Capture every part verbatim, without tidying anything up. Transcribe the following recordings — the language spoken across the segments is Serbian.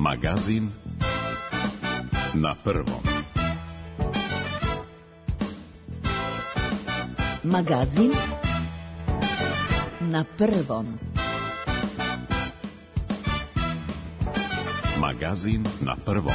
Magazin na prvom. Magazin na prvom. Magazin na prvom.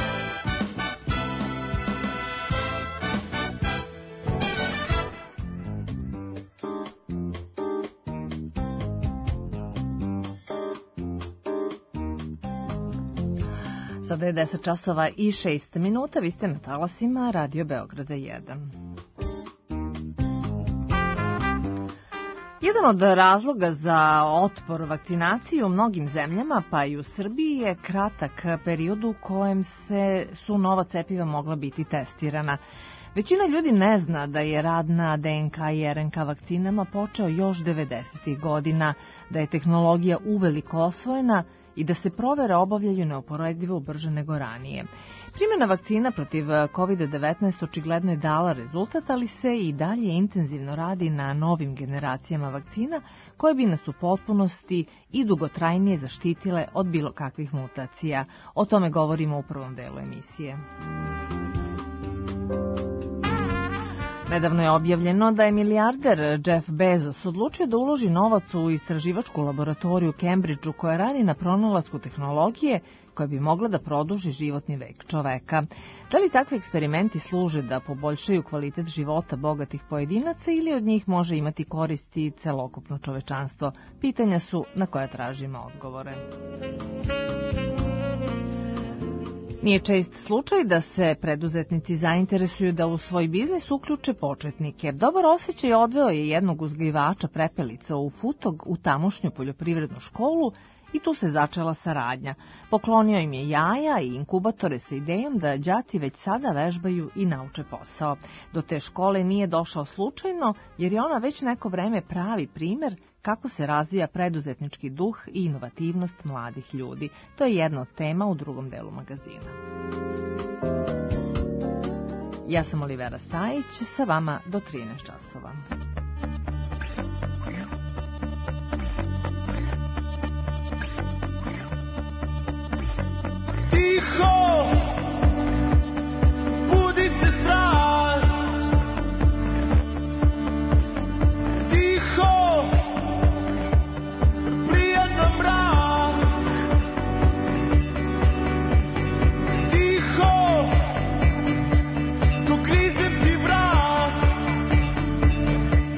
Sada je deset časova i šest minuta, vi ste na talasima Radio Beograda jedan. Jedan od razloga za otpor vakcinaciji u mnogim zemljama, pa i u Srbiji, je kratak period u kojem se su nova cepiva mogla biti testirana. Većina ljudi ne zna da je rad na D N K i R N K vakcinama počeo još devedesetih godina, da je tehnologija uveliko osvojena i da se provere obavljaju neuporedivo brže nego ranije. Primjena vakcina protiv kovid devetnaest očigledno je dala rezultat, ali se i dalje intenzivno radi na novim generacijama vakcina koje bi nas u potpunosti i dugotrajnije zaštitile od bilo kakvih mutacija. O tome govorimo u prvom delu emisije. Nedavno je objavljeno da je milijarder Jeff Bezos odlučio da uloži novac u istraživačku laboratoriju u Cambridgeu koja radi na pronalasku tehnologije koja bi mogla da produži životni vek čoveka. Da li takvi eksperimenti služe da poboljšaju kvalitet života bogatih pojedinaca ili od njih može imati koristi celokupno čovečanstvo? Pitanja su na koja tražimo odgovore. Nije čest slučaj da se preduzetnici zainteresuju da u svoj biznis uključe početnike. Dobar osjećaj odveo je jednog uzgajivača prepelica u Futog u tamošnju poljoprivrednu školu i tu se začela saradnja. Poklonio im je jaja i inkubatore sa idejom da đaci već sada vežbaju i nauče posao. Do te škole nije došao slučajno, jer je ona već neko vreme pravi primer kako se razvija preduzetnički duh i inovativnost mladih ljudi. To je jedna od tema u drugom delu magazina. Ja sam Olivera Stajić, sa vama do trinaest časova. Tiho, budit se strast. Tiho, prijatno mrak. Tiho, dok grizem ti vrat.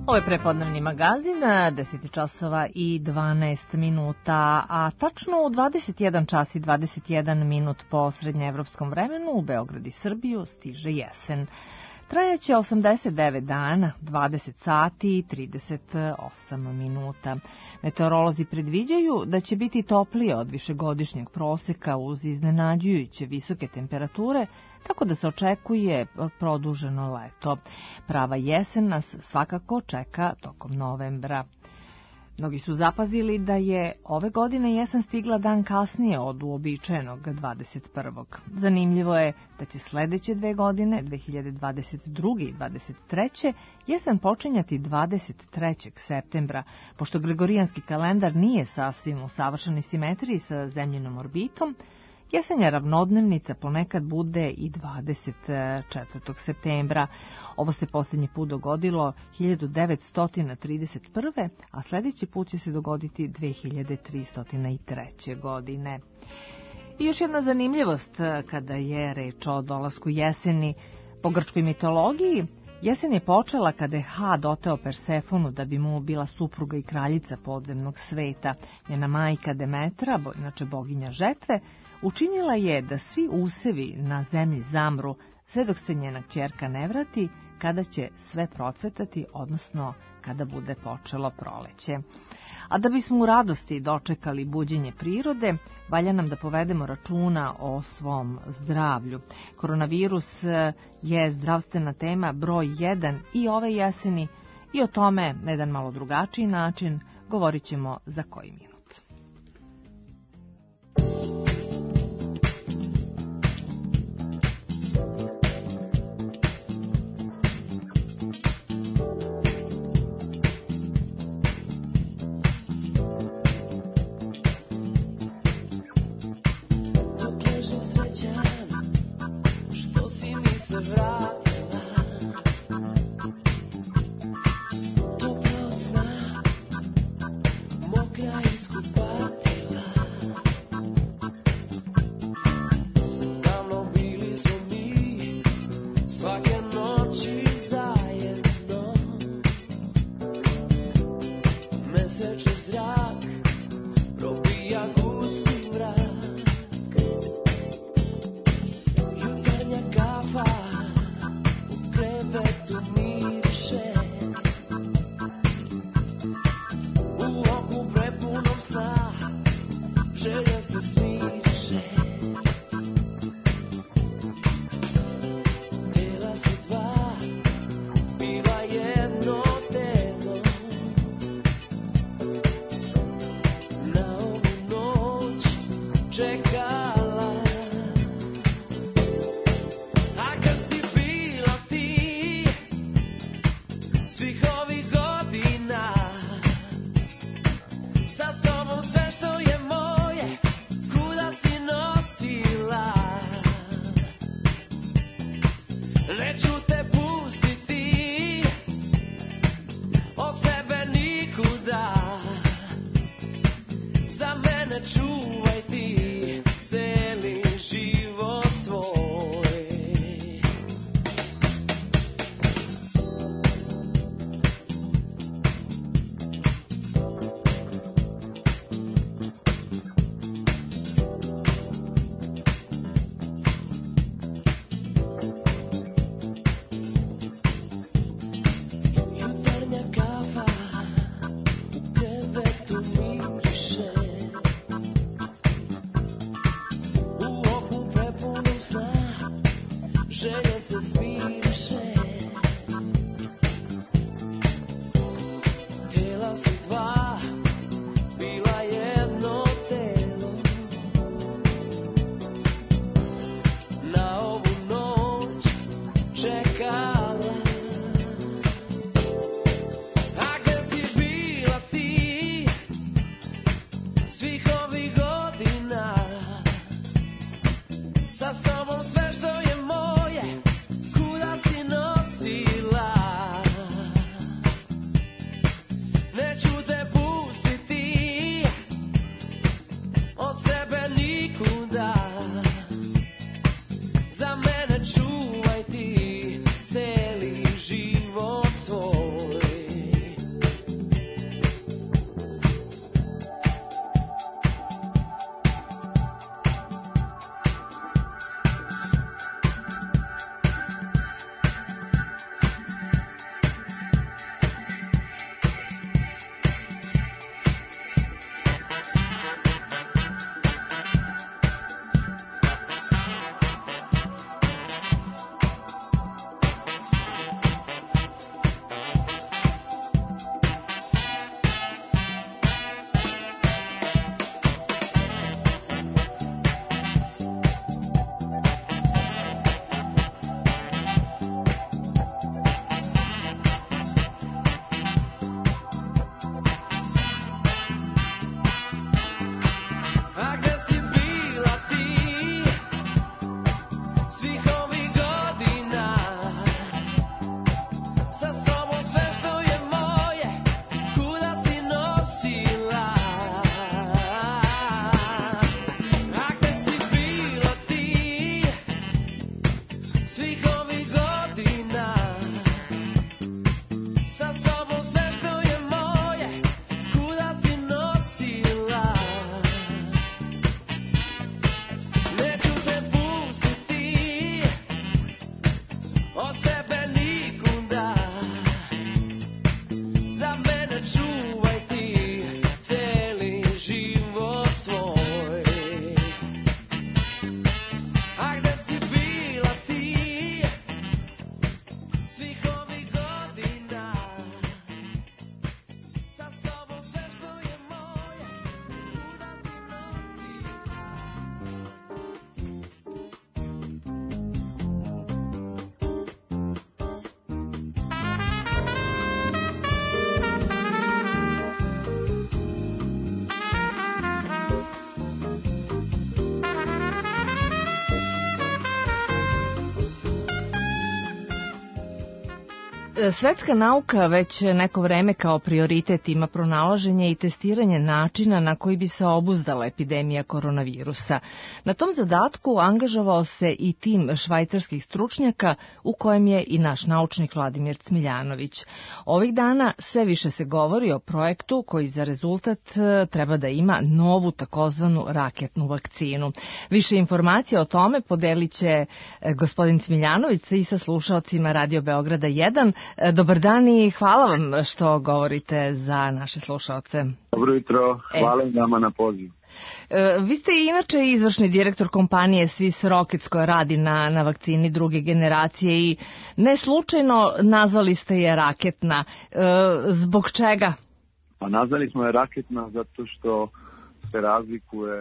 Ovo je prepodnevni magazin, deset časova i dvanaest minuta, a tačno u dvadeset jedan čas i dvadeset jedan minut po srednjeevropskom vremenu u Beograd i Srbiju stiže jesen. Trajaće osamdeset devet dana, dvadeset sati i trideset osam minuta. Meteorolozi predviđaju da će biti toplije od višegodišnjeg proseka uz iznenađujuće visoke temperature, tako da se očekuje produženo leto. Prava jesen nas svakako čeka tokom novembra. Mnogi su zapazili da je ove godine jesen stigla dan kasnije od uobičajenog dvadeset prvog Zanimljivo je da će sledeće dve godine, dve hiljade dvadeset druge i dvadeset treće jesen počinjati dvadeset trećeg septembra, pošto gregorijanski kalendar nije sasvim u savršenoj simetriji sa zemljinom orbitom. Jesenja ravnodnevnica ponekad bude i dvadeset četvrtog septembra. Ovo se posljednji put dogodilo hiljadu devetsto trideset prve a sljedeći put će se dogoditi dve hiljade tristo treće godine. I još jedna zanimljivost kada je reč o dolasku jeseni. Po grčkoj mitologiji, jesen je počela kada je Had oteo Persefonu da bi mu bila supruga i kraljica podzemnog sveta. Njena majka Demetra, inače boginja žetve, učinila je da svi usevi na zemlji zamru sve dok se njena kćerka ne vrati, kada će sve procvetati, odnosno kada bude počelo proleće. A da bismo u radosti dočekali buđenje prirode, valja nam da povedemo računa o svom zdravlju. Koronavirus je zdravstvena tema broj jedan i ove jeseni i o tome na jedan malo drugačiji način govorit ćemo za koji minut. Čuvaj ti Svetska nauka već neko vreme kao prioritet ima pronalaženje i testiranje načina na koji bi se obuzdala epidemija koronavirusa. Na tom zadatku angažovao se i tim švajcarskih stručnjaka u kojem je i naš naučnik Vladimir Cmiljanović. Ovih dana sve više se govori o projektu koji za rezultat treba da ima novu takozvanu raketnu vakcinu. Više informacija o tome podelit će gospodin Cmiljanović i sa slušaocima Radio Beograda jedan. Dobar dan i hvala vam što govorite za naše slušaoce. Dobro jutro, hvala e. nama na pozivu. E, vi ste inače izvršni direktor kompanije Swiss Rockets koja radi na, na vakcini druge generacije i ne slučajno nazvali ste je raketna. E, zbog čega? Pa nazvali smo je raketna zato što se razlikuje e,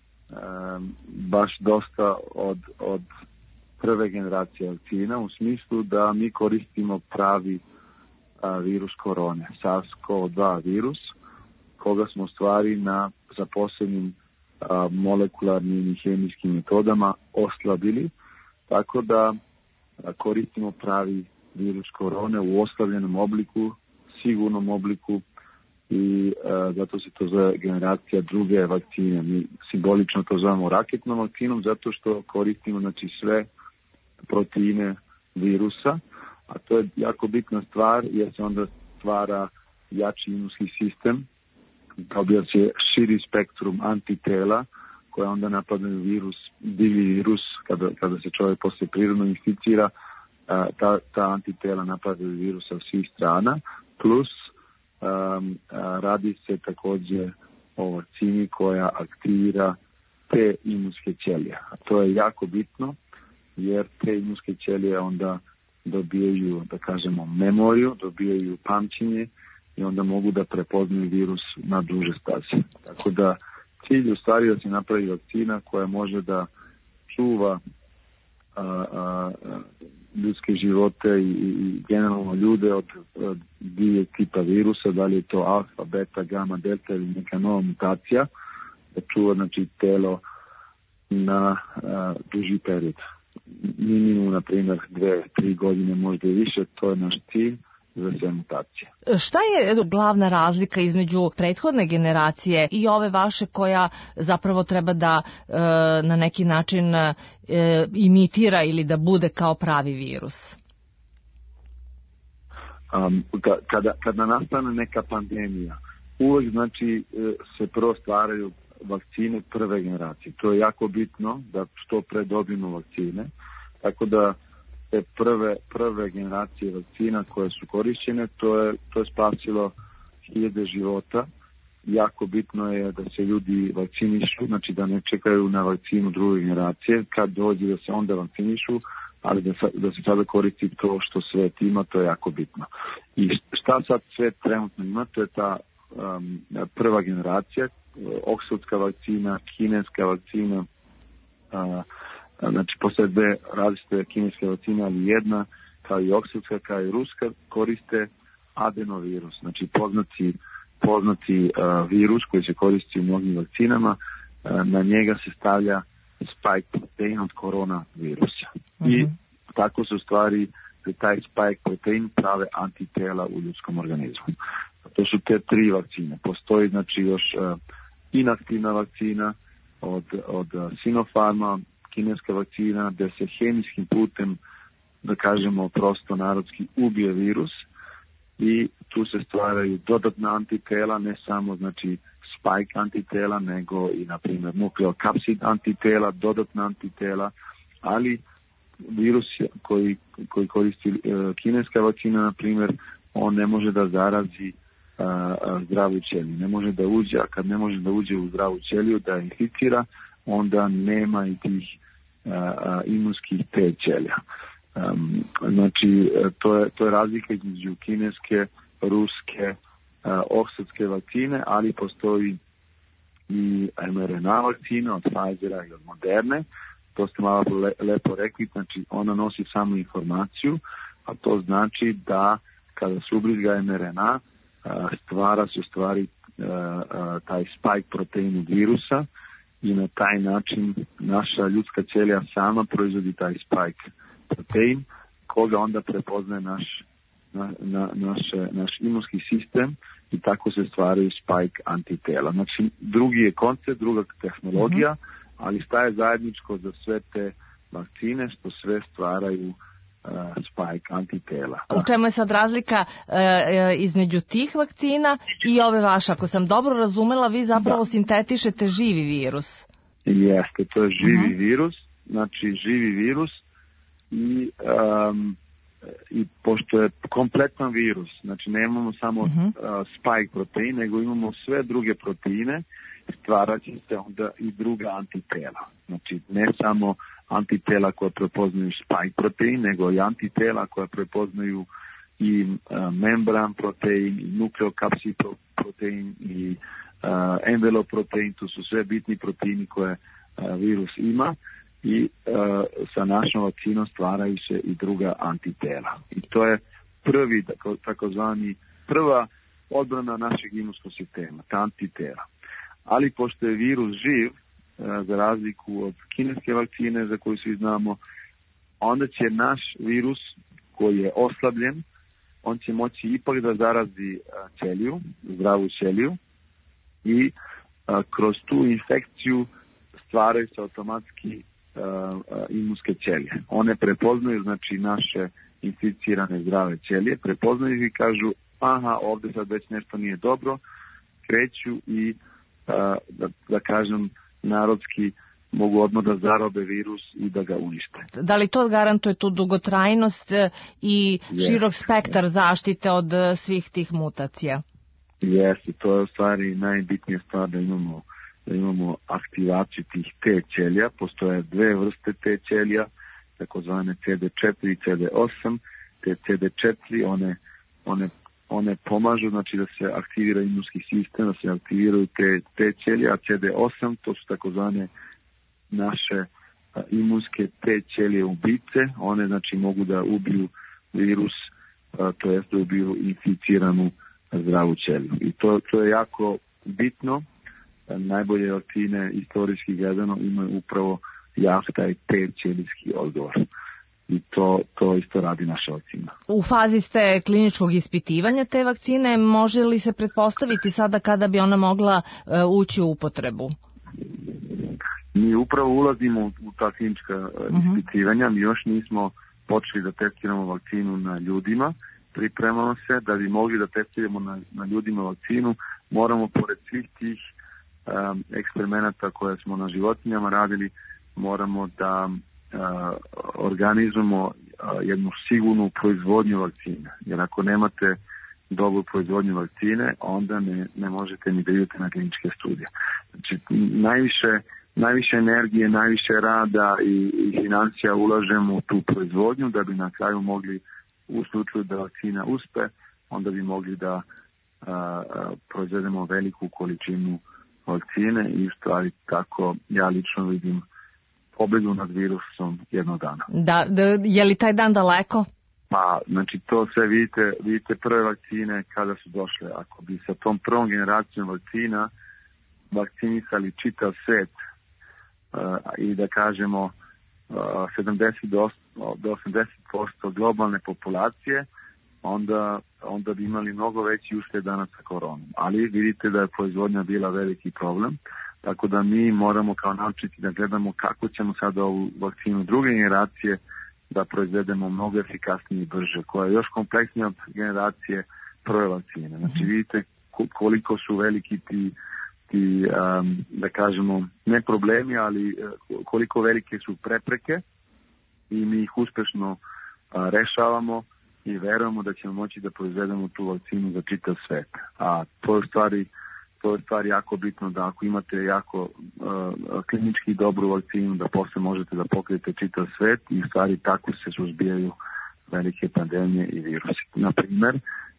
baš dosta od, od prve generacije vakcina u smislu da mi koristimo pravi a, virus korone, SARS-CoV dva virus, koga smo u stvari na zaposlenim a, molekularnim i hemijskim metodama oslabili, tako da a, koristimo pravi virus korone u oslabljenom obliku, sigurnom obliku i a, zato se to zove generacija druge vakcine. Mi simbolično to zovemo raketnom vakcinom zato što koristimo znači sve proteine virusa, a to je jako bitna stvar jer se onda stvara jači imunski sistem, dobija se širi spektrum antitela koja onda napadaju virus, divlji virus, kada, kada se čovjek poslije prirodno inficira, ta, ta antitela napadaju virusa sa svih strana, plus um, radi se također o vakcini koja aktivira te imunske ćelije. A to je jako bitno jer te imunske ćelije onda dobijaju, da kažemo, memoriju, dobijaju pamćenje i onda mogu da prepoznaju virus na duže staze. Tako da cilj u stvari da se napravi vakcina koja može da čuva a, a, ljudske živote i, i generalno ljude od, od dvije tipa virusa, da li je to alfa, beta, gamma, delta ili neka nova mutacija, da čuva znači telo na a, duži period. Minimum, na primjer, dve, tri godine, možda i više, to je naš cilj za sve mutacije. Šta je glavna razlika između prethodne generacije i ove vaše koja zapravo treba da e, na neki način e, imitira ili da bude kao pravi virus? Um, kada, kada nastane neka pandemija, uvijek znači se prvo stvaraju vakcine prve generacije. To je jako bitno da što pre dobijemo vakcine. Tako da te prve, prve generacije vakcina koje su korišćene, to je, to je spasilo hiljade života. Jako bitno je da se ljudi vakcinišu, znači da ne čekaju na vakcinu druge generacije. Kad dođe da se onda vakcinišu, ali da, da se sada koristi to što svet ima, to je jako bitno. I šta sad svet trenutno ima, to je ta um, prva generacija, oksfordska vakcina, kineska vakcina, a, znači postoje dve različite kineske vakcine, ali jedna, kao i oksfordska, kao i ruska, koriste adenovirus, znači poznati, poznati a, virus koji se koristi u mnogim vakcinama, a, na njega se stavlja spike protein od koronavirusa. Uh-huh. I tako su stvari da taj spike protein prave antitela u ljudskom organizmu. To su te tri vakcine. Postoji znači još uh, inaktivna vakcina od, od Sinopharma, kineska vakcina, gdje se hemijskim putem, da kažemo prosto narodski, ubije virus i tu se stvaraju dodatna antitela, ne samo znači spike antitela, nego i na primjer nukleokapsid antitela, dodatna antitela, ali virus koji, koji koristi uh, kineska vakcina, na primjer, on ne može da zarazi uh, uh, zdravu ćeliju. Ne može da uđe, a kad ne može da uđe u zdravu ćeliju, da inficira, onda nema i tih uh, uh, imunskih te ćelija. Um, znači, to je, to je razlika između kineske, ruske, uh, oksfordske vakcine, ali postoji i em er en a vakcina od Pfizera i od Moderne. To ste malo le, lepo rekli, znači ona nosi samo informaciju, a to znači da kada se ubrizga em er en a, stvara se u stvari taj spike protein virusa i na taj način naša ljudska ćelija sama proizvodi taj spike protein, koga onda prepoznaje naš na, na naše, naš imunski sistem i tako se stvaraju spike antitela. Znači, drugi je koncept, druga tehnologija, mm-hmm. ali šta je zajedničko za sve te vakcine, što sve stvaraju uh, spike antitela. U čemu je sad razlika uh, između tih vakcina i ove vaše? Ako sam dobro razumela, vi zapravo da. sintetišete živi virus. Jeste, to je živi uh-huh. virus, znači živi virus i, um, i pošto je kompletan virus, znači nemamo samo uh-huh. uh, spike protein, nego imamo sve druge proteine, stvarat će se onda i druga antitela. Znači ne samo antitela koja prepoznaju spike protein, nego i antitela koja prepoznaju i uh, membran protein, i nukleokapsid protein, i uh, envelop protein, to su sve bitni proteini koje uh, virus ima i uh, sa našom vakcinom stvaraju se i druga antitela. I to je prvi, tako, takozvani, prva odbrana našeg imunskog sistema, ta antitela. Ali pošto je virus živ, za razliku od kineske vakcine za koju svi znamo, onda će naš virus koji je oslabljen, on će moći ipak da zarazi ćeliju, zdravu ćeliju i a, kroz tu infekciju stvaraju se automatski a, a, imunske ćelije. One prepoznaju, znači, naše inficirane zdrave ćelije, prepoznaju i kažu, aha, ovde sad već nešto nije dobro, kreću i a, da, da kažem narodski mogu odmah da zarobe virus i da ga unište. Da li to garantuje tu dugotrajnost i yes. širok spektar yes. zaštite od svih tih mutacija? Jeste, to je u stvari najbitnija stvar da imamo, da imamo aktivaciju tih T ćelija. Postoje dve vrste T ćelija, takozvane C D četiri i C D osam. Te C D četiri, one, one one pomažu, znači da se aktivira imunski sistem, da se aktiviraju te, te ćelije, a C D osam to su takozvane naše a, imunske T ćelije ubice, one znači mogu da ubiju virus, a, to jest da ubiju inficiranu zdravu ćeliju. I to, to je jako bitno, a, najbolje vakcine istorijski gledano imaju upravo jak taj T ćelijski odgovor. I to, to isto radi naša vakcina. U fazi ste kliničkog ispitivanja te vakcine, može li se pretpostaviti sada kada bi ona mogla uh, ući u upotrebu? Mi upravo ulazimo u, u ta klinička uh, uh-huh. ispitivanja, mi još nismo počeli da testiramo vakcinu na ljudima, pripremamo se da bi mogli da testiramo na, na ljudima vakcinu, moramo pored svih tih um, eksperimenata koje smo na životinjama radili, moramo da Uh, organizujemo uh, jednu sigurnu proizvodnju vakcine. Jer ako nemate dobru proizvodnju vakcine, onda ne, ne možete ni da idete na kliničke studije. Znači, najviše, najviše energije, najviše rada i, i financija ulažemo u tu proizvodnju da bi na kraju mogli, u slučaju da vakcina uspe, onda bi mogli da uh, uh, proizvedemo veliku količinu vakcine i u stvari tako ja lično vidim pobedu nad virusom jednog dana. Da, da, je li taj dan daleko? Pa, znači to sve vidite, vidite prve vakcine kada su došle. Ako bi sa tom prvom generacijom vakcina vakcinisali čitav svet uh, i da kažemo uh, sedamdeset do osamdeset posto globalne populacije, onda, onda bi imali mnogo veći ušted danas sa koronom. Ali vidite da je proizvodnja bila veliki problem. Tako da mi moramo kao naučiti da gledamo kako ćemo sada ovu vakcinu druge generacije da proizvedemo mnogo efikasnije i brže, koja je još kompleksnija od generacije prve vakcine. Znači vidite koliko su veliki ti, ti um, da kažemo, ne problemi, ali koliko velike su prepreke i mi ih uspešno uh, rešavamo i verujemo da ćemo moći da proizvedemo tu vakcinu za čitav svet. A to je u stvari To je stvar jako bitno da ako imate jako uh, klinički dobru vakcinu, da posle možete da pokrijete čitav svet i u stvari tako se suzbijaju velike pandemije i virusi. Naprimer,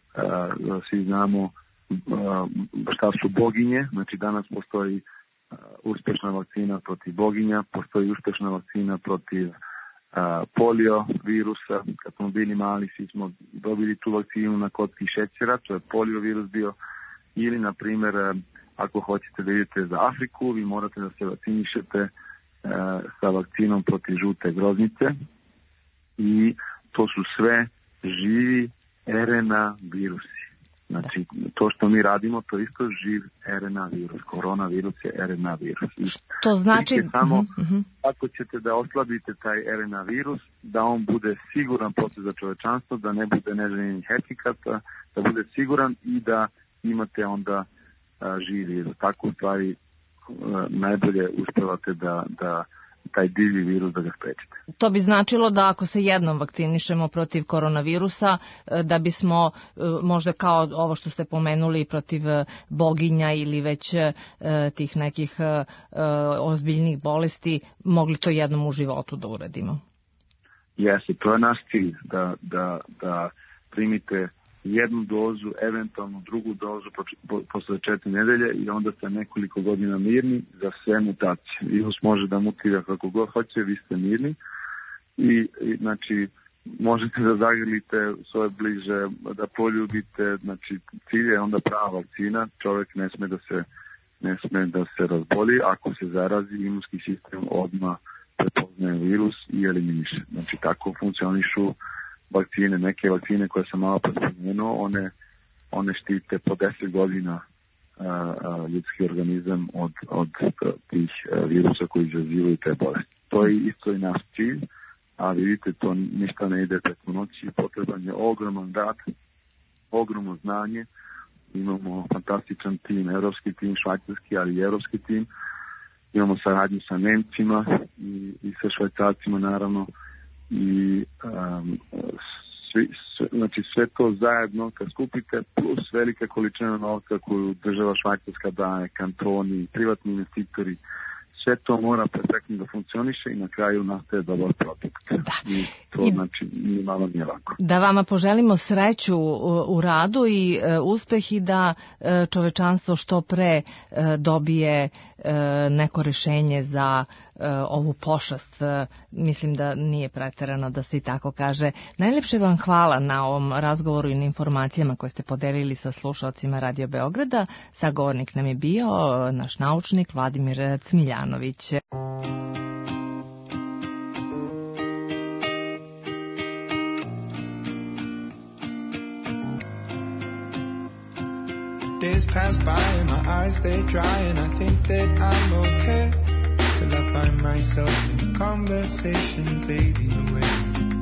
uh, svi znamo uh, šta su boginje, znači danas postoji uh, uspešna vakcina protiv boginja, postoji uspešna vakcina protiv uh, polio virusa. Kad smo bili mali, svi smo dobili tu vakcinu na kocki šećera, to je polio virus bio. Ili, na primjer, ako hoćete da idete za Afriku, vi morate da se vakcinišete e, sa vakcinom protiv žute groznice i to su sve živi er en a virusi. Znači, to što mi radimo, to isto živ er en a virus. Koronavirus je er en a virus. I to znači... samo uh-huh. ako ćete da oslabite taj er en a virus, da on bude siguran proces za čovečanstvo, da ne bude neželjenih efekata, da bude siguran i da imate onda a, živ virus. Tako u stvari a, najbolje uspevate da, da taj divlji virus da ga sprečite. To bi značilo da ako se jednom vakcinišemo protiv koronavirusa, da bismo možda kao ovo što ste pomenuli protiv boginja ili već tih nekih ozbiljnih bolesti, mogli to jednom u životu da uradimo. Jeste, to je naš cilj, da, da, da primite jednu dozu, eventualno drugu dozu po, posle četiri nedelje i onda ste nekoliko godina mirni za sve mutacije. Virus može da mutira kako god hoće, vi ste mirni i, i znači možete da zagrlite svoje bliže, da poljubite, znači cilj je onda prava vakcina, čovjek ne sme da se ne sme da se razboli, ako se zarazi imunski sistem odmah prepoznaje virus i eliminiše. Znači tako funkcionišu vakcine, neke vakcine koje sam malo spomenuo, one, one štite po deset godina a, a, ljudski organizam od, od tih a, virusa koji izazivaju te bolesti. To je isto i naš cilj, a vidite, to ništa ne ide preko noći, potreban je ogroman rad, ogromno znanje, imamo fantastičan tim, evropski tim, švajcarski, ali i evropski tim, imamo saradnju sa Nemcima i, i sa Švajcarcima naravno, i um, svi, sve, znači sve to zajedno kad skupite plus velika količina novca koju država Švajcarska daje, kantoni, privatni investitori, sve to mora perfektno da funkcioniše i na kraju nastaje dobar produkt. Da. I to I, znači nije malo nije lako. Da vama poželimo sreću u, u radu i e, uspeh i da e, čovečanstvo što pre e, dobije e, neko rešenje za e, ovu pošast. E, mislim da nije preterano da se i tako kaže. Najlepše vam hvala na ovom razgovoru i na informacijama koje ste podelili sa slušalcima Radio Beograda. Sagovornik nam je bio naš naučnik Vladimir Cmiljanović. Days pass by and my eyes they dry and I think that I'm okay till I find myself in conversation fading away.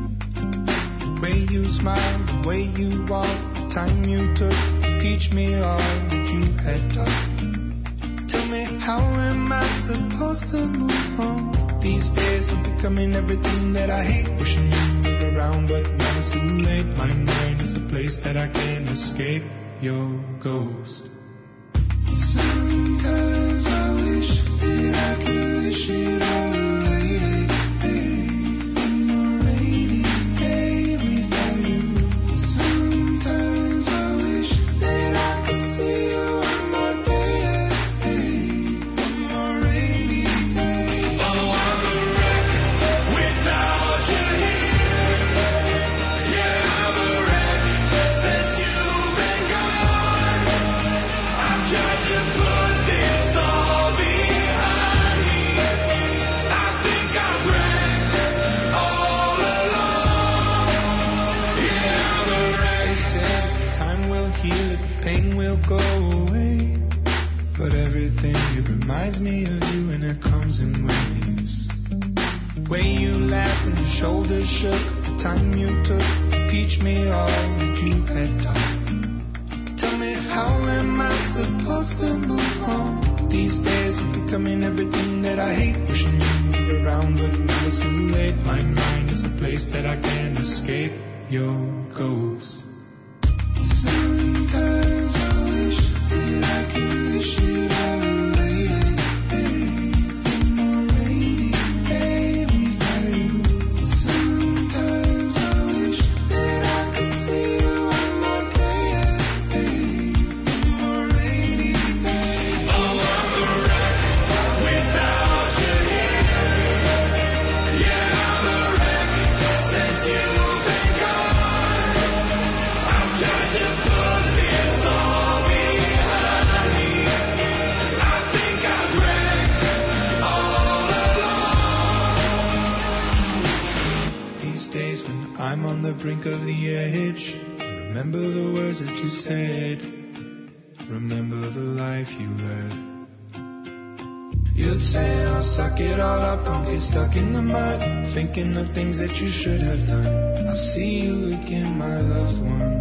The way you smile, the way you walk, the time you took to teach me all that you had taught. Tell me, how am I supposed to move on? These days I'm becoming everything that I hate. Wishing you were around, but now it's too late. My mind is a place that I can't escape your ghost. Sometimes I wish that I could wish it all away. On a rainy day without you. Sometimes I wish that I could see you one more day. On a rainy day. Oh, I'm a wreck without you here. Yeah, I'm a wreck since you've been gone. I've tried to put this all behind me. I think I've wrecked all along. Yeah, I'm a wreck. They said time will heal it, the pain will go away. But everything, it reminds me of you and it comes in waves. The way you laughed and your shoulders shook, the time you took to teach me all that you had taught. Tell me, how am I supposed to move on? These days I'm becoming everything that I hate. Wishing you were around, but now it's too late. My mind is a place that I can't escape your ghost. Sometimes I wish that I could wish it all away. On a rainy day without you. Sometimes I wish that I could see you one more day. On a rainy day. Oh, I'm a wreck without you here. Yeah, I'm a wreck since you've been gone. I've tried to put this all behind me. I think I've wrecked all along. These days when I'm on the brink of the edge, Remember the words that you said. Remember the life you led. You'd say, I'll suck it all up, don't get stuck in the mud, thinking of things that you should have done. I'll see you again, my loved one.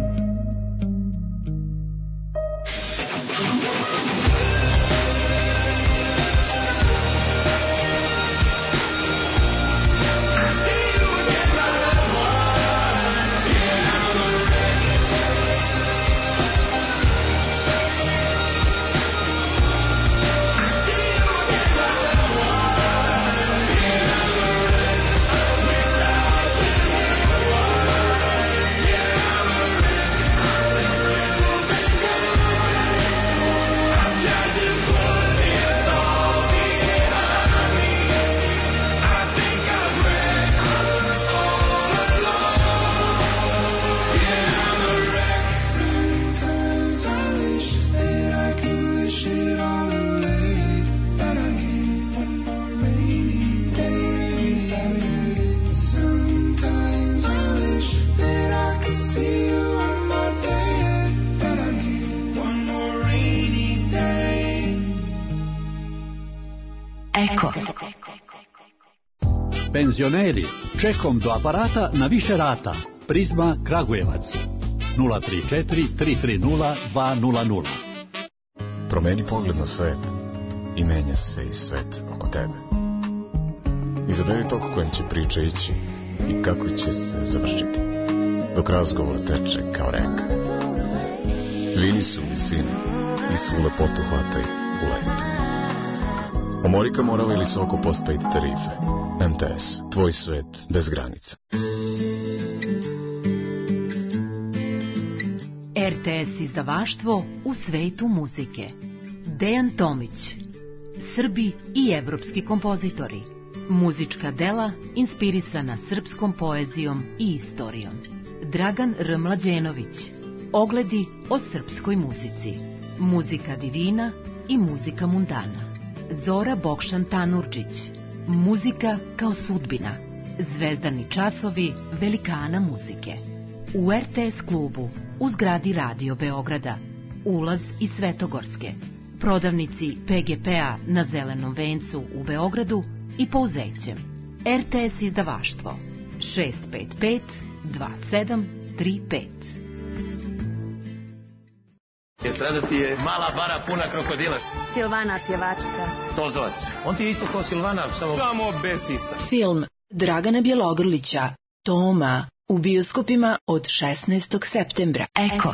Penzioneri, čekom do aparata na više rata. Prizma Kragujevac. nula tri četiri tri tri nula dva nula nula. Promeni pogled na svet i menja se i svet oko tebe. Izaberi tok kojem će priča ići i kako će se završiti, dok razgovor teče kao reka. Vini su u visini i svu lepotu hvataj u letu. Omorika Morava ili Soko postpaid tarife. M T S, tvoj svet bez granica. R T S izdavaštvo u svetu muzike. Dejan Tomić. Srbi i evropski kompozitori. Muzička dela inspirisana srpskom poezijom i istorijom. Dragan R. Mlađenović. Ogledi o srpskoj muzici. Muzika divina i muzika mundana. Zora Bokšan Tanurčić. Muzika kao sudbina. Zvezdani časovi velikana muzike. U R T S klubu, u zgradi Radio Beograda. Ulaz iz Svetogorske. Prodavnici P G P-a na Zelenom vencu u Beogradu i Pouzećem. R T S izdavaštvo šest pet pet dva sedam tri pet. Estrada ti je mala bara puna krokodila. Silvana pjevačica. Tozovac. On ti je isto kao Silvana, samo, samo bez sisa. Film Dragana Bjelogrlića, Toma, u bioskopima od šesnaestog septembra. Eko.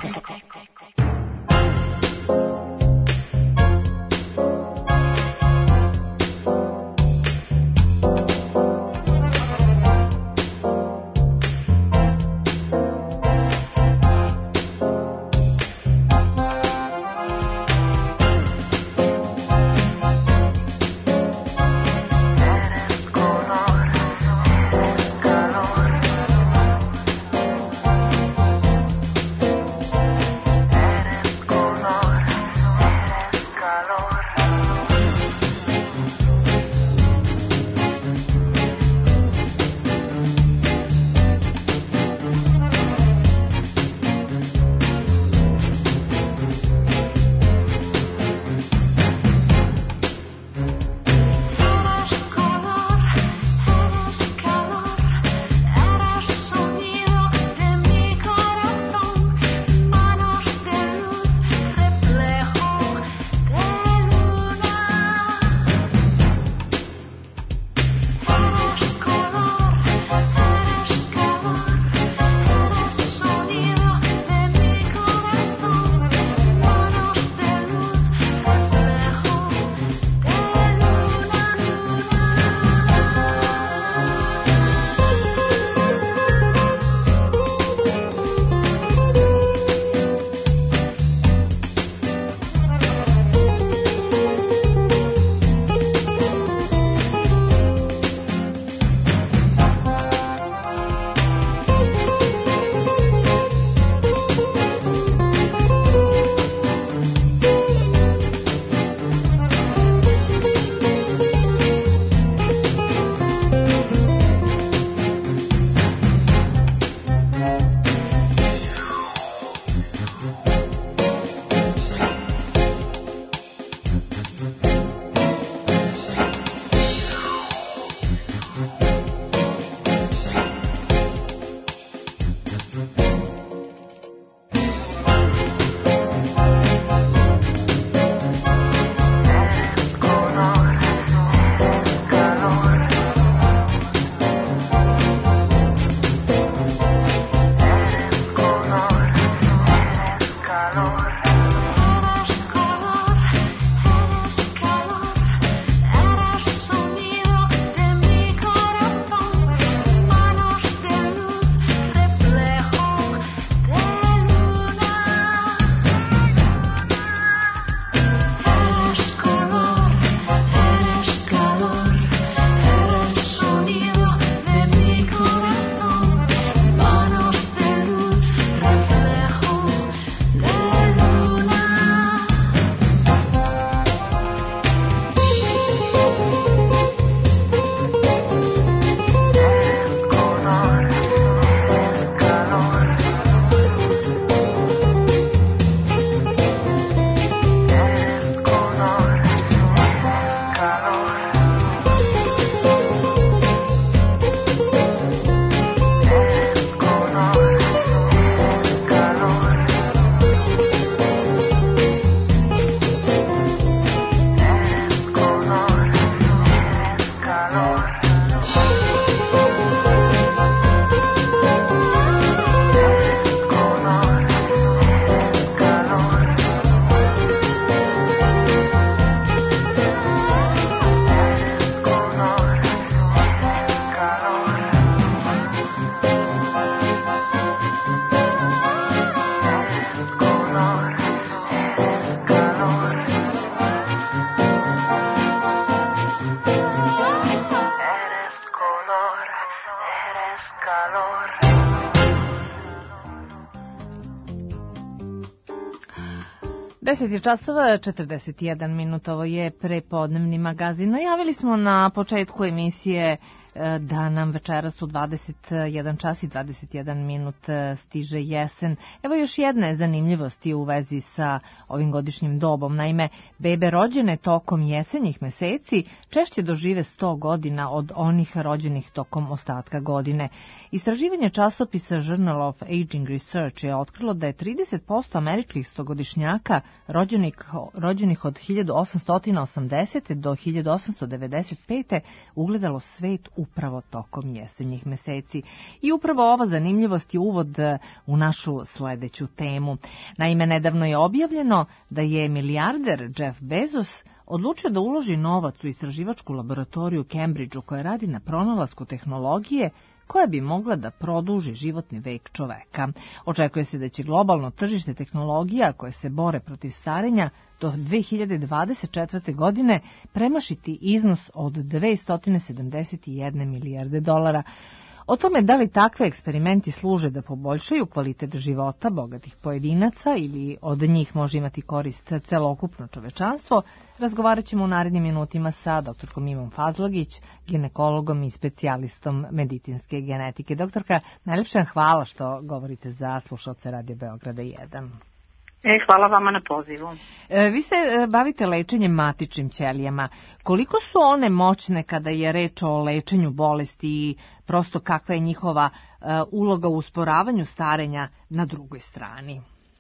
deset je časova, četrdeset jedan minut, ovo je prepodnevni magazin. Najavili smo na početku emisije da nam večeras u dvadeset jedan čas i dvadeset jedan minut stiže jesen. Evo još jedne zanimljivosti u vezi sa ovim godišnjim dobom. Naime, bebe rođene tokom jesenjih meseci češće dožive sto godina od onih rođenih tokom ostatka godine. Istraživanje časopisa Journal of Aging Research je otkrilo da je trideset posto američkih stogodišnjaka rođenih, rođenih od hiljadu osamsto osamdesete do hiljadu osamsto devedeset pete ugledalo svet upravo tokom jesenjih meseci. I upravo ova zanimljivost je uvod u našu sledeću temu. Naime, nedavno je objavljeno da je milijarder Jeff Bezos odlučio da uloži novac u istraživačku laboratoriju u Cambridgeu koja radi na pronalasku tehnologije koja bi mogla da produži životni vek čoveka. Očekuje se da će globalno tržište tehnologija koje se bore protiv starenja do dve hiljade dvadeset četvrte. godine premašiti iznos od dvesta sedamdeset jedne milijarde dolara. O tome da li takve eksperimenti služe da poboljšaju kvalitet života bogatih pojedinaca ili od njih može imati korist celokupno čovečanstvo, razgovarat ćemo u narednim minutima sa doktorkom Imom Fazlagić, ginekologom i specijalistom medicinske genetike. Doktorka, najlepša hvala što govorite za slušalce Radio Beograda jedan. E, hvala vama na pozivu. E, vi se bavite lečenjem matičnim ćelijama. Koliko su one moćne kada je reč o lečenju bolesti i prosto kakva je njihova e, uloga u usporavanju starenja na drugoj strani?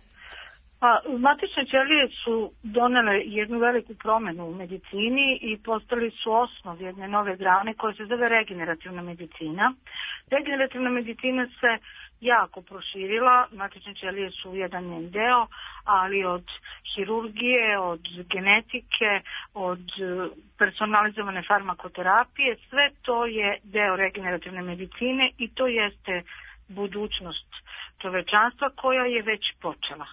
Pa, matične ćelije su donele jednu veliku promenu u medicini i postali su osnov jedne nove grane koja se zove regenerativna medicina. Regenerativna medicina se jako proširila, matične ćelije su jedan njen deo, ali od hirurgije, od genetike, od personalizovane farmakoterapije, sve to je deo regenerativne medicine i to jeste budućnost čovečanstva koja je već počela.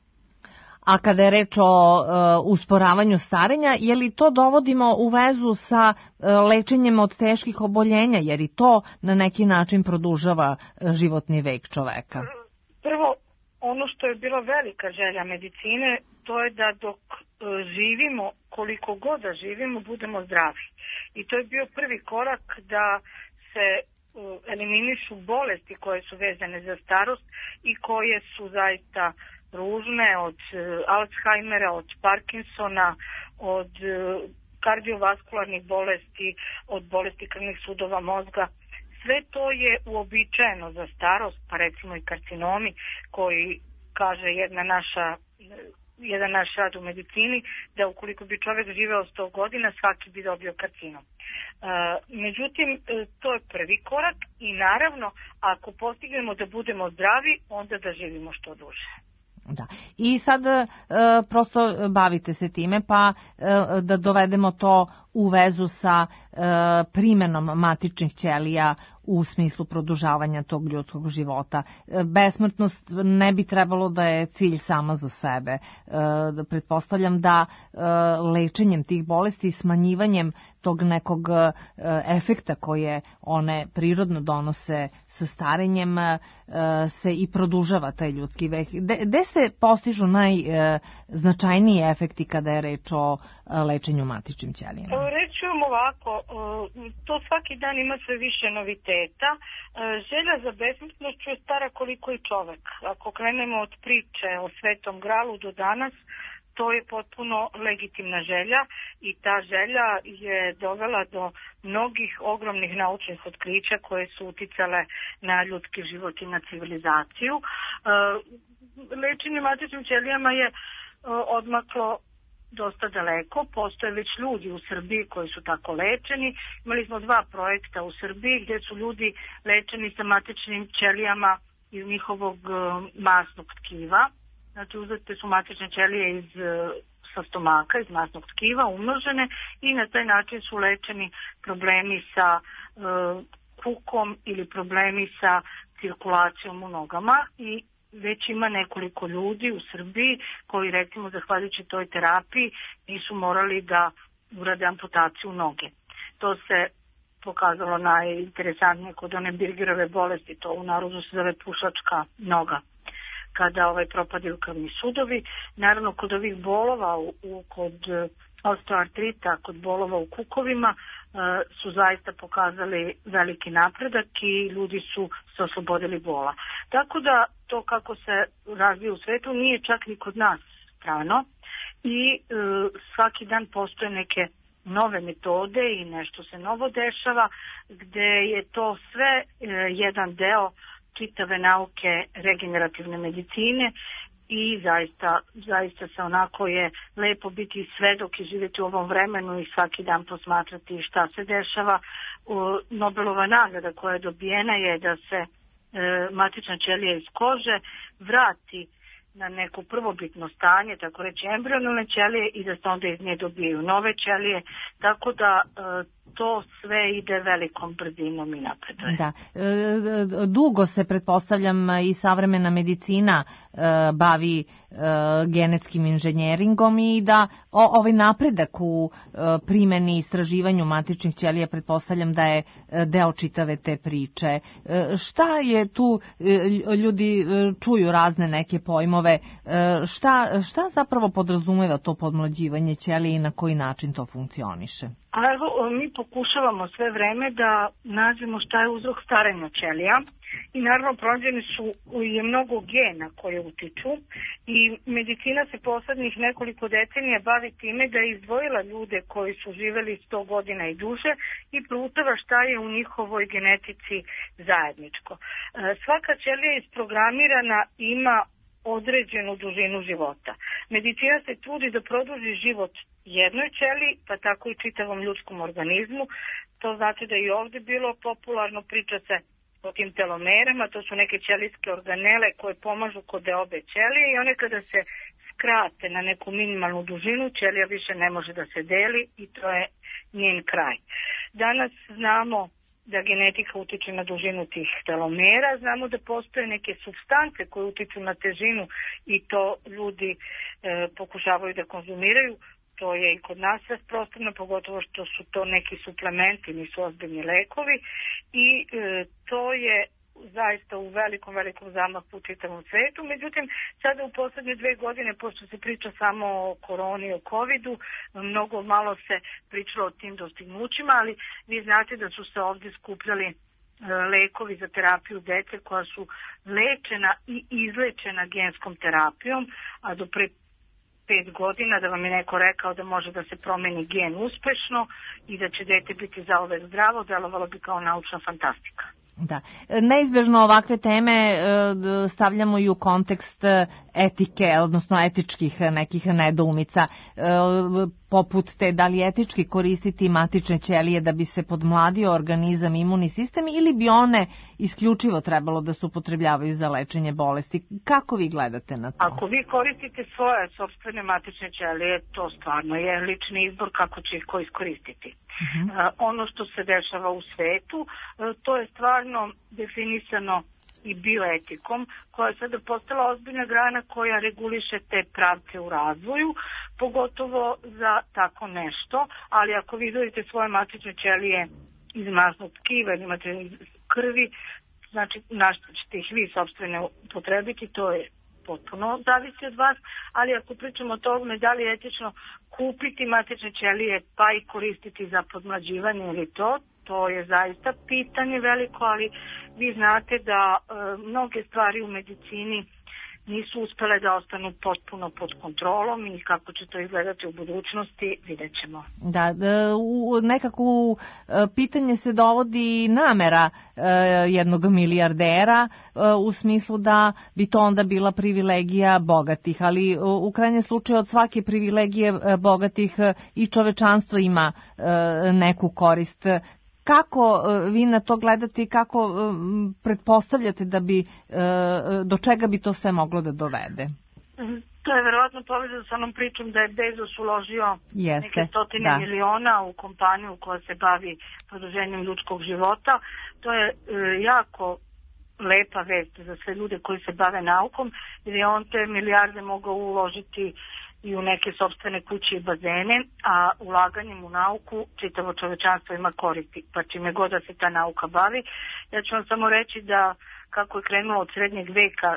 A kada je reč o e, usporavanju starenja, je li to dovodimo u vezu sa e, lečenjem od teških oboljenja, jer i to na neki način produžava životni vek čoveka? Prvo, ono što je bila velika želja medicine, to je da dok e, živimo, koliko god da živimo, budemo zdravi. I to je bio prvi korak da se e, eliminišu bolesti koje su vezane za starost i koje su zaista ružne, od Alzheimera, od Parkinsona, od kardiovaskularnih bolesti, od bolesti krvnih sudova mozga. Sve to je uobičajeno za starost, pa recimo i karcinomi koji kaže jedna naša, jedan naš rad u medicini, da ukoliko bi čovjek živeo sto godina, svaki bi dobio karcinom. Međutim, to je prvi korak i naravno, ako postignemo da budemo zdravi, onda da živimo što duže. Da. I sad e, prosto bavite se time, pa e, da dovedemo to u vezu sa e, primenom matičnih ćelija u smislu produžavanja tog ljudskog života. E, besmrtnost ne bi trebalo da je cilj sama za sebe. E, pretpostavljam da e, lečenjem tih bolesti i smanjivanjem tog nekog e, efekta koje one prirodno donose sa starenjem e, se i produžava taj ljudski vek. Gde se postižu najznačajniji efekti kada je reč o e, lečenju matičnim ćelijama? Reći vam ovako, to svaki dan ima sve više noviteta. Želja za besmrtnošću je stara koliko i čovek. Ako krenemo od priče o Svetom Gralu do danas, to je potpuno legitimna želja i ta želja je dovela do mnogih ogromnih naučnih otkrića koje su uticale na ljudski život i na civilizaciju. Lečenje matičnim ćelijama je odmaklo dosta daleko, postoje već ljudi u Srbiji koji su tako lečeni. Imali smo dva projekta u Srbiji gdje su ljudi lečeni sa matičnim ćelijama iz njihovog masnog tkiva. Znači uzete su matične ćelije iz, sa stomaka, iz masnog tkiva, umnožene i na taj način su lečeni problemi sa e, kukom ili problemi sa cirkulacijom u nogama i već ima nekoliko ljudi u Srbiji koji, recimo, zahvaljujući toj terapiji nisu morali da urade amputaciju noge. To se pokazalo najinteresantnije kod one Birgerove bolesti, to u narodu se zove pušačka noga. kada ovaj propadaju krvni sudovi. Naravno, kod ovih bolova, u, u, kod osteoartrita, kod bolova u kukovima, su zaista pokazali veliki napredak i ljudi su se oslobodili bola. Tako da to kako se razvija u svetu nije čak ni kod nas strano i e, svaki dan postoje neke nove metode i nešto se novo dešava gde je to sve e, jedan deo čitave nauke regenerativne medicine i zaista, zaista se onako je lepo biti svedok i živjeti u ovom vremenu i svaki dan posmatrati šta se dešava. Nobelova nagrada koja je dobijena je da se e, matična ćelija iz kože vrati na neko prvobitno stanje, tako reći embrionalne ćelije i da se onda iz nje dobiju nove ćelije, tako da e, to sve ide velikom brzinom i napreduje. Da. E, dugo se, pretpostavljam, i savremena medicina e, bavi e, genetskim inženjeringom i da o, ovaj napredak u e, primeni i istraživanju matičnih ćelija, pretpostavljam da je e, deo čitave te priče. E, šta je tu, e, ljudi e, čuju razne neke pojmove, e, šta, šta zapravo podrazumeva to podmlađivanje ćelije i na koji način to funkcioniše? A evo, mi pokušavamo sve vreme da nađemo šta je uzrok starenja ćelija i naravno pronađeni su je mnogo gena koje utiču i medicina se poslednjih nekoliko decenija bavi time da je izdvojila ljude koji su živeli sto godina i duže i proučava šta je u njihovoj genetici zajedničko. Svaka ćelija je isprogramirana, ima određenu dužinu života. Medicina se trudi da produži život jednoj ćeliji, pa tako i čitavom ljudskom organizmu. To znači da je ovde bilo popularno, priča se o tim telomerama, to su neke ćelijske organele koje pomažu kod deobe ćelije i one kada se skrate na neku minimalnu dužinu, ćelija više ne može da se deli i to je njen kraj. Danas znamo da genetika utiče na dužinu tih telomera, znamo da postoje neke supstance koje utiču na težinu i to ljudi e, pokušavaju da konzumiraju. To je i kod nas rasprostranjeno, pogotovo što su to neki suplementi, nisu ozbiljni lekovi i e, to je zaista u velikom, velikom zamahu u čitavom svetu. Međutim, sada u poslednje dve godine, pošto se priča samo o koroni i o covidu, mnogo malo se pričalo o tim dostignućima, ali vi znate da su se ovdje skupljali lekovi za terapiju dece koja su lečena i izlečena genskom terapijom, a do pre pet godina da vam je neko rekao da može da se promeni gen uspešno i da će dete biti zauvek zdravo, delovalo bi kao naučna fantastika. Da. Neizbježno ovakve teme stavljamo i u kontekst etike, odnosno etičkih nekih nedoumica, poput te da li etički koristiti matične ćelije da bi se podmladio organizam, imunni sistem, ili bi one isključivo trebalo da se upotrebljavaju za lečenje bolesti. Kako vi gledate na to? Ako vi koristite svoje sopstvene matične ćelije, to stvarno je lični izbor kako će ih ko iskoristiti. Uh-huh. Uh, ono što se dešava u svetu, uh, to je stvarno definisano i bioetikom, koja je sada postala ozbiljna grana koja reguliše te pravce u razvoju, pogotovo za tako nešto, ali ako vi izvodite svoje matične ćelije iz masnog tkiva ili imate krvi, znači na što ćete ih vi sopstvene upotrebiti, to je potpuno zavisi od vas, ali ako pričamo o tome da li je etično kupiti matične ćelije pa i koristiti za podmlađivanje ili to, to je zaista pitanje veliko, ali vi znate da e, mnoge stvari u medicini nisu uspele da ostanu potpuno pod kontrolom i kako će to izgledati u budućnosti, vidjet ćemo. Da, u nekako u pitanje se dovodi namera jednog milijardera u smislu da bi to onda bila privilegija bogatih, ali u krajnjem slučaju od svake privilegije bogatih i čovečanstvo ima neku korist. Kako vi na to gledate i kako pretpostavljate da bi, do čega bi to sve moglo da dovede? To je verovatno povezano sa onom pričom da je Bezos uložio Jeste, neke stotine da. miliona u kompaniju koja se bavi produženjem ljudskog života. To je e, jako lepa vest za sve ljude koji se bave naukom, jer je on te milijarde mogao uložiti i u neke sopstvene kuće i bazene, a ulaganjem u nauku čitavo čovečanstvo ima koristi, pa čime god da se ta nauka bavi. Ja ću vam samo reći da kako je krenulo od srednjeg veka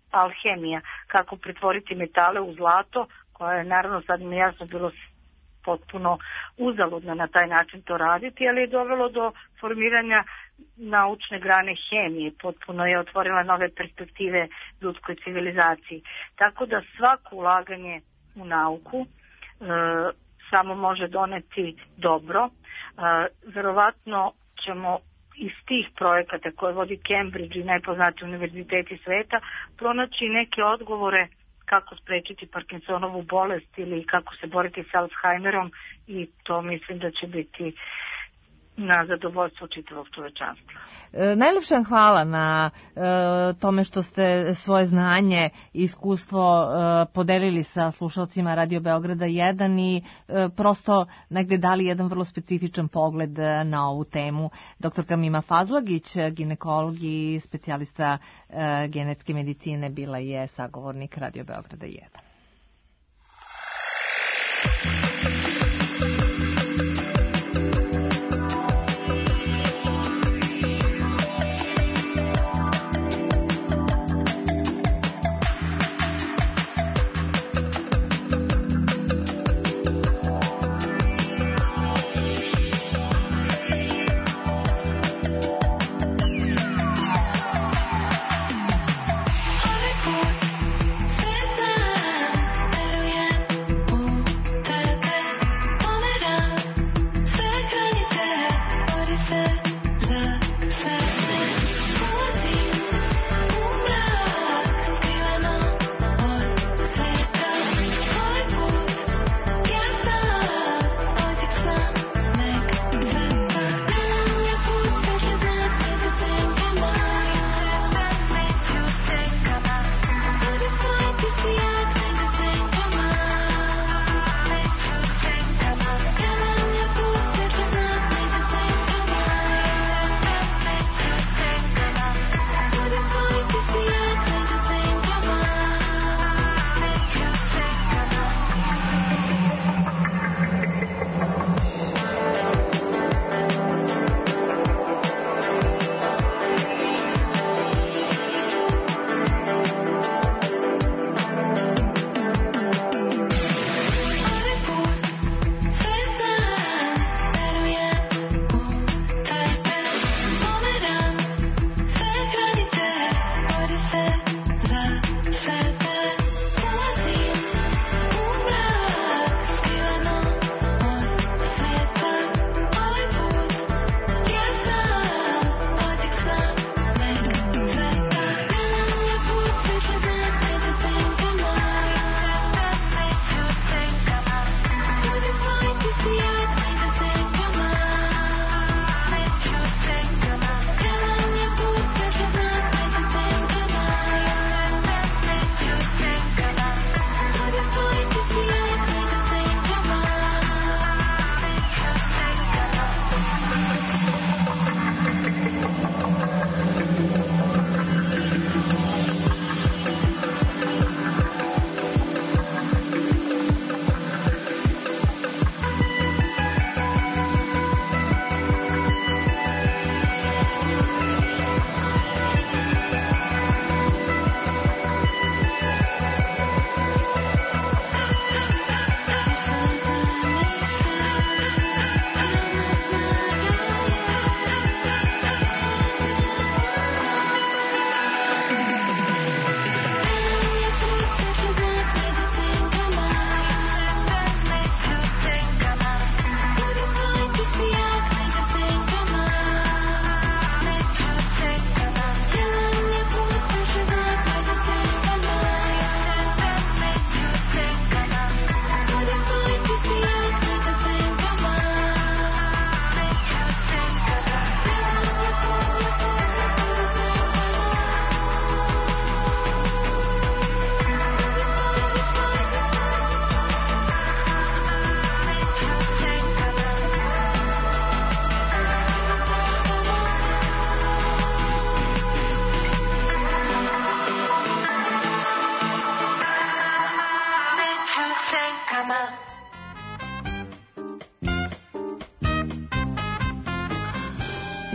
alhemija, kako pretvoriti metale u zlato, koja je naravno sad mi jasno bilo potpuno uzaludno na taj način to raditi, ali je dovelo do formiranja naučne grane hemije, potpuno je otvorila nove perspektive ljudskoj civilizaciji. Tako da svako ulaganje u nauku e, samo može doneti dobro. E, verovatno ćemo iz tih projekata koje vodi Cambridge i najpoznatiji univerziteti sveta pronaći neke odgovore kako sprečiti Parkinsonovu bolest ili kako se boriti s Alzheimerom, i to mislim da će biti na zadovoljstvo čitavog čovečanstva. E, najlepša vam hvala na e, tome što ste svoje znanje i iskustvo e, podelili sa slušalcima Radio Beograda jedan i e, prosto negde dali jedan vrlo specifičan pogled na ovu temu. Doktorka Mima Fazlagić, ginekolog i specijalista e, genetske medicine, bila je sagovornik Radio Beograda jedan. Hollywood,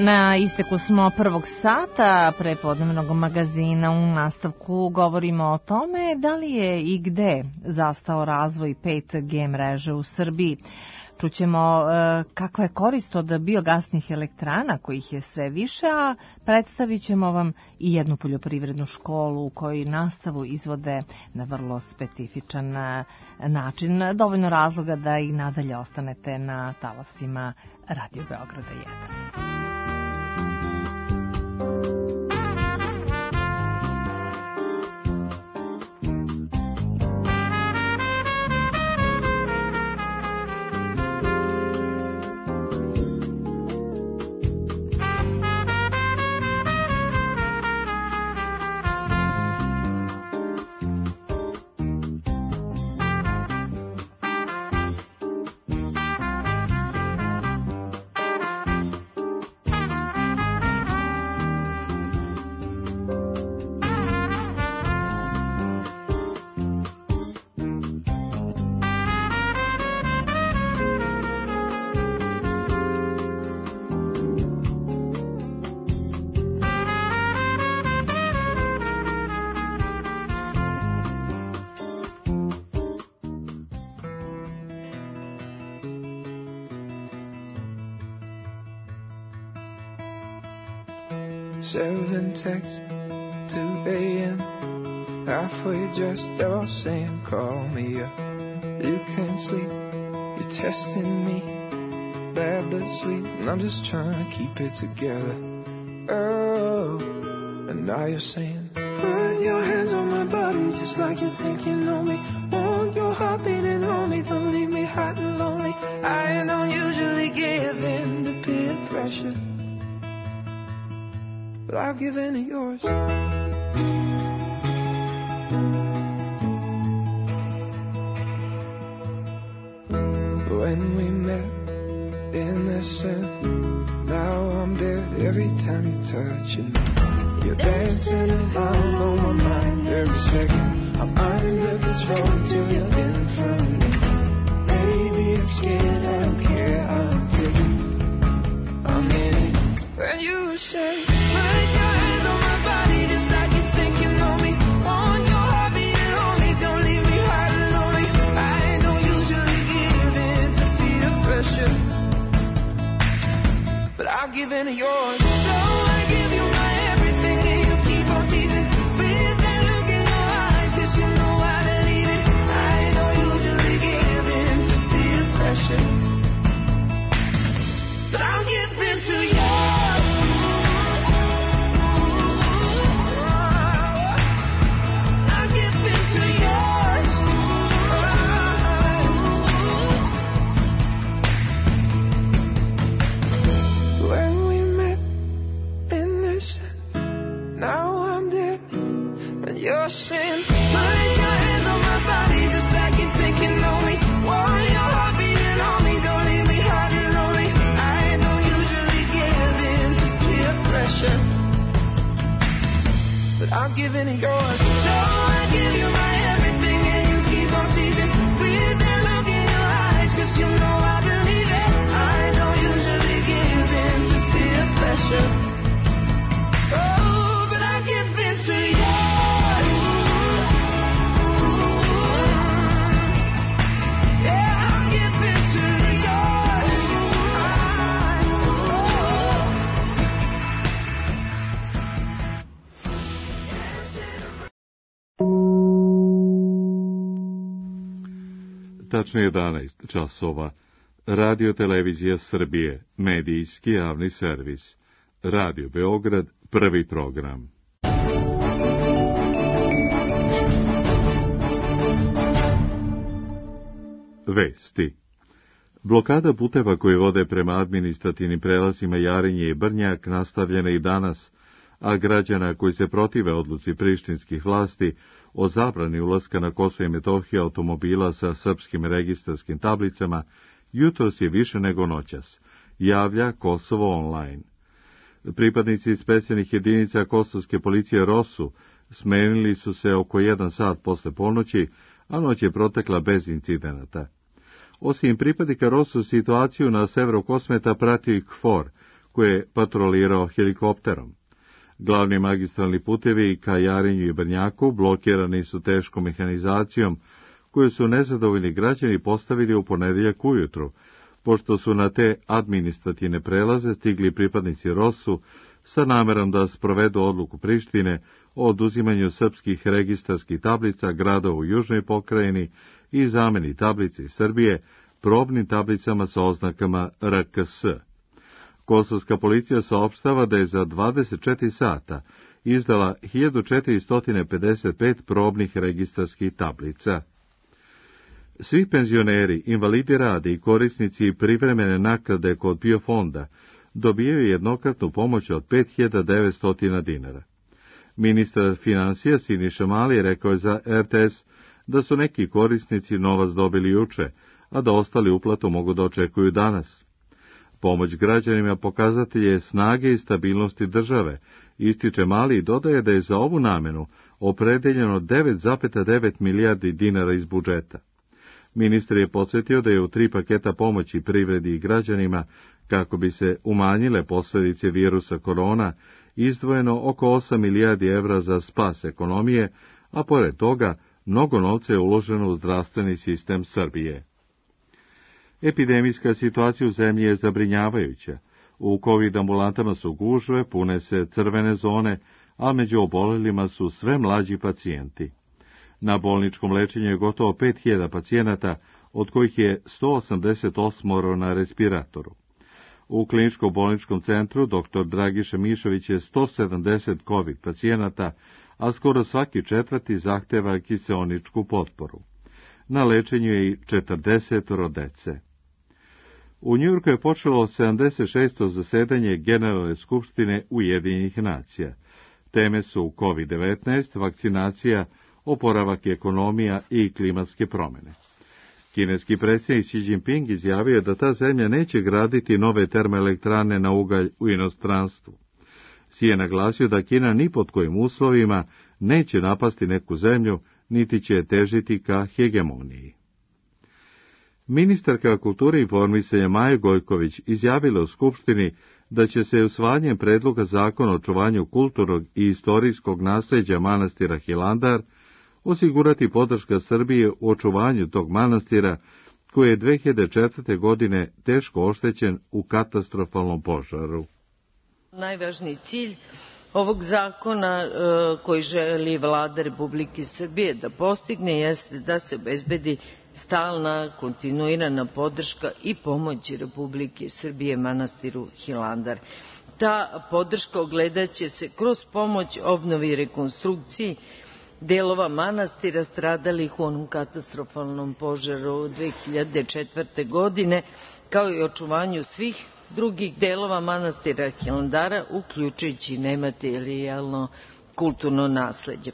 Na isteku smo prvog sata prepodnevnog magazina. U nastavku govorimo o tome da li je i gde zastao razvoj pet G mreže u Srbiji. Čućemo e, kakva je korist od biogasnih elektrana, kojih je sve više, a predstavit ćemo vam i jednu poljoprivrednu školu u kojoj nastavu izvode na vrlo specifičan način. Dovoljno razloga da i nadalje ostanete na talasima Radio Beograda jedan. Seven texts, two a.m. Halfway dressed, they're all saying, call me up. You can't sleep, you're testing me. Bad but sweet, and I'm just trying to keep it together. Oh, and now you're saying, put your hands on my body just like you think you know me. Want your heart beating on me, don't leave me hot and lonely. I don't usually give in to peer pressure, but I've given it yours. When we met in the sun, now I'm dead every time you touch me. You're dancing around on my mind every second. I'm under control till you're in front of me. Maybe I'm scared, I don't care, I'm digging. I'm in it. When you say, I'll give in to yours. So I give you my everything and you keep on teasing with that look in your eyes, 'cause you know I believe it. I don't usually give in to peer pressure, but I'll give in to yours. I'll give in to yours. When we met in this, now I'm dead, and you're saying, put your hands on my body just like you think you know me. Want your heart beating on me, don't leave me hot and lonely. I don't usually give in to peer pressure, but I'll give in to yours. So I give you my everything and you keep on teasing with that look in your eyes, 'cause you know I believe it. I don't usually give in to peer pressure. Oh, but I give in to yours. Yeah, I'll give in to yours. Tačno jedanaest časova. Radio Televizija Srbije, medijski javni servis. Radio Beograd, prvi program. Vesti. Blokada puteva koje vode prema administrativnim prelazima Jarinje i Brnjak nastavljena i danas, a građana koji se protive odluci prištinskih vlasti o zabrani ulaska na Kosovo i Metohiju automobila sa srpskim registarskim tablicama jutros je više nego noćas, javlja Kosovo online. Pripadnici specijalnih jedinica kosovske policije Rosu smenili su se oko jedan sat posle ponoći, a noć je protekla bez incidenata. Osim pripadnika Rosu, situaciju na severu Kosmeta pratio i KFOR, koje je patrolirao helikopterom. Glavni magistralni putevi ka Jarinju i Brnjaku blokirani su teškom mehanizacijom, koju su nezadovoljni građani postavili u ponedjeljak ujutru, pošto su na te administrativne prelaze stigli pripadnici Rosu sa namerom da sprovedu odluku Prištine o oduzimanju srpskih registarskih tablica gradova u južnoj pokrajini i zameni tablice iz Srbije probnim tablicama sa oznakama R K S. Kosovska policija saopštava da je za dvadeset četiri sata izdala hiljadu četiristo pedeset pet probnih registarskih tablica. Svi penzioneri, invalidi rada i korisnici privremene naknade kod PIO fonda dobijaju jednokratnu pomoć od pet hiljada devetsto dinara. Ministar financija Siniša Mali rekao je za R T S da su neki korisnici novac dobili juče, a da ostali uplatu mogu da očekuju danas. Pomoć građanima pokazatelj je snage i stabilnosti države, ističe Mali i dodaje da je za ovu namenu opredeljeno devet zarez devet milijardi dinara iz budžeta. Ministar je podsjetio da je u tri paketa pomoći privredi i građanima, kako bi se umanjile posljedice virusa korona, izdvojeno oko osam milijardi evra za spas ekonomije, a pored toga mnogo novca je uloženo u zdravstveni sistem Srbije. Epidemijska situacija u zemlji je zabrinjavajuća. U COVID ambulantama su gužve, pune se crvene zone, a među obolelima su sve mlađi pacijenti. Na bolničkom lečenju je gotovo pet hiljada pacijenata, od kojih je sto osamdeset osam na respiratoru. U kliničko-bolničkom centru doktor Dragiša Mišović je sto sedamdeset COVID pacijenata, a skoro svaki četvrti zahteva kiseoničku potporu. Na lečenju je i četrdeset dece. U Njujorku je počelo sedamdeset šesto zasedanje Generalne skupštine Ujedinjenih nacija. Teme su COVID devetnaest, vakcinacija, oporavak ekonomija i klimatske promjene. Kineski predsjednik Xi Jinping izjavio je da ta zemlja neće graditi nove termoelektrane na ugalj u inostranstvu. Xi je naglasio da Kina ni pod kojim uslovima neće napasti neku zemlju, niti će težiti ka hegemoniji. Ministarka kulture i informisanja Maja Gojković izjavila u Skupštini da će se usvajanjem predloga zakona o očuvanju kulturnog i istorijskog nasljeđa manastira Hilandar osigurati podrška Srbije u očuvanju tog manastira, koji je dve hiljade četvrte. godine teško oštećen u katastrofalnom požaru. Najvažniji cilj ovog zakona koji želi Vlada Republike Srbije da postigne jeste da se obezbedi stalna, kontinuirana podrška i pomoć Republike Srbije manastiru Hilandar. Ta podrška ogledaće se kroz pomoć obnovi i rekonstrukciji delova manastira stradalih u onom katastrofalnom požaru dve hiljade četvrte. godine, kao i očuvanju svih drugih delova manastira Hilandara, uključujući nematerijalno kulturno nasleđe.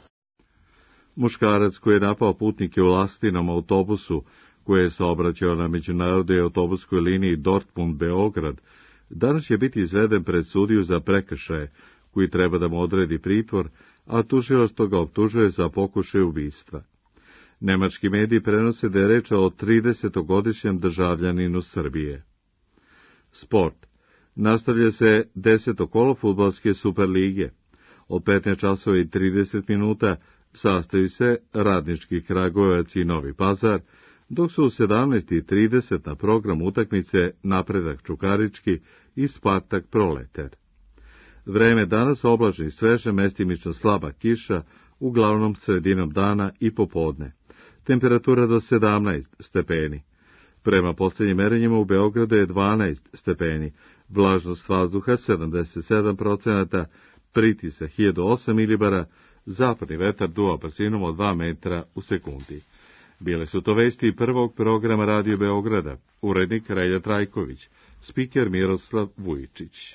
Muškarac koji je napao putnike u lastinom autobusu, koji je saobraćao na međunarodnoj autobuskoj liniji Dortmund-Beograd, danas će biti izveden pred sudiju za prekršaje, koji treba da mu odredi pritvor, a tužilaštvo ga optužuje za pokušaj ubistva. Nemački mediji prenose da je reč o tridesetogodišnjem državljaninu Srbije. Sport. Nastavlja se deseto kolo fudbalske Superlige. Od petnaest časova i trideset minuta sastaju se Radnički Kragujevac i Novi Pazar, dok su u sedamnaest i trideset na program utakmice Napredak Čukarički i Spartak Proleter. Vreme danas oblačno i sveže, mestimično slaba kiša, uglavnom sredinom dana i popodne. Temperatura do sedamnaest stepeni. Prema posljednjim merenjima u Beogradu je dvanaest stepeni, vlažnost vazduha sedamdeset sedam procenata, pritisak hiljadu osam milibara, zapadni vetar duva brzinom od dva metra u sekundi. Bile su to vesti prvog programa Radio Beograda, urednik Relja Trajković, spiker Miroslav Vujičić.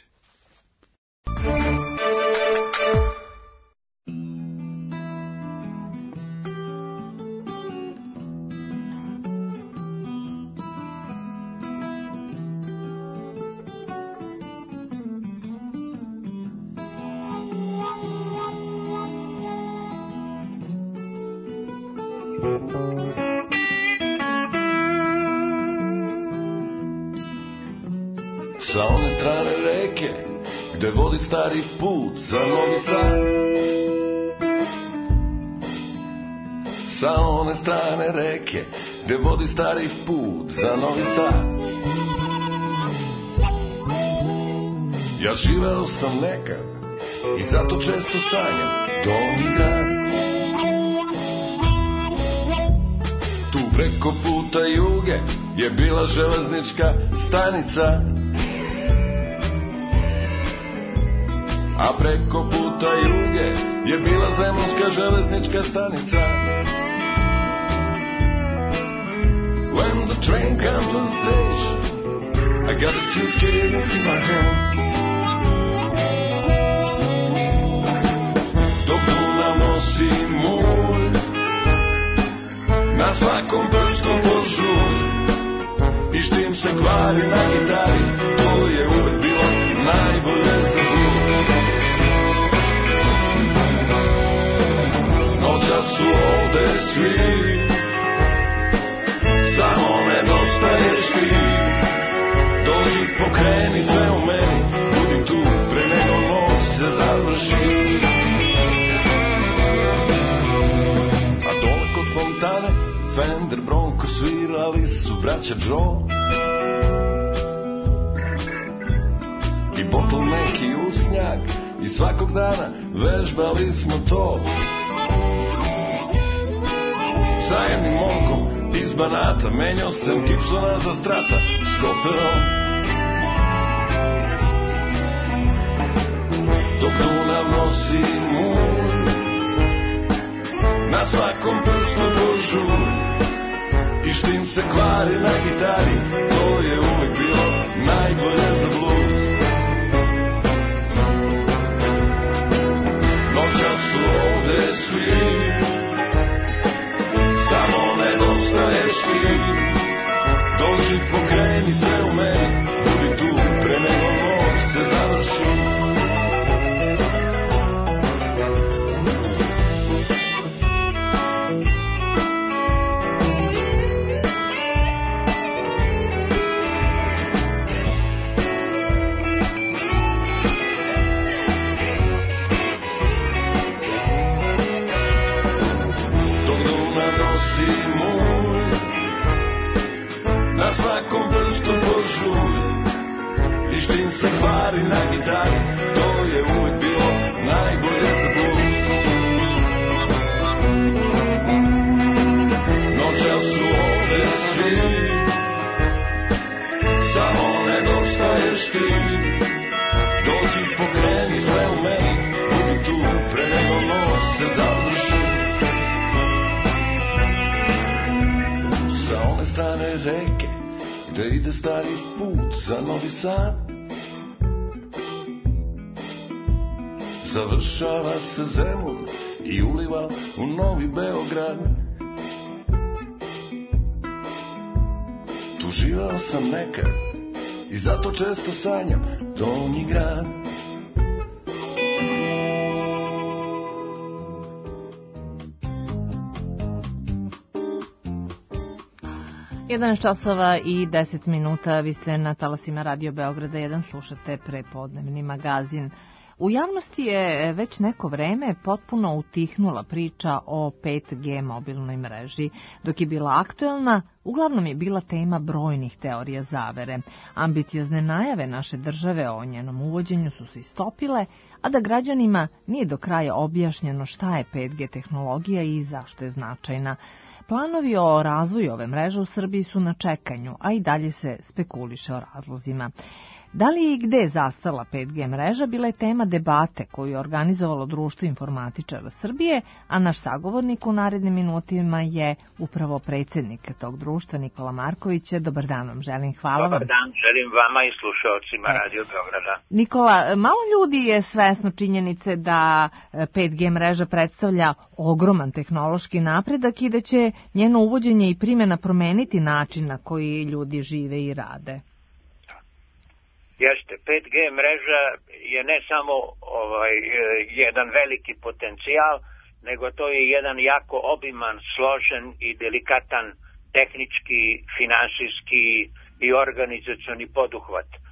sa one strane reke, gde vodi stari put za Novi Sad. Sa one strane reke, gde vodi stari put za Novi Sad. Ja živeo sam nekad i zato često sanjam Donji grad. Tu preko puta Juge je bila železnička stanica, a preko puta Juge je bila zemunska železnička stanica. When the train comes to the station, I got a suitcase in my hand. Dok Dunav nosi mulj, na svakom prstu požulj, i štim se kvari na gitari, to je uvek bilo najbolje za blues. Noća su ovde svi, samo nedostaješ ti. Dođi, pokreni sve u meni, budi tu pre nego noć se završi. A dole kod fontane Fender Bronco svirali su braća Joe i bottleneck i usnjak, i svakog dana vežbali smo to sa jednim momkom iz Banata. Menjao sam Gibsona za Strata s koferom. Dok Dunav nosi mulj, na svakom prstu požulj, i štim se kvari na gitari, to je uvek bilo najbolje za blues. Noća su ovde svi, samo nedostaješ ti. Dođi, pokreni sve u meni, budi tu pre nego noć se završi. Na gitari, to je uvek bilo najbolje za blues. Noća su ovde svi, samo nedostaješ ti. Dođi, pokreni sve u meni, budi tu pre nego noć se završi. Sa one strane reke, gde ide stari put za Novi Sad, završava se Zemun i uliva u Novi Beograd. Tu živao sam nekad i zato često sanjam Donji grad. jedanaest časova i deset minuta, vi ste na talasima Radio Beograda jedan, slušate prepodnevni magazin. U javnosti je već neko vreme potpuno utihnula priča o pet G mobilnoj mreži. Dok je bila aktuelna, uglavnom je bila tema brojnih teorija zavere. Ambiciozne najave naše države o njenom uvođenju su se istopile, a da građanima nije do kraja objašnjeno šta je pet G tehnologija i zašto je značajna. Planovi o razvoju ove mreže u Srbiji su na čekanju, a i dalje se spekuliše o razlozima. Da li i gde je zastala pet G mreža bila je tema debate koju je organizovalo Društvo informatičara Srbije, a naš sagovornik u narednim minutima je upravo predsjednik tog društva, Nikola Marković. Dobar dan vam želim, hvala vam. Dobar dan, želim vama i slušalcima Radio Beograda. Nikola, malo ljudi je svesno činjenice da pet G mreža predstavlja ogroman tehnološki napredak i da će njeno uvođenje i primjena promeniti način na koji ljudi žive i rade. Jeste, pet G mreža je ne samo ovaj, jedan veliki potencijal, nego to je jedan jako obiman, složen i delikatan tehnički, finansijski i organizacioni poduhvat.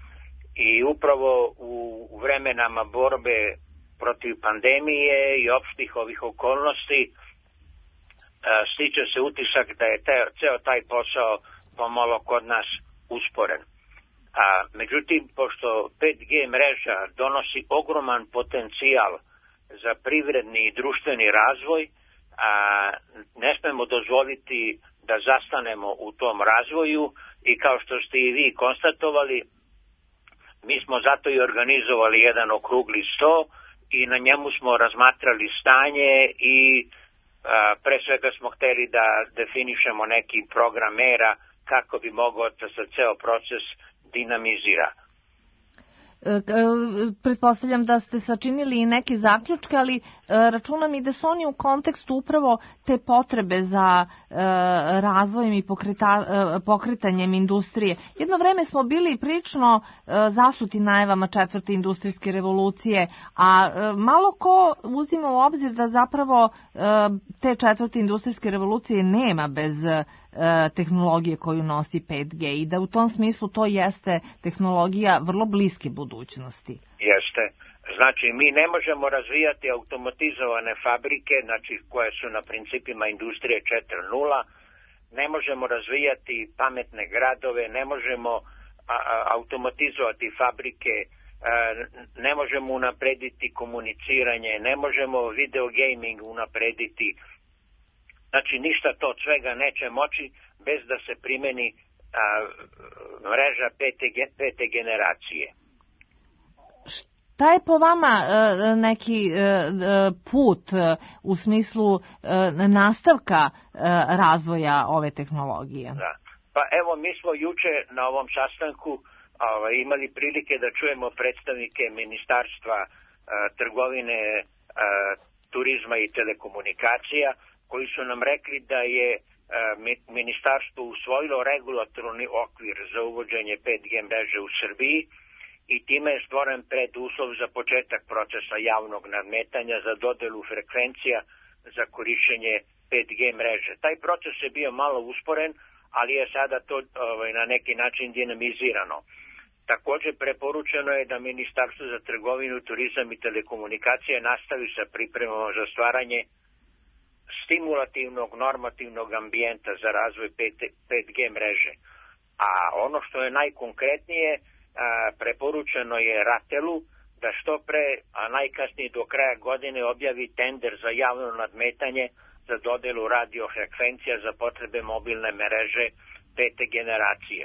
i upravo u vremenama borbe protiv pandemije i opštih ovih okolnosti stiče se utisak da je te, ceo taj posao pomalo kod nas usporen. A, međutim, pošto pet G mreža donosi ogroman potencijal za privredni i društveni razvoj, a, ne smemo dozvoliti da zastanemo u tom razvoju i kao što ste i vi konstatovali, mi smo zato i organizovali jedan okrugli sto i na njemu smo razmatrali stanje i a, pre svega smo hteli da definišemo neki program mera kako bi mogao da se ceo proces dinamizira. Pretpostavljam da ste sačinili i neke zaključke, ali računam i da su oni u kontekstu upravo te potrebe za razvojem i pokreta, pokretanjem industrije. Jedno vreme smo bili prilično zasuti najavama četvrte industrijske revolucije, a malo ko uzima u obzir da zapravo te četvrte industrijske revolucije nema bez tehnologije koju nosi pet G i da u tom smislu to jeste tehnologija vrlo bliske budućnosti. Jeste. Znači, mi ne možemo razvijati automatizovane fabrike, znači koje su na principima industrije četiri nula, ne možemo razvijati pametne gradove, ne možemo a, a, automatizovati fabrike, a, ne možemo unaprediti komuniciranje, ne možemo video gaming unaprediti. Znači, ništa to od svega neće moći bez da se primeni a, mreža pete, pete generacije. Šta je po vama a, neki a, put a, u smislu a, nastavka a, razvoja ove tehnologije? Da. Pa evo, mi smo juče na ovom sastanku a, imali prilike da čujemo predstavnike Ministarstva a, trgovine, a, turizma i telekomunikacija, koji su nam rekli da je e, ministarstvo usvojilo regulatorni okvir za uvođenje pet G mreže u Srbiji i time je stvoren preduslov za početak procesa javnog nadmetanja za dodelu frekvencija za korišćenje pet G mreže. Taj proces je bio malo usporen, ali je sada to ovaj, na neki način dinamizirano. Također preporučeno je da Ministarstvo za trgovinu, turizam i telekomunikacije nastavi sa pripremama za stvaranje stimulativnog normativnog ambijenta za razvoj pet G mreže. A ono što je najkonkretnije, a, preporučeno je Ratelu da što pre, a najkasnije do kraja godine objavi tender za javno nadmetanje za dodelu radiofrekvencija za potrebe mobilne mreže pete generacije.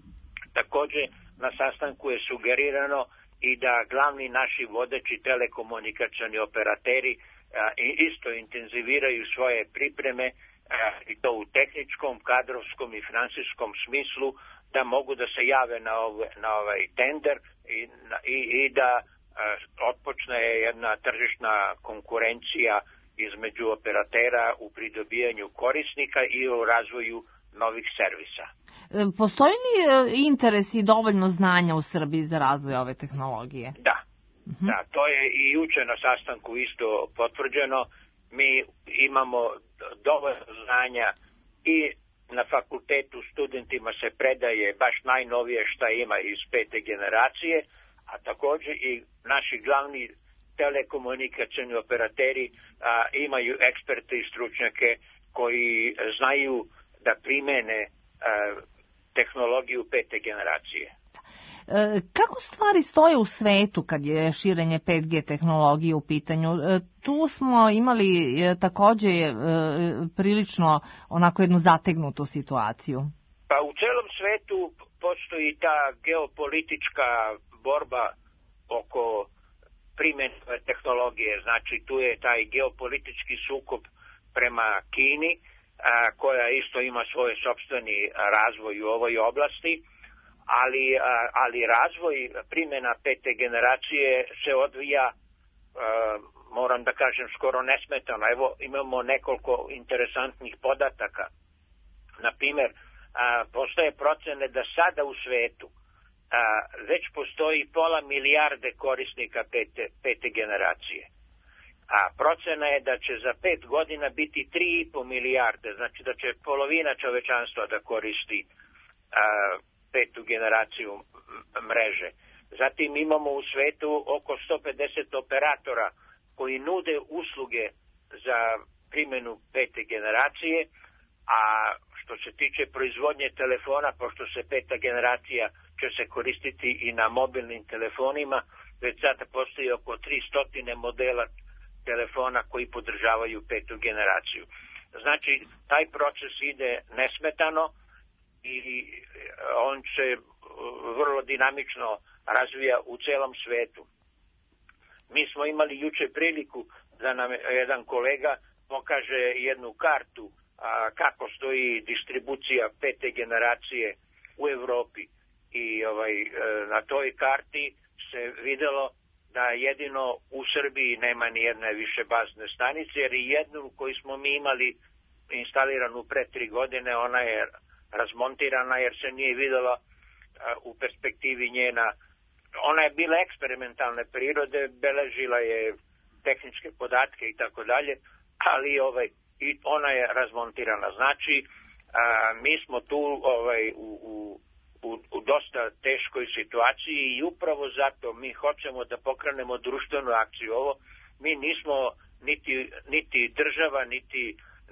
Također, na sastanku je sugerirano i da glavni naši vodeći telekomunikacioni operateri i isto intenziviraju svoje pripreme i to u tehničkom, kadrovskom i finansijskom smislu da mogu da se jave na ovaj, na ovaj tender i, i, i da otpočne jedna tržišna konkurencija između operatera u pridobijanju korisnika i u razvoju novih servisa. Postoji li interes i dovoljno znanja u Srbiji za razvoj ove tehnologije? Da. Uh-huh. Da, to je i juče na sastanku isto potvrđeno. Mi imamo dovoljno znanja i na fakultetu studentima se predaje baš najnovije šta ima iz pete generacije, a također i naši glavni telekomunikacioni operateri a, imaju eksperte i stručnjake koji znaju da primene a, tehnologiju pete generacije. Kako stvari stoje u svetu kad je širenje pet G tehnologije u pitanju? Tu smo imali također prilično onako jednu zategnutu situaciju. Pa u celom svetu postoji ta geopolitička borba oko primjene tehnologije. Znači tu je taj geopolitički sukob prema Kini, a, koja isto ima svoj sopstveni razvoj u ovoj oblasti. Ali, ali razvoj primjena pete generacije se odvija, moram da kažem, skoro nesmetano. Evo, imamo nekoliko interesantnih podataka. Na primjer, postoje procene da sada u svetu već postoji pola milijarde korisnika pete, pete generacije. A procena je da će za pet godina biti tri i po milijarde, znači da će polovina čovečanstva da koristi petu generaciju mreže. Zatim imamo u svetu oko sto pedeset operatora koji nude usluge za primjenu pete generacije, a što se tiče proizvodnje telefona, pošto se peta generacija će se koristiti i na mobilnim telefonima, već sada postoji oko tristo modela telefona koji podržavaju petu generaciju. Znači, taj proces ide nesmetano i on se vrlo dinamično razvija u celom svetu. Mi smo imali juče priliku da nam jedan kolega pokaže jednu kartu a, kako stoji distribucija pete generacije u Evropi. I ovaj, na toj karti se videlo da jedino u Srbiji nema ni jedne više bazne stanice, jer i jednu koju smo mi imali instaliranu pre tri godine, ona je razmontirana jer se nije videla u perspektivi njena. Ona je bila eksperimentalne prirode, beležila je tehničke podatke i tako dalje, ali ovaj, i ona je razmontirana. Znači, a, mi smo tu ovaj, u, u, u, u dosta teškoj situaciji i upravo zato mi hoćemo da pokrenemo društvenu akciju. Ovo mi nismo niti, niti država, niti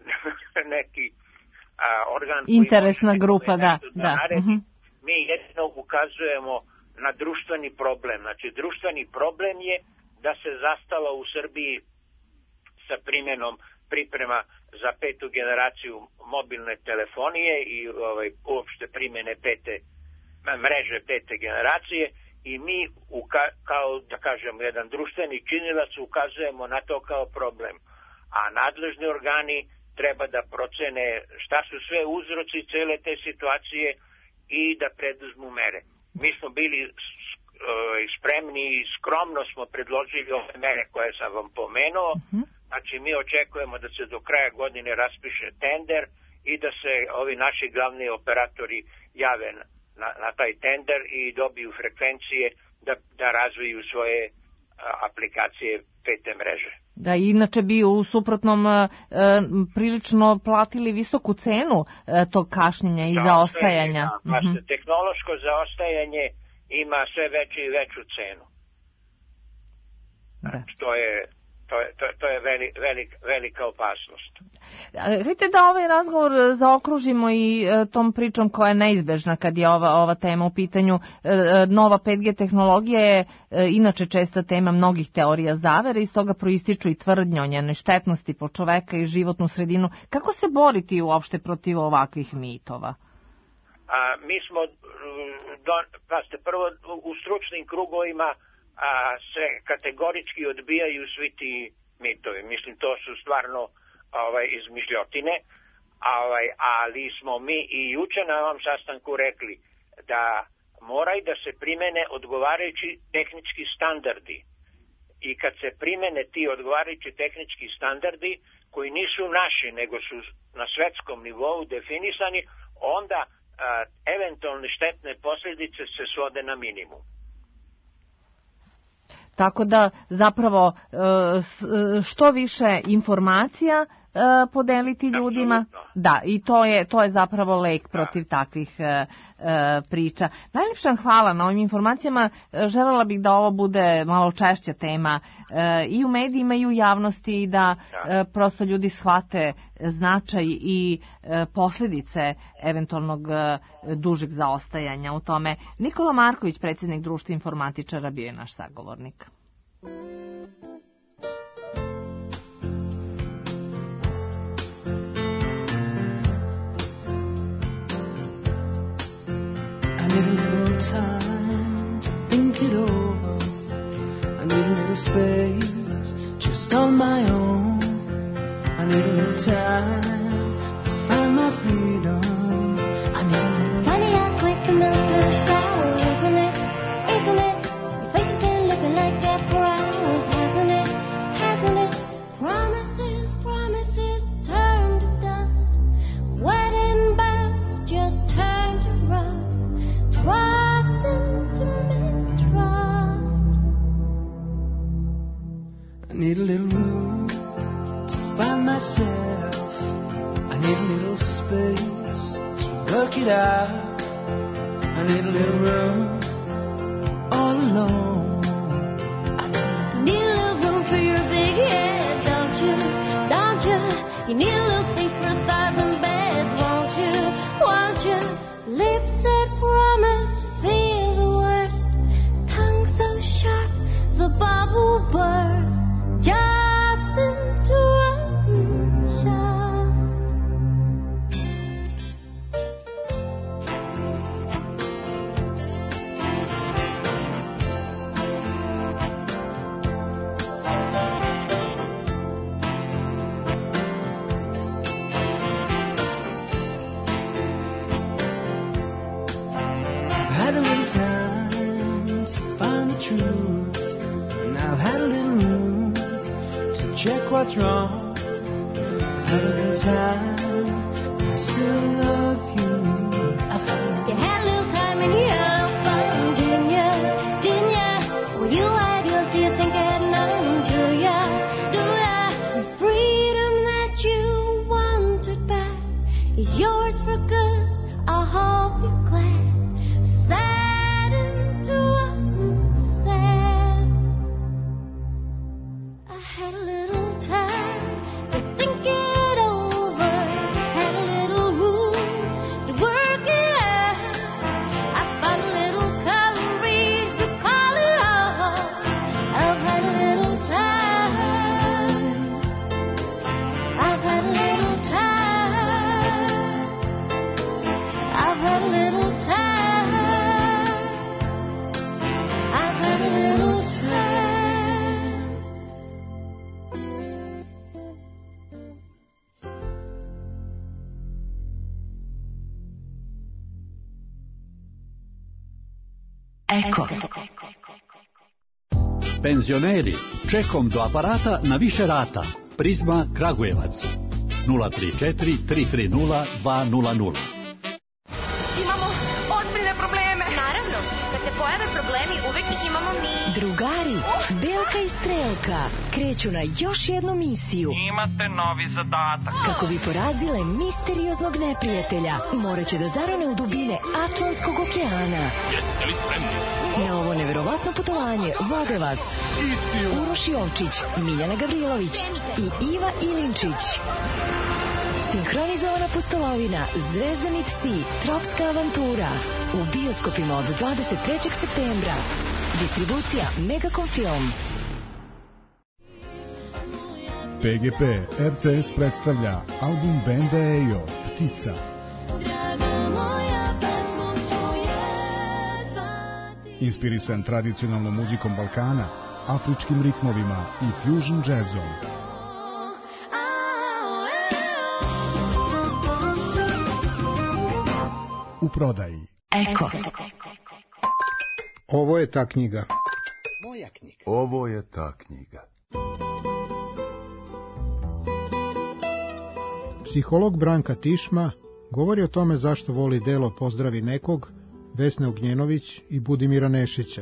neki a, organ interesna grupa, da, da. Uh-huh. Mi jedino ukazujemo na društveni problem. Znači, društveni problem je da se zastalo u Srbiji sa primjenom priprema za petu generaciju mobilne telefonije i ovaj, uopšte primjene pete, mreže pete generacije i mi uka, kao da kažemo jedan društveni činilac ukazujemo na to kao problem. A nadležni organi treba da procene šta su sve uzroci cele te situacije i da preduzmu mere. Mi smo bili spremni i skromno smo predložili ove mere koje sam vam pomenuo. Uh-huh. Znači, mi očekujemo da se do kraja godine raspiše tender i da se ovi naši glavni operatori jave na, na taj tender i dobiju frekvencije da, da razviju svoje a, aplikacije pete mreže. Da, inače bi u suprotnom e, prilično platili visoku cenu e, tog kašnjenja i zaostajanja. Da, pa se tehnološko zaostajanje ima sve veću i veću cenu. Znači, to je, to je, to, to je velik, velik, velika opasnost. Vidite da ovaj razgovor zaokružimo i e, tom pričom koja je neizbežna kad je ova, ova tema u pitanju. E, nova pet G tehnologija je e, inače česta tema mnogih teorija zavere i iz toga proističu i tvrdnje o njenoj štetnosti po čoveka i životnu sredinu. Kako se boriti uopšte protiv ovakvih mitova? A, mi smo, do, pasite, prvo u stručnim krugovima a, se kategorički odbijaju svi ti mitovi. Mislim, to su stvarno ovaj, izmišljotine, ovaj, ali smo mi i juče na ovom sastanku rekli da moraju da se primene odgovarajući tehnički standardi. I kad se primene ti odgovarajući tehnički standardi koji nisu naši, nego su na svetskom nivou definisani, onda a, eventualne štetne posljedice se svode na minimum. Tako da zapravo što više informacija podeliti ljudima. Absolutno. Da, i to je, to je zapravo lek protiv da. takvih priča. Najljepša hvala na ovim informacijama. Želela bih da ovo bude malo češća tema i u medijima i u javnosti i da, da. prosto ljudi shvate značaj i posljedice eventualnog dužeg zaostajanja u tome. Nikola Marković, predsjednik Društva informatičara, bio je naš sagovornik. I need a little time to think it over. I need a little space just on my own. I need a little time to find my freedom. I need a little. Funny how quick a melter flower, isn't it? Isn't it? Your face has been looking like that for hours, hasn't it? Hasn't it? Promises, promises turn to dust. Wedding bells just turn to rust. Trust into mistrust. I need a little room to find myself. I need a little space to work it out. I need a little room all alone. and I've had a little room to check what's wrong. Had a little time, I still love you. I've had a little You had a little time and you had a little fun, didn't ya? Didn't ya? Well, you had yours, do you think I had none? Do ya? Do ya? The freedom that you wanted back is yours for good. I hope you're glad. Saddened to understand. I had a little time to think it over. Had a little room to work it out. I found a little courage to call it off. I've had a little time. I've had a little time. I've had a little time. I've had a little time. Eko. Penzioneri, čekom do aparata na više rata. Prizma Kragujevac. nula tri četiri tri tri nula dva nula nula. Imamo ozbiljne probleme. Naravno, kad se pojave problemi, uvek ih imamo mi. Drugari, Belka i Strelka kreću na još jednu misiju. Imate novi zadatak. Kako bi porazile misterioznog neprijatelja, morat će da zarone u dubine Atlantskog okeana. Jeste li spremni? Na ovo neverovatno putovanje vode vas Uroš Jovčić, Miljana Gavrilović i Iva Ilinčić. Sinhronizovana pustolovina, Zvezdani psi, tropska avantura. U bioskopima od dvadeset trećeg septembra. Distribucija Megacom Film. P G P R T S predstavlja album benda Ejo, Ptica. Inspirisan tradicionalnom muzikom Balkana, afričkim ritmovima i fusion jazzom. U prodaji Eko. Ovo je ta knjiga. Moja knjiga. Ovo je ta knjiga. Psiholog Branka Tišma govori o tome zašto voli delo Pozdravi nekog, Vesne Ognjenović i Budimira Nešića.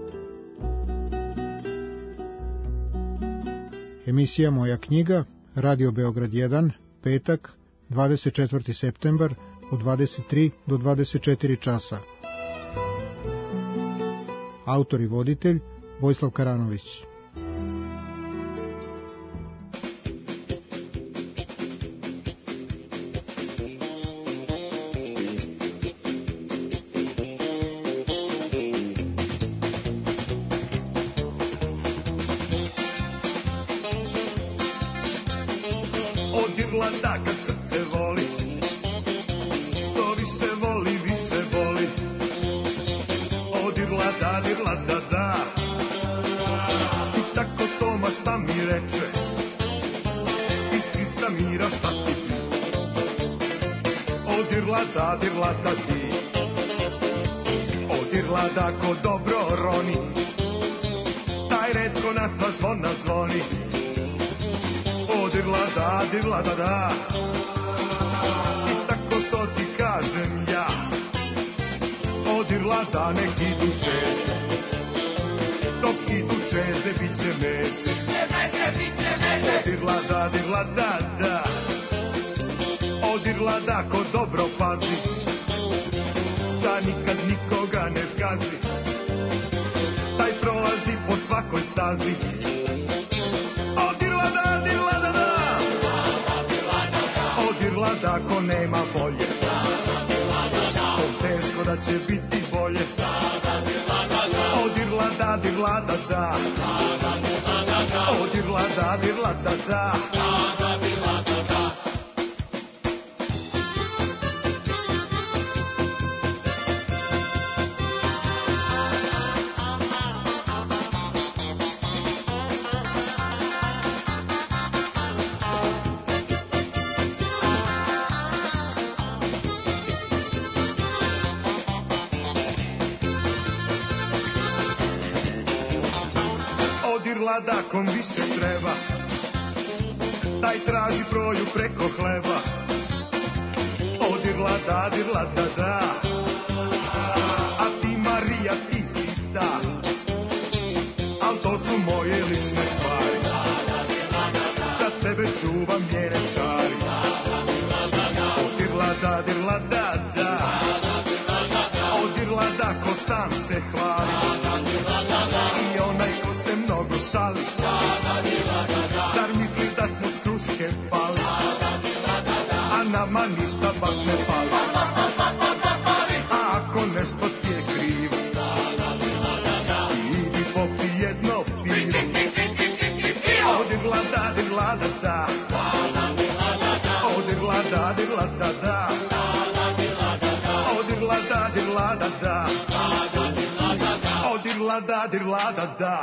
Emisija Moja knjiga, Radio Beograd jedan, petak, dvadeset četvrti septembar, od dvadeset tri do dvadeset četiri časa. Autor i voditelj Vojislav Karanović. Od Irlanda kad srce voli, što više voli, više voli. Od Irlanda, Irlanda, da. I tako Toma šta mi reče, iz čista mira šta ti ti. Od Irlanda, Irlanda ti. Od Irlanda ko dobro roni, taj redko na sva zvona zvoni. Od Irlanda, Irlanda, da. I tako to ti kažem ja. Od Irlanda nek idu čeze, dok idu čeze bit će meze. Od Irlanda, Irlanda, da. Od Irlanda ko dobro pazi, da nikad nikoga ne zgazi, taj prolazi po svakoj stazi. Od Irlanda, Irlanda, da. Od Irlanda ko nema volje, to teško da će biti bolje. Od Irlanda, Irlanda, da. Od Irlanda, Irlanda, da. Odirlada kom više treba, daj traži proju preko hleba. Odirlada, dirlada, da, a ti Marija ti si ta, al to su moje lične stvari, za sebe čuvam njene čari. Odirlada, dirlada, da, odirlada ko sam se hvali i onaj ko se mnogo šali, zar misli da smo s kruške pali, a nama ništa baš ne pali. A ako nešto ti je krivo, idi popi jedno pivo. Odirlada, dirlada, da, odirlada, dirlada, da, odirlada, dirlada, da, odirlada, dirlada, da,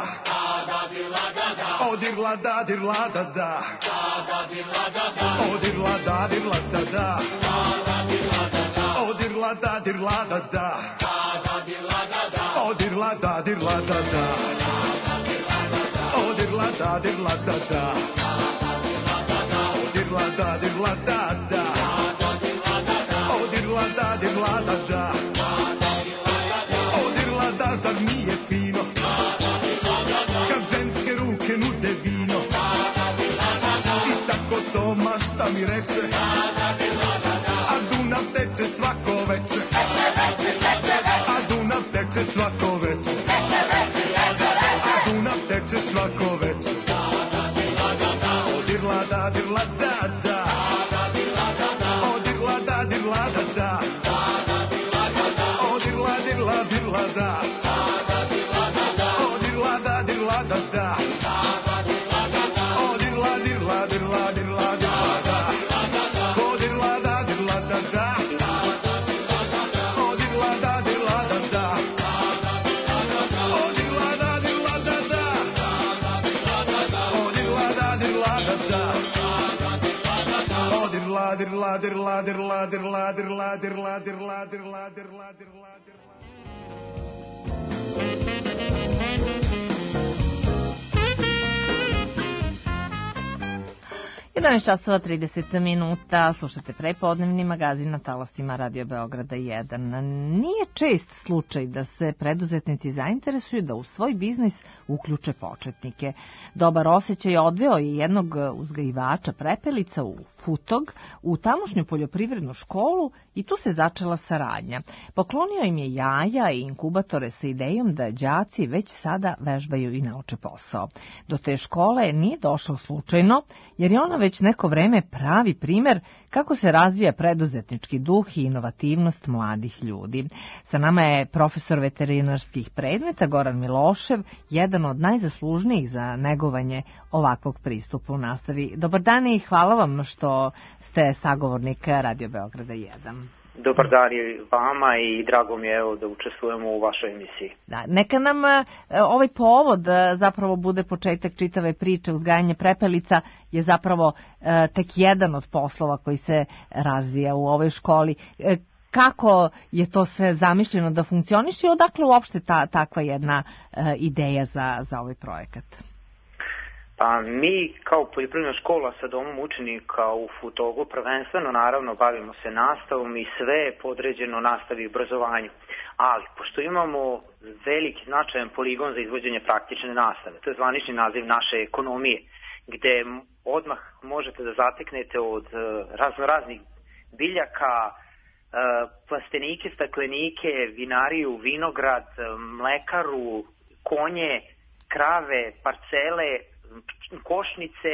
odirlada, dirlada, da, odirlada, dirlada, da, odirlada, dirlada, da, odirlada, dirlada, da, odirlada, dirlada, da, odirlada, dirlada, da, odirlada, dirlada, da, odirlada, zar nije fino kad ženske ruke nude vino i tako to mašta mi reče, a Dunav teče svako veče, a Dunav teče svako veče, a Dunav teče svako veče. Odirlada, dirlada, da, odirlada, dirlada, da, odirlada, dirlada, dirlada, odirlada, dirlada, da, odirlada, dirlada, dirlada, dirlada, odirlada, dirlada, da, odirlada, dirlada, da, odirlada, dirlada, da, odirlada, dirlada, da, odirlada, dirlada, dirlada, dirlada, dirlada, dirlada, dirlada, dirlada, dirlada, dirlada. jedanaest časova trideset minuta, slušate prepodnevni magazin na talasima Radio Beograda jedan. Nije čest slučaj da se preduzetnici zainteresuju da u svoj biznis uključe početnike. Dobar osjećaj odveo je jednog uzgajivača prepelica u Futog u tamošnju poljoprivrednu školu i tu se začela saradnja. Poklonio im je jaja i inkubatore sa idejom da đaci već sada vežbaju i nauče posao. Do te škole nije došlo slučajno, jer je ona već neko vreme pravi primer kako se razvija preduzetnički duh i inovativnost mladih ljudi. Sa nama je profesor veterinarskih predmeta Goran Milošev, jedan od najzaslužnijih za negovanje ovakvog pristupa u nastavi. Dobar dan i hvala vam što ste sagovornik Radio Beograda jedan. Dobar dan i vama i drago mi je evo da učestvujemo u vašoj emisiji. Da, neka nam e, ovaj povod e, zapravo bude početak čitave priče. Uzgajanje prepelica je zapravo e, tek jedan od poslova koji se razvija u ovoj školi. E, kako je to sve zamišljeno da funkcioniše i odakle uopšte ta, takva jedna e, ideja za, za ovaj projekat? Pa mi kao poljoprivredna škola sa domom učenika u Futogu prvenstveno naravno bavimo se nastavom i sve je podređeno nastavi i obrazovanju. Ali pošto imamo veliki značajan poligon za izvođenje praktične nastave, to je zvanični naziv naše ekonomije, gde odmah možete da zateknete od raznoraznih biljaka, plastenike, staklenike, vinariju, vinograd, mlekaru, konje, krave, parcele, košnice,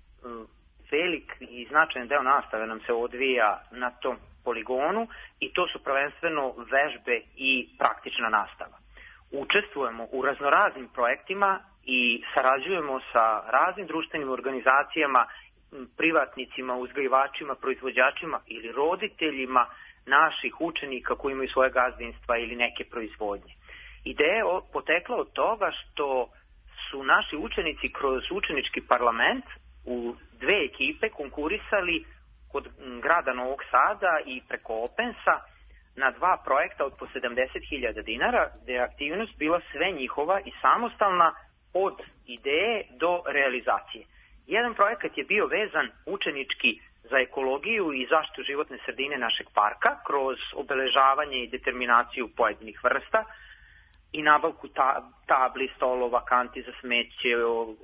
velik i značajan deo nastave nam se odvija na tom poligonu i to su prvenstveno vežbe i praktična nastava. Učestvujemo u raznoraznim projektima i sarađujemo sa raznim društvenim organizacijama, privatnicima, uzgajivačima, proizvođačima ili roditeljima naših učenika koji imaju svoje gazdinstva ili neke proizvodnje. Ideja je potekla od toga što su naši učenici kroz učenički parlament u dve ekipe konkurisali kod grada Novog Sada i preko Opensa na dva projekta od po sedamdeset hiljada dinara, gde je aktivnost bila sve njihova i samostalna od ideje do realizacije. Jedan projekat je bio vezan učenički za ekologiju i zaštitu životne sredine našeg parka kroz obeležavanje i determinaciju pojedinih vrsta i nabavku ta, tabli, stolova, kanti za smeće, o, o,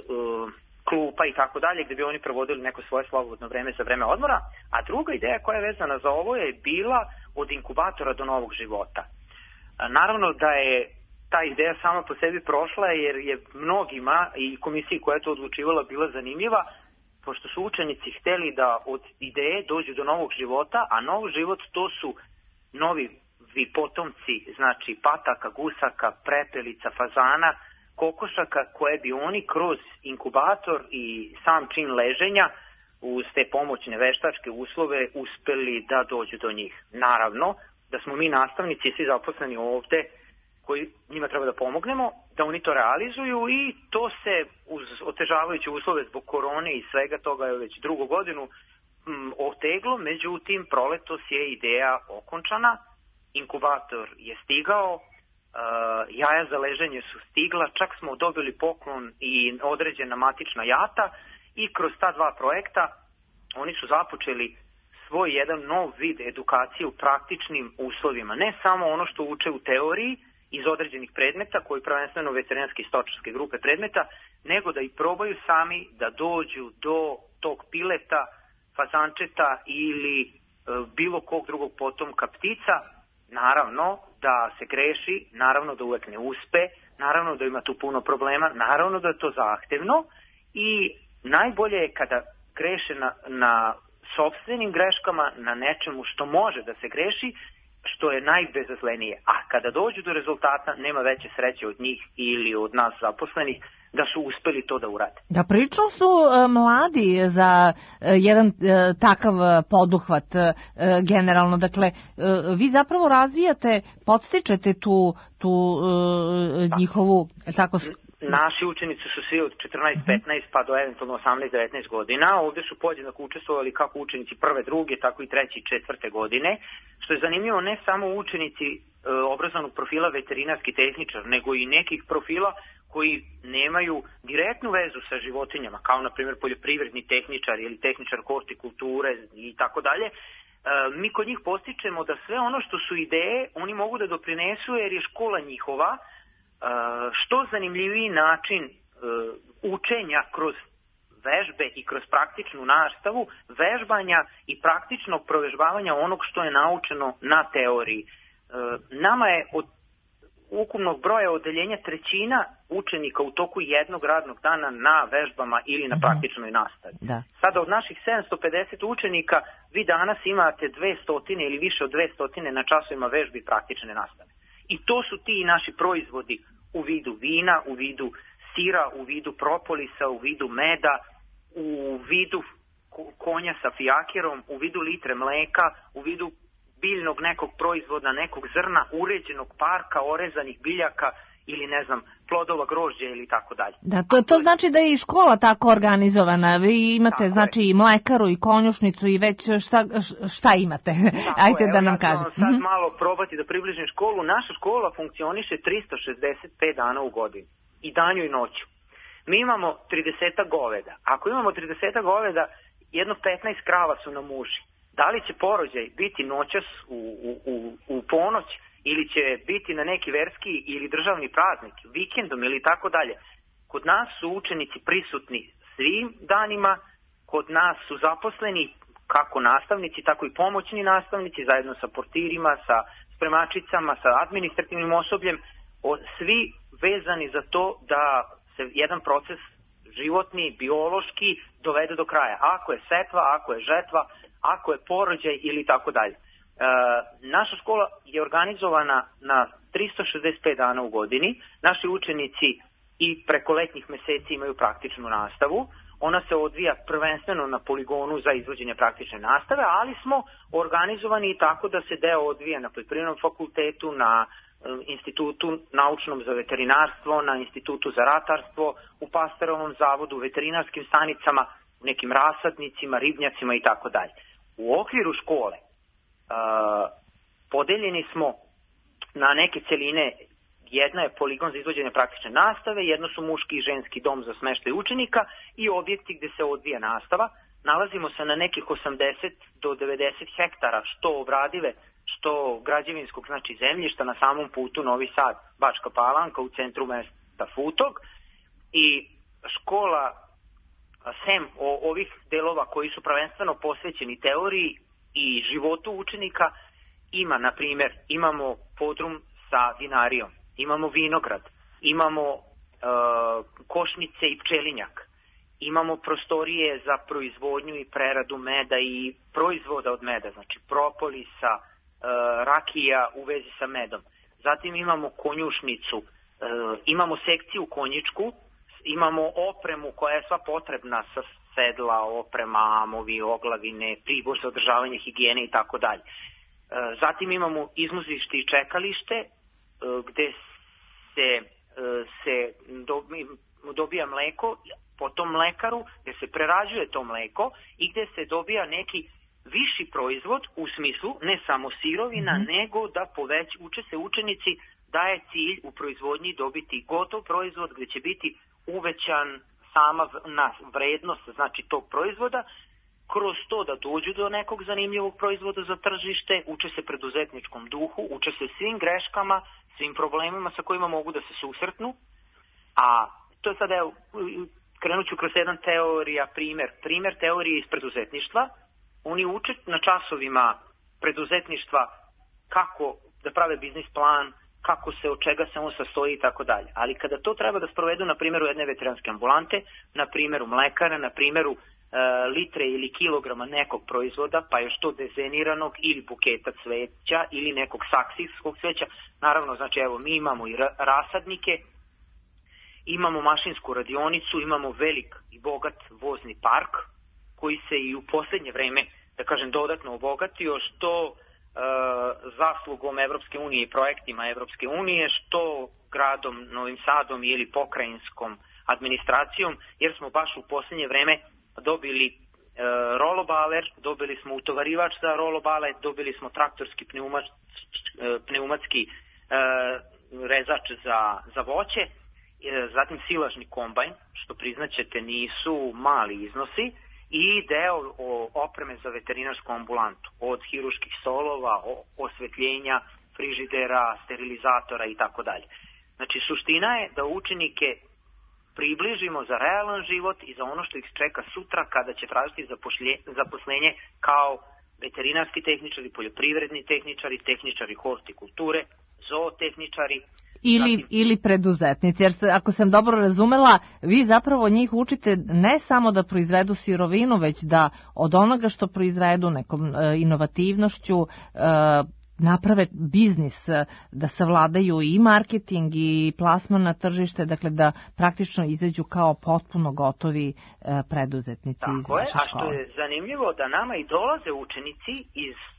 o, klupa i tako dalje, gde bi oni provodili neko svoje slobodno vreme za vreme odmora. A druga ideja koja je vezana za ovo je bila od inkubatora do novog života. Naravno da je ta ideja sama po sebi prošla jer je mnogima i komisiji koja je to odlučivala bila zanimljiva, pošto su učenici hteli da od ideje dođu do novog života, a nov život to su novi potomci, znači pataka, gusaka, prepelica, fazana, kokošaka koje bi oni kroz inkubator i sam čin leženja uz te pomoćne veštačke uslove uspeli da dođu do njih. Naravno da smo mi nastavnici i svi zaposleni ovde koji njima treba da pomognemo, da oni to realizuju i to se uz otežavajuće uslove zbog korone i svega toga je već drugu godinu m, oteglo, međutim proletos je ideja okončana, inkubator je stigao, uh, jaja za leženje su stigla, čak smo dobili poklon i određena matična jata i kroz ta dva projekta oni su započeli svoj jedan nov vid edukacije u praktičnim uslovima, ne samo ono što uče u teoriji iz određenih predmeta, koji prvenstveno veterinarske i stočarske grupe predmeta, nego da i probaju sami da dođu do tog pileta, fazančeta ili e, bilo kog drugog potomka ptica. Naravno da se greši, naravno da uvek ne uspe, naravno da ima tu puno problema, naravno da je to zahtevno i najbolje je kada greše na, na sopstvenim greškama, na nečemu što može da se greši, što je najbezazlenije. A kada dođu do rezultata, nema veće sreće od njih ili od nas zaposlenih da su uspeli to da urade. Da, prilično su e, mladi za e, jedan e, takav poduhvat e, generalno. Dakle, e, vi zapravo razvijate, podstičete tu, tu e, njihovu tako. Naši učenici su svi od četrnaest petnaest pa do eventualno osamnaest devetnaest godina. Ovde su podjednako učestvovali kako učenici prve, druge, tako i treće i četvrte godine. Što je zanimljivo, ne samo učenici e, obrazovnog profila veterinarski tehničar, nego i nekih profila koji nemaju direktnu vezu sa životinjama, kao na primjer poljoprivredni tehničar ili tehničar hortikulture i tako dalje. E, mi kod njih postičemo da sve ono što su ideje, oni mogu da doprinesu jer je škola njihova, što zanimljiviji način uh, učenja kroz vežbe i kroz praktičnu nastavu, vežbanja i praktičnog provežbavanja onog što je naučeno na teoriji. Uh, nama je od ukupnog broja odeljenja trećina učenika u toku jednog radnog dana na vežbama ili na praktičnoj nastavi. Da. Sada od naših sedamsto pedeset učenika vi danas imate dvesta ili više od dvesta na časovima vežbi i praktične nastave. I to su ti naši proizvodi u vidu vina, u vidu sira, u vidu propolisa, u vidu meda, u vidu konja sa fijakerom, u vidu litre mleka, u vidu biljnog nekog proizvoda, nekog zrna, uređenog parka, orezanih biljaka ili ne znam, plodova grožđa ili tako dalje. Da, to, to znači da je i škola tako organizovana. Vi imate tako znači i mlekaru i konjušnicu i već šta, šta imate? Tako Ajde je, da nam ja kažete. Sad mm-hmm. malo probati da približim školu. Naša škola funkcioniše tristo šezdeset pet dana u godini. I danju i noću. Mi imamo trideset goveda. Ako imamo trideset goveda, jedno petnaest krava su na muži. Da li će porođaj biti noćas u, u, u, u ponoć ili će biti na neki verski ili državni praznik, vikendom ili tako dalje. Kod nas su učenici prisutni svim danima, kod nas su zaposleni kako nastavnici, tako i pomoćni nastavnici, zajedno sa portirima, sa spremačicama, sa administrativnim osobljem, svi vezani za to da se jedan proces životni, biološki dovede do kraja. Ako je setva, ako je žetva, ako je porođaj ili tako dalje. E, naša škola je organizovana na tristo šezdeset pet dana u godini. Naši učenici i preko letnjih meseci imaju praktičnu nastavu. Ona se odvija prvenstveno na poligonu za izvođenje praktične nastave, ali smo organizovani i tako da se deo odvija na poljoprivrednom fakultetu, na institutu naučnom za veterinarstvo, na institutu za ratarstvo, u pastorovnom zavodu, veterinarskim stanicama, u nekim rasadnicima, ribnjacima i tako dalje. U okviru škole uh, podeljeni smo na neke celine Jedna je poligon za izvođenje praktične nastave, jedno su muški i ženski dom za smeštaj učenika i objekti gde se odvija nastava. Nalazimo se na nekih osamdeset do devedeset hektara, što obradive, što građevinskog, znači zemljišta na samom putu Novi Sad, Bačka Palanka u centru mesta Futog. I škola, sem o, ovih delova koji su prvenstveno posvećeni teoriji i životu učenika, ima, na primjer, imamo podrum sa vinarijom, imamo vinograd, imamo e, košnice i pčelinjak, imamo prostorije za proizvodnju i preradu meda i proizvoda od meda, znači propolisa, e, rakija u vezi sa medom. Zatim imamo konjušnicu, e, imamo sekciju konjičku, imamo opremu koja je sva potrebna sa sedla, oprema, amovi, oglavine, pribor za održavanje higijene i tako dalje. Zatim imamo izmuzište i čekalište gde se, se dobija mleko, potom mlekaru gde se prerađuje to mleko i gde se dobija neki viši proizvod u smislu ne samo sirovina, mm-hmm. nego da poveć, uče se učenici da je cilj u proizvodnji dobiti gotov proizvod gde će biti uvećan sama na vrednost, znači tog proizvoda, kroz to da dođu do nekog zanimljivog proizvoda za tržište, uče se preduzetničkom duhu, uče se svim greškama, svim problemima sa kojima mogu da se susretnu, a to je sada, evo, krenut ću kroz jedan teorija, primer, primer teorije iz preduzetništva. Oni uče na časovima preduzetništva kako da prave biznis plan, kako se, od čega se on sastoji i tako dalje. Ali kada to treba da sprovedu na primjeru jedne veteranske ambulante, na primjeru mlekara, na primjeru e, litre ili kilograma nekog proizvoda, pa još to dezeniranog ili buketa cveća ili nekog saksijskog cveća, naravno, znači evo mi imamo i rasadnike, imamo mašinsku radionicu, imamo velik i bogat vozni park koji se i u posljednje vreme, da kažem, dodatno obogatio, što E, zaslugom Evropske unije i projektima Evropske unije, što gradom Novim Sadom ili pokrajinskom administracijom, jer smo baš u posljednje vreme dobili e, rolobaler, dobili smo utovarivač za rolobale, dobili smo traktorski pneumač, e, pneumatski e, rezač za, za voće, e, zatim silažni kombajn, što priznaćete nisu mali iznosi, i deo o opreme za veterinarsku ambulantu, od hiruških stolova, osvetljenja, frižidera, sterilizatora i tako dalje. Znači, suština je da učenike približimo za realan život i za ono što ih čeka sutra kada će tražiti zaposlenje kao veterinarski tehničari, poljoprivredni tehničari, tehničari hortikulture, zootehničari, Ili, Zatim, ili preduzetnici, jer ako sam dobro razumela, vi zapravo njih učite ne samo da proizvedu sirovinu, već da od onoga što proizvedu nekom e, inovativnošću e, naprave biznis, da savladaju i marketing i plasman na tržište, dakle da praktično izađu kao potpuno gotovi e, preduzetnici iz Tako je, vaše škole. A što je zanimljivo da nama i dolaze učenici iz e,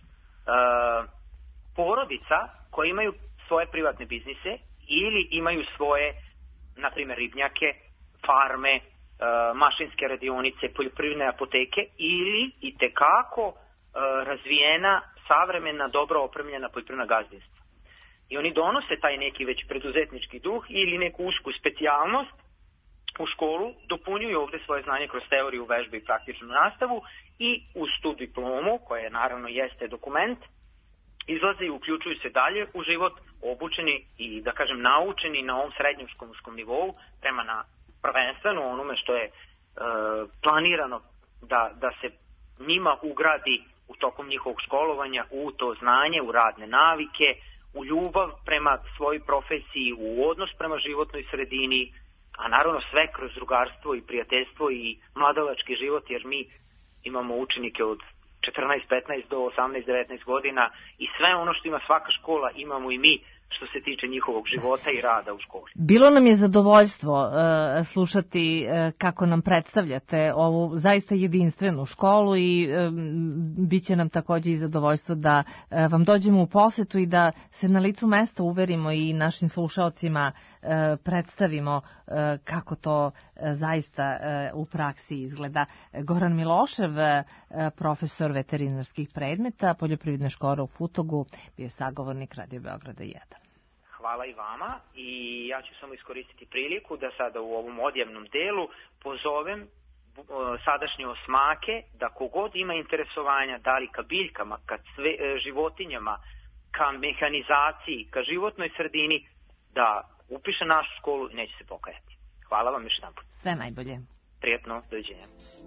porodica koji imaju svoje privatne biznise ili imaju svoje, na primjer, ribnjake, farme, e, mašinske radionice, poljoprivredne apoteke ili i tekako e, razvijena, savremena, dobro opremljena poljoprivredna gazdinstva. I oni donose taj neki već preduzetnički duh ili neku usku specijalnost u školu, dopunjuju ovde svoje znanje kroz teoriju, vežbe i praktičnu nastavu i uz tu diplomu, koja naravno jeste dokument, izlaze i uključuju se dalje u život, obučeni i, da kažem, naučeni na ovom srednjem školskom nivou prema na prvenstveno onome što je e, planirano da, da se njima ugradi u tokom njihovog školovanja u to znanje, u radne navike, u ljubav prema svojoj profesiji, u odnos prema životnoj sredini, a naravno sve kroz drugarstvo i prijateljstvo i mladalački život, jer mi imamo učenike od četrnaest, petnaest do osamnaest, devetnaest godina i sve ono što ima svaka škola imamo i mi što se tiče njihovog života i rada u školi. Bilo nam je zadovoljstvo uh, slušati uh, kako nam predstavljate ovu zaista jedinstvenu školu i um, bit će nam također i zadovoljstvo da uh, vam dođemo u posetu i da se na licu mesta uverimo i našim slušaocima uh, predstavimo uh, kako to uh, zaista uh, u praksi izgleda. Goran Milošev, uh, profesor veterinarskih predmeta, poljoprivredne škole u Futogu, bio je sagovornik Radio Beograda jedan. Hvala i vama i ja ću samo iskoristiti priliku da sada u ovom odjevnom delu pozovem sadašnje osmake da kogod ima interesovanja da li ka biljkama, ka sve, životinjama, ka mehanizaciji, ka životnoj sredini, da upiše našu školu i neće se pokajati. Hvala vam još jedan put. Sve najbolje. Prijetno, doviđenja.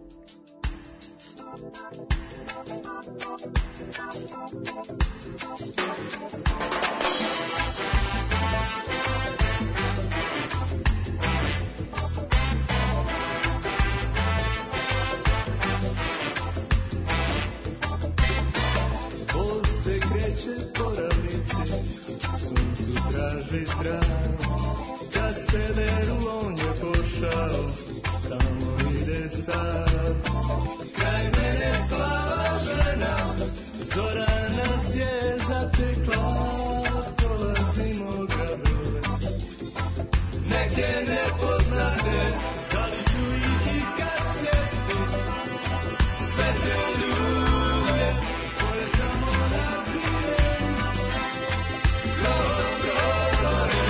Bol se kreće po ravnici, suncu traži trag. Kad se veru on je pošao, tamo ide sam. Kraj mene slava žena, zora nas je zatekla. Polazimo gradove, neke nepoznate, da li ću ih ikad sjesti. Sve te ljude koje samo nazirem kroz prozore.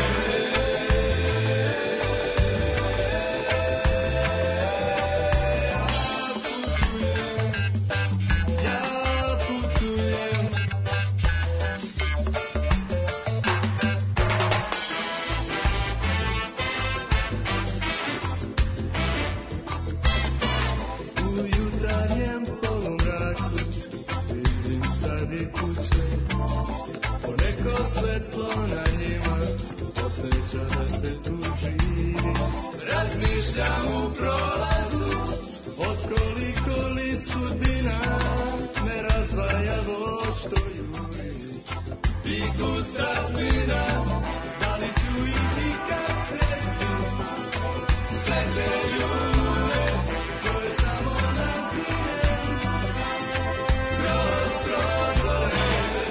Razmišljam u prolazu, od koliko li sudbina me razdvaja vod što juri i gusta tmina. Da li ću ih ikad sresti, sve te ljude koje samo nazirem kroz prozore.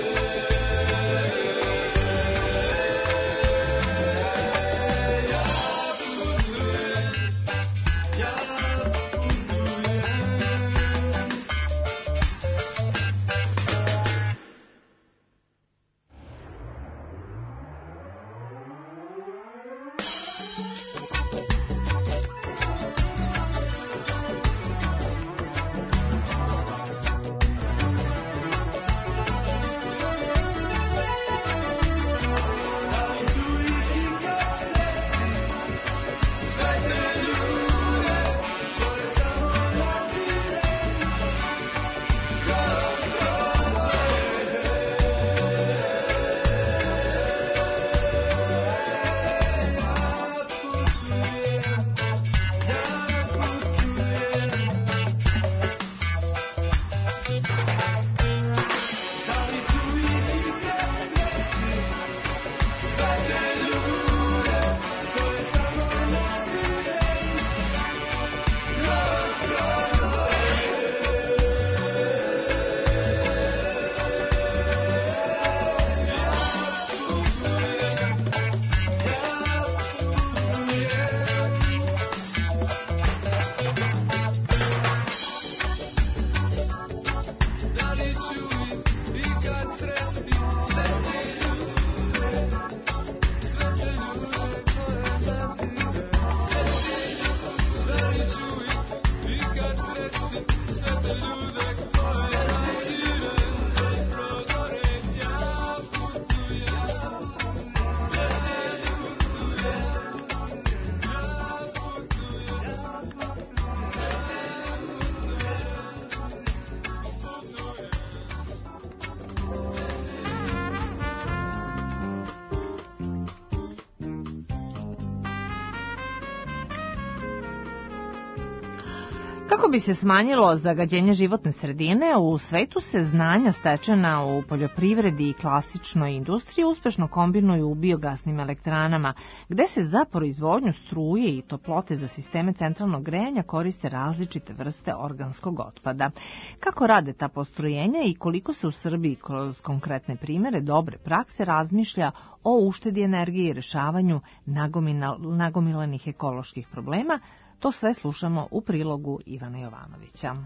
Kako bi se smanjilo zagađenje životne sredine, u svetu se znanja stečena u poljoprivredi i klasičnoj industriji uspešno kombinuju u biogasnim elektranama, gde se za proizvodnju struje i toplote za sisteme centralnog grejanja koriste različite vrste organskog otpada. Kako rade ta postrojenja i koliko se u Srbiji kroz konkretne primere dobre prakse razmišlja o uštedi energije i rešavanju nagomilanih ekoloških problema, to sve slušamo u prilogu Ivana Jovanovića.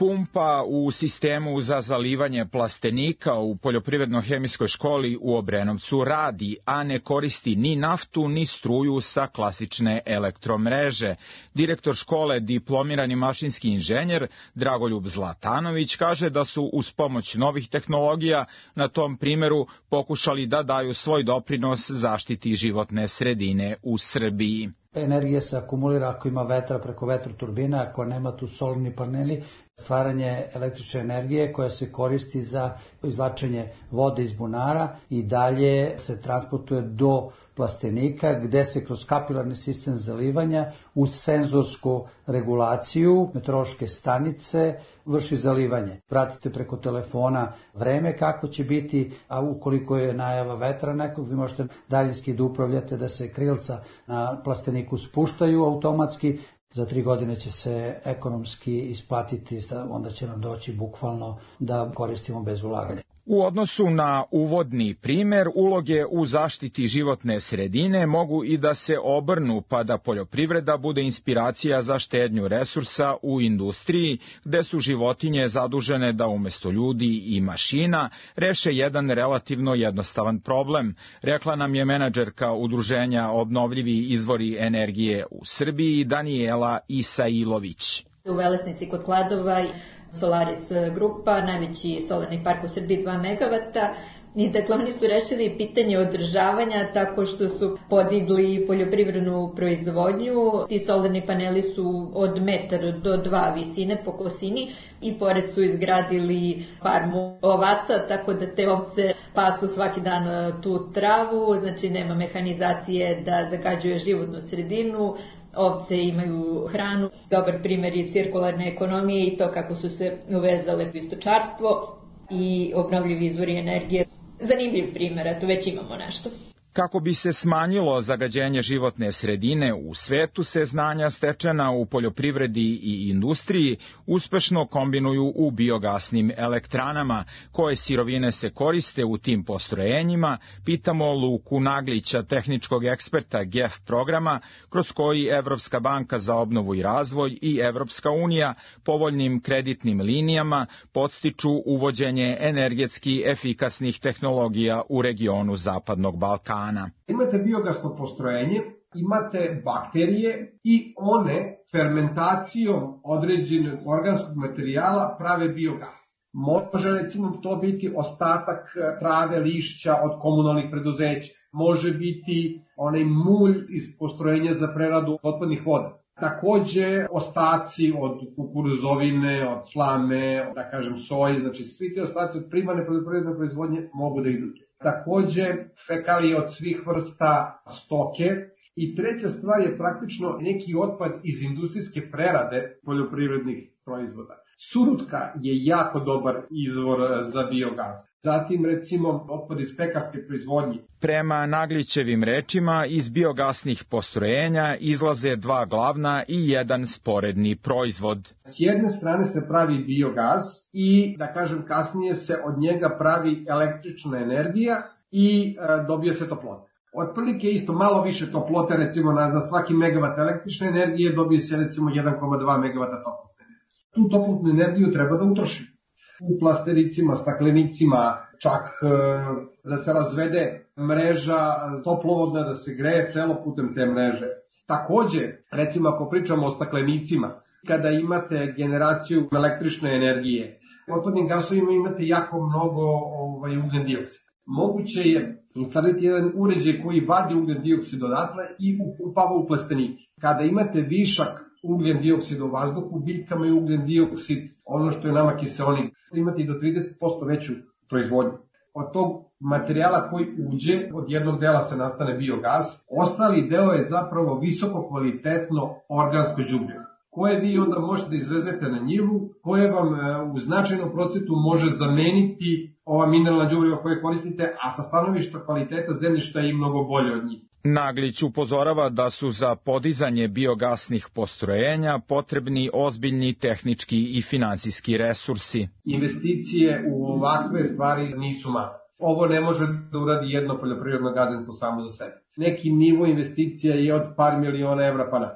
Pumpa u sistemu za zalivanje plastenika u Poljoprivredno-hemijskoj školi u Obrenovcu radi, a ne koristi ni naftu ni struju sa klasične elektromreže. Direktor škole, diplomirani mašinski inženjer Dragoljub Zlatanović, kaže da su uz pomoć novih tehnologija na tom primeru pokušali da daju svoj doprinos zaštiti životne sredine u Srbiji. Energija se akumulira ako ima vetra preko vetroturbina, ako nema tu solarni paneli, stvaranje električne energije koja se koristi za izvlačenje vode iz bunara i dalje se transportuje do plastenika gde se kroz kapilarni sistem zalivanja uz senzorsku regulaciju meteorološke stanice vrši zalivanje. Pratite preko telefona vreme kako će biti, a ukoliko je najava vetra nekog, vi možete daljinski da upravljate da se krilca na plasteniku spuštaju automatski. Za tri godine će se ekonomski isplatiti, onda će nam doći bukvalno da koristimo bez ulaganja. U odnosu na uvodni primer, uloge u zaštiti životne sredine mogu i da se obrnu, pa da poljoprivreda bude inspiracija za štednju resursa u industriji, gde su životinje zadužene da umesto ljudi i mašina reše jedan relativno jednostavan problem, rekla nam je menadžerka Udruženja Obnovljivi izvori energije u Srbiji Danijela Isailović. U Velesnici kod Kladova Solaris grupa, najveći solarni park u Srbiji, dva megavata. I dakle, oni su rešili pitanje održavanja tako što su podigli poljoprivrednu proizvodnju. Ti solarni paneli su od metar do dva visine po kosini i pored su izgradili farmu ovaca, tako da te ovce pasu svaki dan tu travu, znači nema mehanizacije da zagađuje životnu sredinu. Ovce imaju hranu. Dobar primjer je cirkularne ekonomije i to kako su se uvezale u stočarstvo i obnovljivi izvori energije. Zanimljiv primjer, a tu već imamo nešto. Kako bi se smanjilo zagađenje životne sredine u svetu, se znanja stečena u poljoprivredi i industriji uspešno kombinuju u biogasnim elektranama. Koje sirovine se koriste u tim postrojenjima, pitamo Luku Naglića, tehničkog eksperta G E F programa, kroz koji Evropska banka za obnovu i razvoj i Evropska unija povoljnim kreditnim linijama podstiču uvođenje energetski efikasnih tehnologija u regionu Zapadnog Balkana. Imate biogasno postrojenje, imate bakterije i one fermentacijom određenog organskog materijala prave biogas. Može recimo to biti ostatak trave, lišća od komunalnih preduzeća. Može biti onaj mulj iz postrojenja za preradu otpadnih voda. Takođe ostaci od kukuruzovine, od slame, da kažem soje, znači svi ti ostaci od primarne poljoprivredne proizvodnje mogu da idu. Takođe fekalije od svih vrsta stoke. I treća stvar je praktično neki otpad iz industrijske prerade poljoprivrednih proizvoda. Surutka je jako dobar izvor za biogas. Zatim recimo otpad iz pekarske proizvodnje. Prema Naglićevim rečima, iz biogasnih postrojenja izlaze dva glavna i jedan sporedni proizvod. S jedne strane se pravi biogas i, da kažem kasnije, se od njega pravi električna energija i e, dobije se toplota. Otprilike isto, malo više toplote, recimo na, na svaki megavat električne energije dobije se recimo jedan zarez dva megavata toplotne energije. Tu toplotnu energiju treba da utrošimo. U plastericima, staklenicima, čak e, da se razvede mreža toplovodna, da se greje selo putem te mreže. Takođe, recimo ako pričamo o staklenicima, kada imate generaciju električne energije, u otpadnim gasovima imate jako mnogo ovaj, ugljen dioksid. Moguće je instalirati jedan uređaj koji vadi ugljen dioksid odatle i upava u plastenike. Kada imate višak ugljen dioksid u vazduhu, biljkama je ugljen dioksid, ono što je nama kiseonik, imate i do trideset posto veću proizvodnju. Od tog materijala koji uđe, od jednog dela se nastane biogas, ostali deo je zapravo visoko kvalitetno organsko đubrivo, koje vi onda možete da izvezete na njivu, koje vam u značajnom procentu može zameniti ova mineralna đubriva koje koristite, a sa stanovišta kvaliteta zemljišta je i mnogo bolje od njih. Naglić upozorava da su za podizanje biogasnih postrojenja potrebni ozbiljni tehnički i finansijski resursi. Investicije u ovakve stvari nisu male. Ovo ne može da uradi jedno poljoprivredno gazdinstvo samo za sebe. Neki nivo investicija je od par miliona evra pa naći.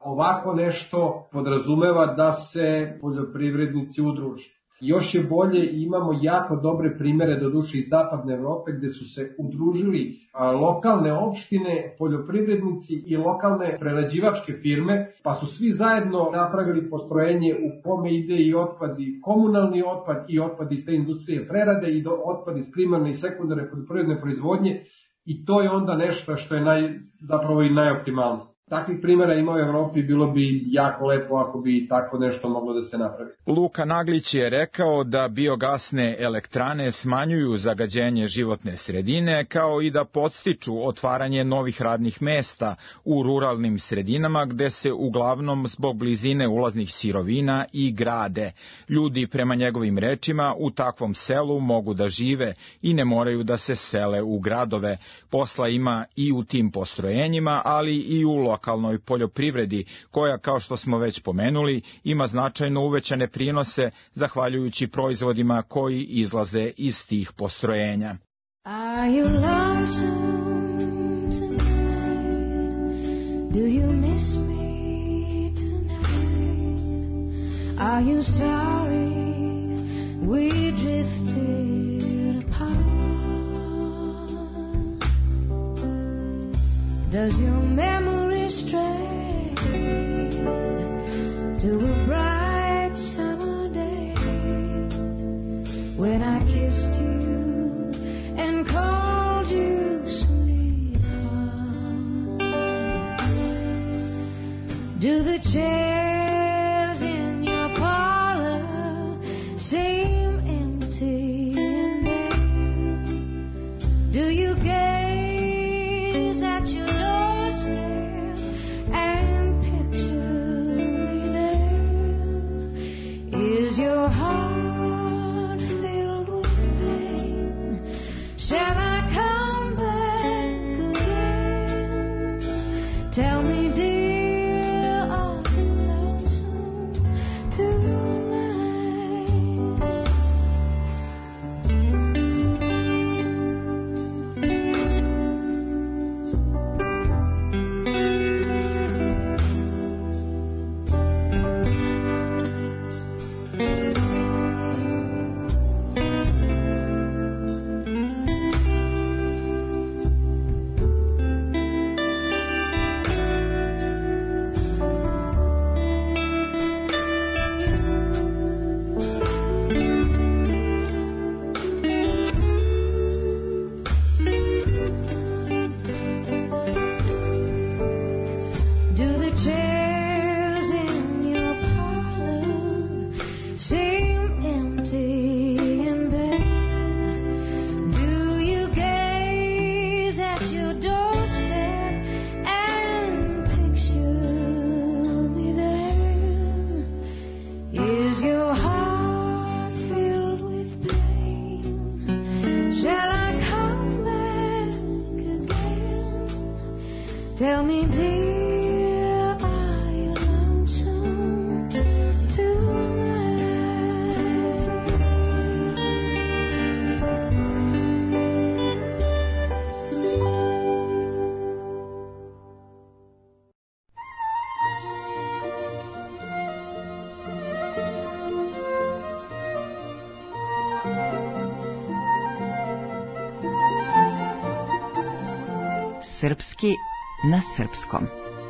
ovako nešto podrazumeva da se poljoprivrednici udruže. Još je bolje, imamo jako dobre primere, doduše iz zapadne Evrope, gde su se udružili a, lokalne opštine, poljoprivrednici i lokalne prerađivačke firme, pa su svi zajedno napravili postrojenje u kome ide i otpad, i komunalni otpad, i otpad iz te industrije prerade, i do, otpad iz primarne i sekundarne poljoprivredne proizvodnje, i to je onda nešto što je naj, zapravo i najoptimalnije. Takvih primjera ima u Evropi, bilo bi jako lepo ako bi tako nešto moglo da se napravi. Luka Naglić je rekao da biogasne elektrane smanjuju zagađenje životne sredine, kao i da podstiču otvaranje novih radnih mesta u ruralnim sredinama gde se uglavnom zbog blizine ulaznih sirovina i grade. Ljudi, prema njegovim rečima, u takvom selu mogu da žive i ne moraju da se sele u gradove. Posla ima i u tim postrojenjima, ali i u lokalnoj poljoprivredi, koja, kao što smo već pomenuli, ima značajno uvećane prinose zahvaljujući proizvodima koji izlaze iz tih postrojenja. Are you lonesome tonight? Do you miss me tonight? Are you sorry we drifted apart? Does your memory stray to a bright summer day when I kissed you and called you sweetheart? Do the chairs in your parlor seem empty and bare? Do you gaze at your doorstep and picture me there? Is your heart filled with pain? Shall I come back again? Tell me, dear, are you lonesome tonight? Do the chairs in your parlor seem empty and bare? Do you gaze at your doorstep and picture me there? Is your heart filled with pain? Shall I come back again? Tell me, dear, are you lonesome tonight? Srpski na srpskom.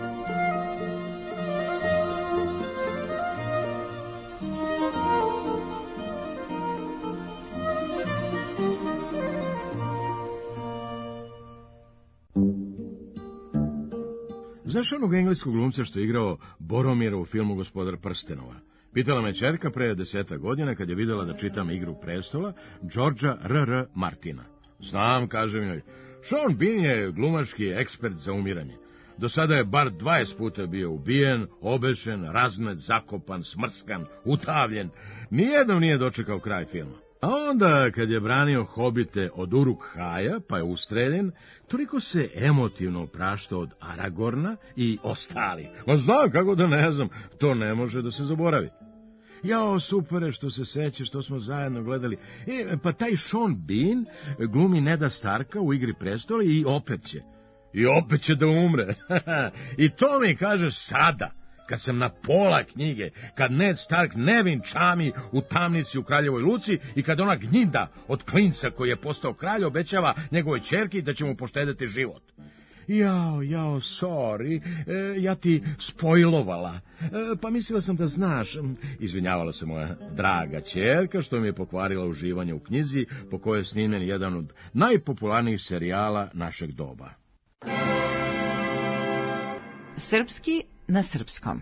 Znaš onog engleskog glumca što je igrao Boromira u filmu Gospodar prstenova? Pitala me ćerka pre deseta godina kad je videla da čitam Igru prestola Georgea R R. Martina. Znam, kažem joj. Sean Bean je glumački ekspert za umiranje. Do sada je bar dvadeset puta bio ubijen, obešen, razmet, zakopan, smrskan, utavljen. Nijednom nije dočekao kraj filma. A onda, kad je branio hobite od Uruk-haja, pa je ustreljen, toliko se emotivno opraštao od Aragorna i ostali. Ma znam, kako da ne znam, to ne može da se zaboravi. Jao, supere što se seća, što smo zajedno gledali. E, pa taj Sean Bean glumi Neda Starka u Igri prestola i opet će. I opet će da umre. I to mi kažeš sada. kad sam na pola knjige, kad Ned Stark nevin čami u tamnici u Kraljevoj Luci i kad ona gnjida od klinca koji je postao kralj obećava njegovoj ćerki da će mu poštediti život. Jao, jao, sorry, e, ja ti spojlovala. E, pa mislila sam da znaš. Izvinjavala se moja draga ćerka što mi je pokvarila uživanje u knjizi po kojoj je snimljen jedan od najpopularnijih serijala našeg doba. Srpski na srpskom.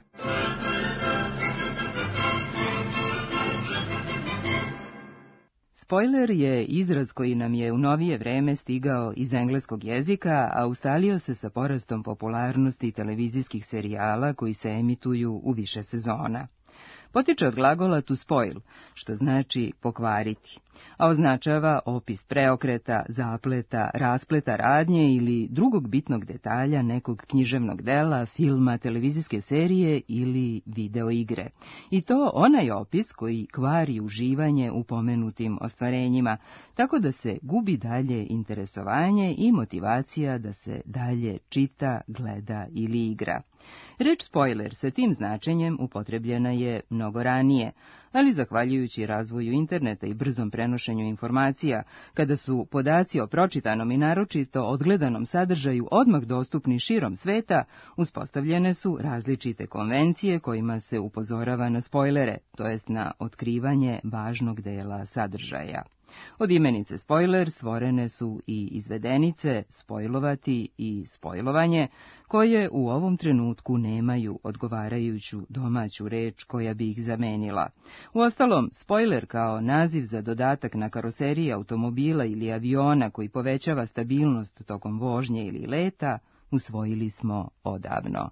Spoiler je izraz koji nam je u novije vreme stigao iz engleskog jezika, a ustalio se sa porastom popularnosti televizijskih serijala koji se emituju u više sezona. Potiče od glagola to spoil, što znači pokvariti, a označava opis preokreta, zapleta, raspleta radnje ili drugog bitnog detalja nekog književnog dela, filma, televizijske serije ili video igre. I to onaj opis koji kvari uživanje u pomenutim ostvarenjima, tako da se gubi dalje interesovanje i motivacija da se dalje čita, gleda ili igra. Reč spoiler sa tim značenjem upotrebljena je mnogo ranije, ali zahvaljujući razvoju interneta i brzom prenošenju informacija, kada su podaci o pročitanom i naročito odgledanom sadržaju odmah dostupni širom sveta, uspostavljene su različite konvencije kojima se upozorava na spoilere, to jest na otkrivanje važnog dela sadržaja. Od imenice spoiler stvorene su i izvedenice spojlovati i spojlovanje, koje u ovom trenutku nemaju odgovarajuću domaću reč koja bi ih zamenila. Uostalom, spoiler kao naziv za dodatak na karoseriji automobila ili aviona koji povećava stabilnost tokom vožnje ili leta, usvojili smo odavno.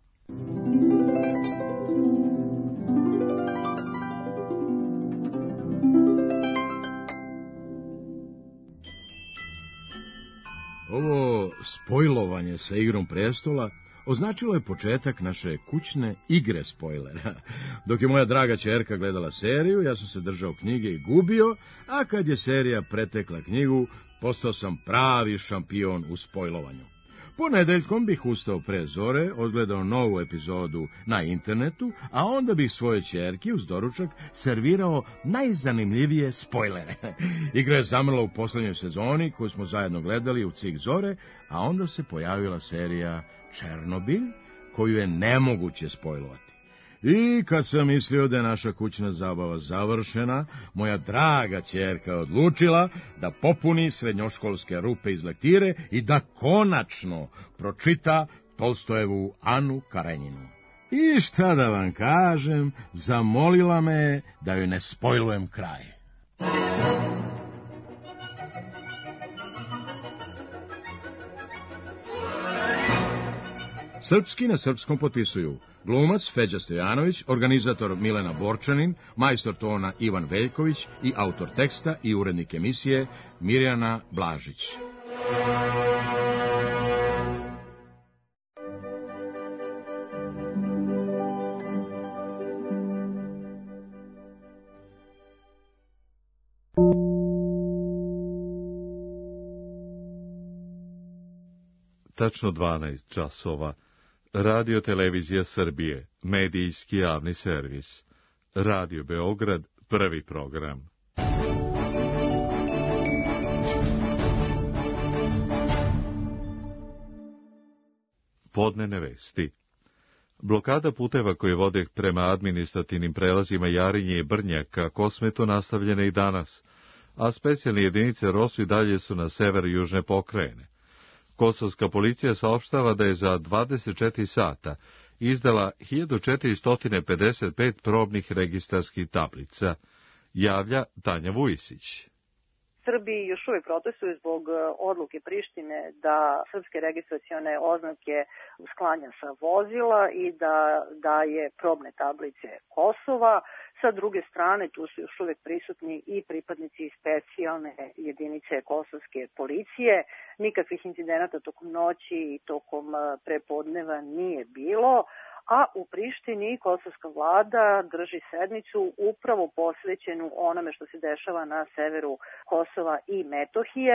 Ovo spojlovanje sa Igrom prestola označilo je početak naše kućne igre spoilera. Dok je moja draga ćerka gledala seriju, ja sam se držao knjige i gubio, a kad je serija pretekla knjigu, postao sam pravi šampion u spojlovanju. Ponedeljkom bih ustao pre zore, odgledao novu epizodu na internetu, a onda bih svoje ćerki uz doručak servirao najzanimljivije spojlere. Igra je zamrla u poslednjoj sezoni koju smo zajedno gledali u cik zore, a onda se pojavila serija Černobilj, koju je nemoguće spojlovati. I kad sam mislio da je naša kućna zabava završena, moja draga ćerka odlučila da popuni srednjoškolske rupe iz lektire i da konačno pročita Tolstojevu Anu Karenjinu. I šta da vam kažem, zamolila me da joj ne spojlujem kraj. Srpski na srpskom potpisuju glumac Feđa Stojanović, organizator Milena Borčanin, majstor tona Ivan Veljković i autor teksta i urednik emisije Mirjana Blažić. Tačno dvanaest časova. Radio Televizija Srbije, medijski javni servis. Radio Beograd, prvi program. Podnevne vesti. Blokada puteva koje vode prema administrativnim prelazima Jarinje i Brnjaka Kosmetu nastavljene i danas, a specijalne jedinice Rosu i dalje su na severu južne pokrajine. Kosovska policija saopštava da je za dvadeset četiri sata izdala hiljadu četiristo pedeset pet probnih registarskih tablica, javlja Tanja Vujisić. Srbi još uvijek protestuju zbog odluke Prištine da srpske registracione oznake sklanja sa vozila i da daje probne tablice Kosova. Sa druge strane, tu su još uvijek prisutni i pripadnici specijalne jedinice kosovske policije. Nikakvih incidenata tokom noći i tokom prepodneva nije bilo, a u Prištini kosovska vlada drži sednicu upravo posvećenu onome što se dešava na severu Kosova i Metohije.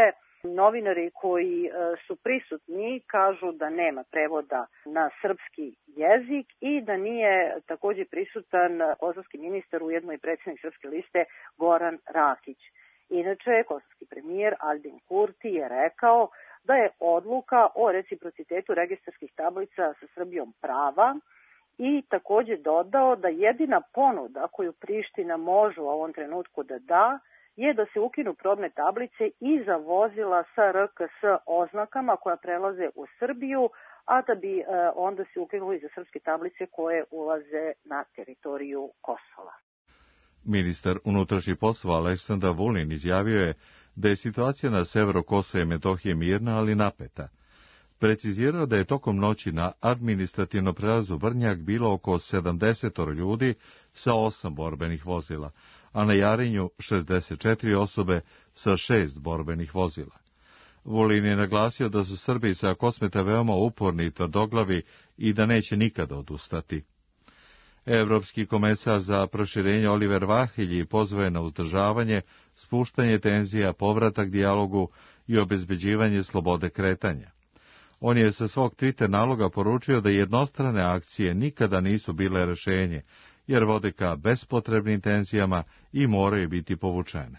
Novinari koji su prisutni kažu da nema prevoda na srpski jezik i da nije takođe prisutan kosovski ministar, ujedno i predsjednik Srpske liste Goran Rakić. Inače, kosovski premijer Albin Kurti je rekao da je odluka o reciprocitetu registarskih tablica sa Srbijom prava i takođe dodao da jedina ponuda koju Priština može u ovom trenutku da da je da se ukinu probne tablice i za vozila sa R K S oznakama koja prelaze u Srbiju, a da bi e, onda se ukinuli za srpske tablice koje ulaze na teritoriju Kosova. Ministar unutrašnjih poslova Aleksandar Vulin izjavio je da je situacija na severu Kosova i Metohije mirna, ali napeta. Precizirao da je tokom noći na administrativnom prelazu Brnjak bilo oko sedamdeset ljudi sa osam borbenih vozila, a na Jarinju šezdeset četiri osobe sa šest borbenih vozila. Vulin je naglasio da su Srbi sa Kosmeta veoma uporni i tvrdoglavi i da neće nikada odustati. Evropski komesar za proširenje Oliver Vahilji pozvao je na uzdržavanje, spuštanje tenzija, povratak dijalogu i obezbeđivanje slobode kretanja. On je sa svog Twitter naloga poručio da jednostrane akcije nikada nisu bile rešenje, jer vode ka bespotrebnim tenzijama i moraju biti povučene.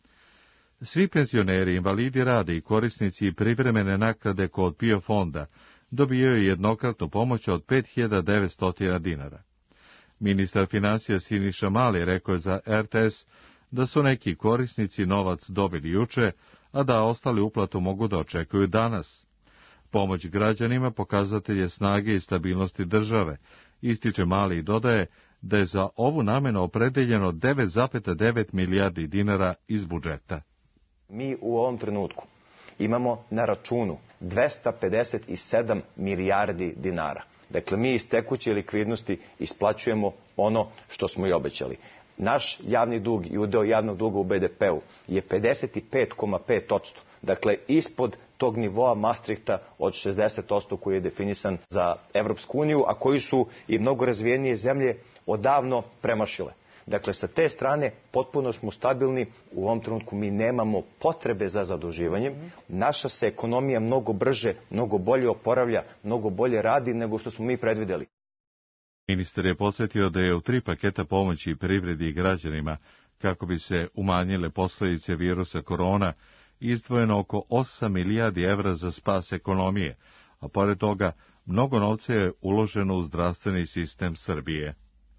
Svi penzioneri, invalidi rada i korisnici privremene naknade kod P I O fonda dobijaju jednokratnu pomoć od pet hiljada devetsto dinara. Ministar financija Siniša Mali rekao je za R T S da su neki korisnici novac dobili juče, a da ostali uplatu mogu da očekuju danas. Pomoć građanima pokazatelj je snage i stabilnosti države, ističe Mali i dodaje da je za ovu namenu opredeljeno devet zarez devet milijardi dinara iz budžeta. Mi u ovom trenutku imamo na računu dvesta pedeset sedam milijardi dinara. Dakle, mi iz tekuće likvidnosti isplaćujemo ono što smo i obećali. Naš javni dug i udeo javnog duga u B D P-u je pedeset pet zarez pet posto. Dakle, ispod tog nivoa Maastrichta od šezdeset posto koji je definisan za Evropsku uniju, a koji su i mnogo razvijenije zemlje odavno premašile. Dakle, sa te strane potpuno smo stabilni, u ovom trenutku mi nemamo potrebe za zaduživanjem, naša se ekonomija mnogo brže, mnogo bolje oporavlja, mnogo bolje radi nego što smo mi predvideli. Ministar je podsjetio da je u tri paketa pomoći privredi i građanima, kako bi se umanjile posljedice virusa korona, izdvojeno oko osam milijardi evra za spas ekonomije, a pored toga mnogo novca je uloženo u zdravstveni sistem Srbije.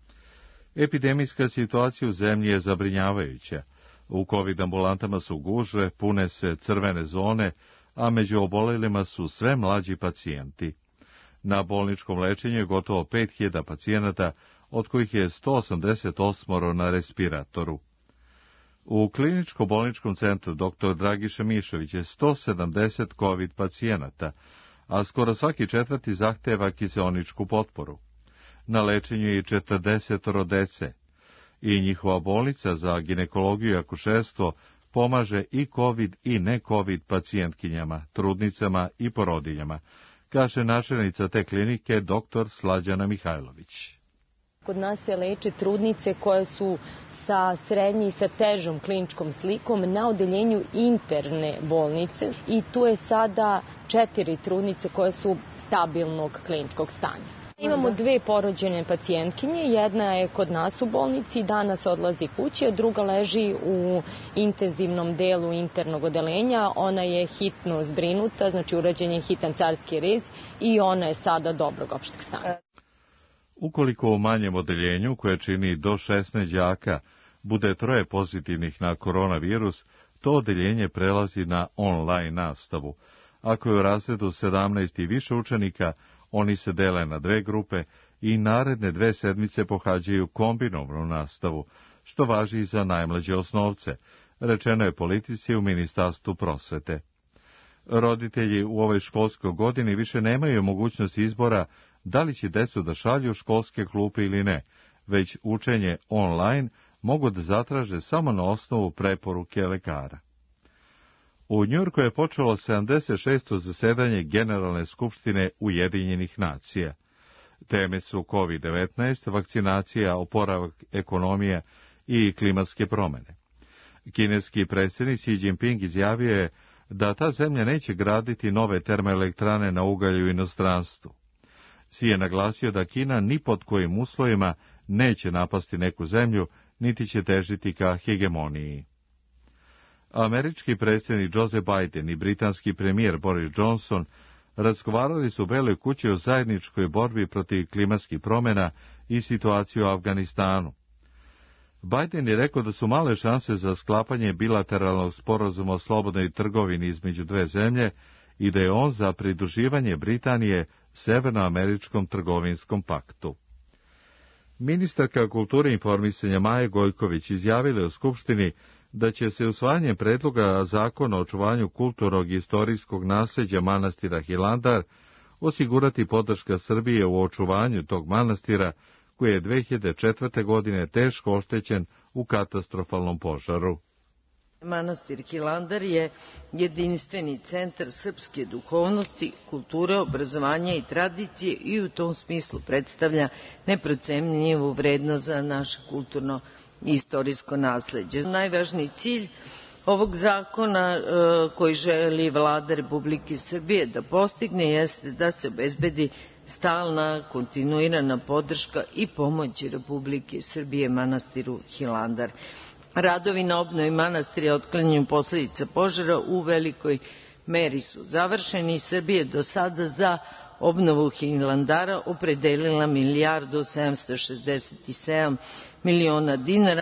Epidemijska situacija u zemlji je zabrinjavajuća. U COVID ambulantama su gužve, pune se crvene zone, a među obolelima su sve mlađi pacijenti. Na bolničkom lečenju je gotovo pet hiljada pacijenata, od kojih je sto osamdeset osam na respiratoru. U kliničko-bolničkom centru doktor Dragiša Mišović je sto sedamdeset COVID pacijenata, a skoro svaki četvrti zahteva kiseoničku potporu. Na lečenju je i četrdeset dece. I njihova bolnica za ginekologiju i akušerstvo pomaže i COVID i ne COVID pacijentkinjama, trudnicama i porodiljama, kaže načelnica te klinike doktor Slađana Mihajlović. Kod nas se leče trudnice koje su sa srednje i sa težom kliničkom slikom na odeljenju interne bolnice i tu je sada četiri trudnice koje su stabilnog kliničkog stanja. Imamo dve porođene pacijentkinje, jedna je kod nas u bolnici, danas odlazi kući, a druga leži u intenzivnom delu internog odeljenja, ona je hitno zbrinuta, znači urađen je hitan carski rez i ona je sada dobrog opšteg stanja. Ukoliko u manjem odeljenju, koje čini do šesnaest đaka, bude troje pozitivnih na koronavirus, to odeljenje prelazi na online nastavu. Ako je u razredu sedamnaest i više učenika, oni se dele na dve grupe i naredne dve sedmice pohađaju kombinovanu nastavu, što važi i za najmlađe osnovce, rečeno je politici u Ministarstvu prosvete. Roditelji u ovoj školskoj godini više nemaju mogućnost izbora da li će decu da šalju školske klupe ili ne, već učenje online mogu da zatraže samo na osnovu preporuke lekara. U Njujorku je počelo sedamdeset šesto zasedanje Generalne skupštine Ujedinjenih nacija. Teme su COVID devetnaest, vakcinacija, oporavak ekonomije i klimatske promene. Kineski predsjednik Xi Jinping izjavio je da ta zemlja neće graditi nove termoelektrane na ugalj u inostranstvu. Xi je naglasio da Kina ni pod kojim uslovima neće napasti neku zemlju, niti će težiti ka hegemoniji. Američki predsjednik Joe Biden i britanski premijer Boris Johnson razgovarali su u Beloj kući o zajedničkoj borbi protiv klimatskih promjena i situaciju u Afganistanu. Biden je rekao da su male šanse za sklapanje bilateralnog sporazuma o slobodnoj trgovini između dve zemlje i da je on za pridruživanje Britanije Severnoameričkom trgovinskom paktu. Ministarka kulture i informisanja Maja Gojković izjavila u Skupštini da će se usvajanjem predloga zakona o očuvanju kulturnog i istorijskog nasljeđa manastira Hilandar osigurati podrška Srbije u očuvanju tog manastira koji je dve hiljade četvrte. godine teško oštećen u katastrofalnom požaru. Manastir Hilandar je jedinstveni centar srpske duhovnosti, kulture, obrazovanja i tradicije i u tom smislu predstavlja neprocenjivu vrednost za naše kulturno i istorijsko nasleđe. Najvažniji cilj ovog zakona koji želi Vlada Republike Srbije da postigne jeste da se obezbedi stalna, kontinuirana podrška i pomoć Republike Srbije manastiru Hilandar. Radovi na obnovi manastira i otklanjanju posledica požara u velikoj meri su završeni i Srbija do sada za obnovu Hilandara opredelila milijardu sedamsto šezdeset sedam miliona dinara.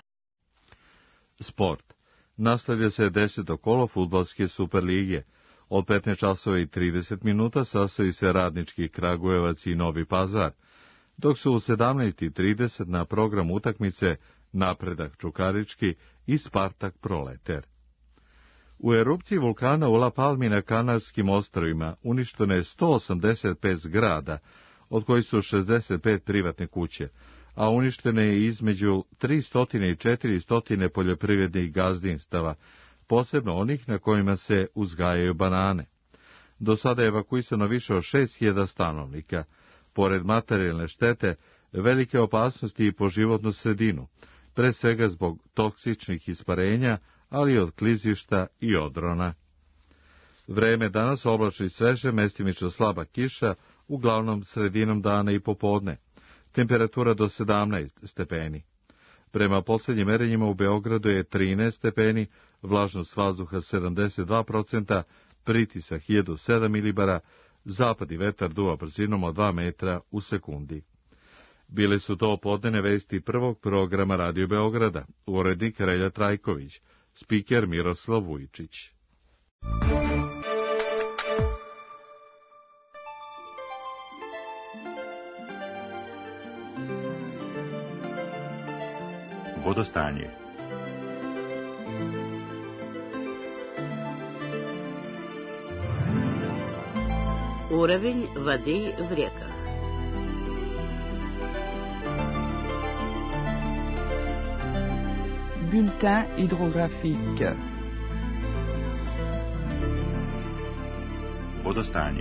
Sport. Nastavlja se deseto kolo fudbalske Superlige. Od petnaest časova i trideset minuta sastoji se Radnički Kragujevac i Novi Pazar, dok su u sedamnaest i trideset na program utakmice Napredak Čukarički i Spartak Proleter. U erupciji vulkana u La Palmi na Kanarskim ostrvima uništeno je sto osamdeset pet zgrada, od kojih su šezdeset pet privatne kuće, a uništeno je između tristo i četiristo poljoprivrednih gazdinstava, posebno onih na kojima se uzgajaju banane. Do sada je evakuisano više od šest hiljada stanovnika. Pored materijalne štete, velike opasnosti i po životnu sredinu, pre svega zbog toksičnih isparenja, ali i od klizišta i odrona. Vreme danas oblačno i sveže, mestimično slaba kiša, uglavnom sredinom dana i popodne. Temperatura do sedamnaest stepeni. Prema posljednjim merenjima u Beogradu je trinaest stepeni, vlažnost vazduha sedamdeset dva procenta, pritisak hiljadu sedam milibara, zapadni vetar duva brzinom od dva metra u sekundi. Bile su to podnevne vesti prvog programa Radio Beograda, urednik Relja Trajković, spiker Miroslav Vujčić. Vodostanje. Уровень воды в реках. Bulletin hydrographique. Vodostanje.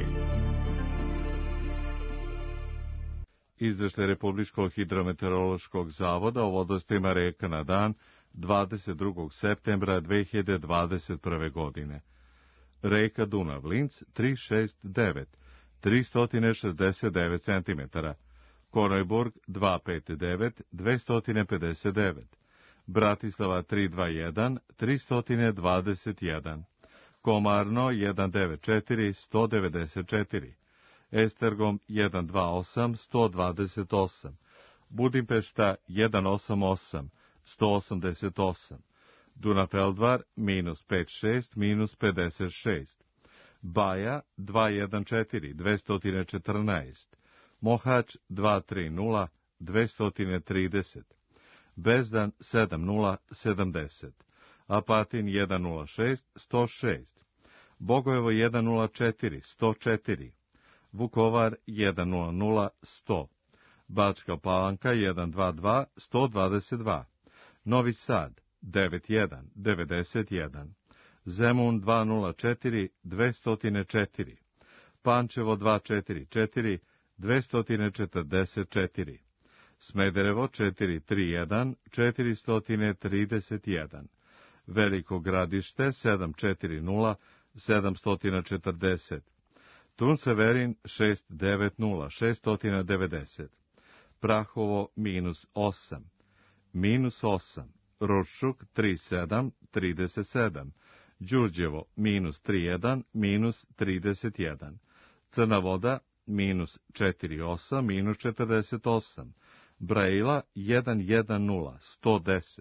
Izveštaj Republičkog hidrometeorološkog zavoda o vodostajima reka na dan dvadeset drugog septembra dve hiljade dvadeset prve. godine. Reka Dunav Linc tristo šezdeset devet, tristo šezdeset devet centimetara, Konojburg dvesta pedeset devet, dvesta pedeset devet, Bratislava tristo dvadeset jedan, tristo dvadeset jedan, Komarno sto devedeset četiri, sto devedeset četiri, Estergom sto dvadeset osam, sto dvadeset osam, Budimpešta sto osamdeset osam, sto osamdeset osam, Dunafeldvar minus pedeset šest, minus pedeset šest, Baja dvesta četrnaest, dvesta četrnaest, Mohač dvesta trideset, dvesta trideset, Bezdan sedamdeset sedamdeset, Apatin sto šest, sto šest, Bogojevo sto četiri, sto četiri, Vukovar sto, sto, Bačka Palanka sto dvadeset dva, sto dvadeset dva, Novi Sad devedeset jedan, devedeset jedan, Zemun dvesta četiri, dvesta četiri, Pančevo dvesta četrdeset četiri, dvesta četrdeset četiri, Smederevo četiristo trideset jedan, četiristo trideset jedan, Veliko Gradište sedamsto četrdeset, sedamsto četrdeset. Tun Severin šest devedeset, šesto devedeset. Prahovo minus osam, minus osam. Ručuk tri sedam, trideset sedam. Đurđevo minus tri jedan, minus trideset jedan. Crna Voda minus četiri osam, minus četrdeset osam. Brajila jedan jedanaest, sto deset.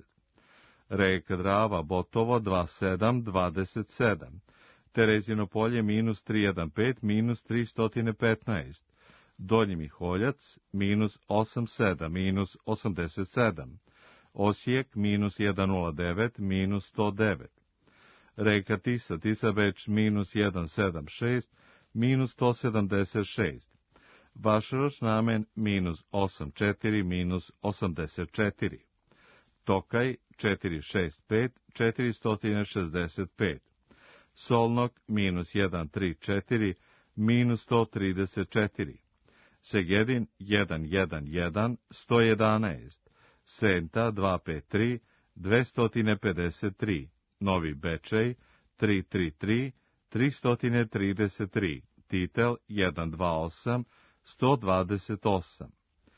Reka Drava Botovo dva sedam, dvadeset sedam. Terezino polje minus tri jedan pet, minus tristo petnaest. Donji Miholjac minus osam sedam, minus osamdeset sedam. Osijek minus jedan nula devet, minus sto devet. Reka Tisa, Tisabeč minus jedan sedam šest, minus sto sedamdeset šest. Vašaroš Namen minus osam četiri, minus osamdeset četiri. Tokaj četiri šest pet, četiristo šezdeset pet. Solnok minus jedan tri četiri, minus sto trideset četiri. Segedin jedan jedan jedan, sto jedanaest. Senta dva pet tri, dvesta pedeset tri. Novi Bečej tri tri tri, tristo trideset tri. Titel jedan dva osam, sto dvadeset osam.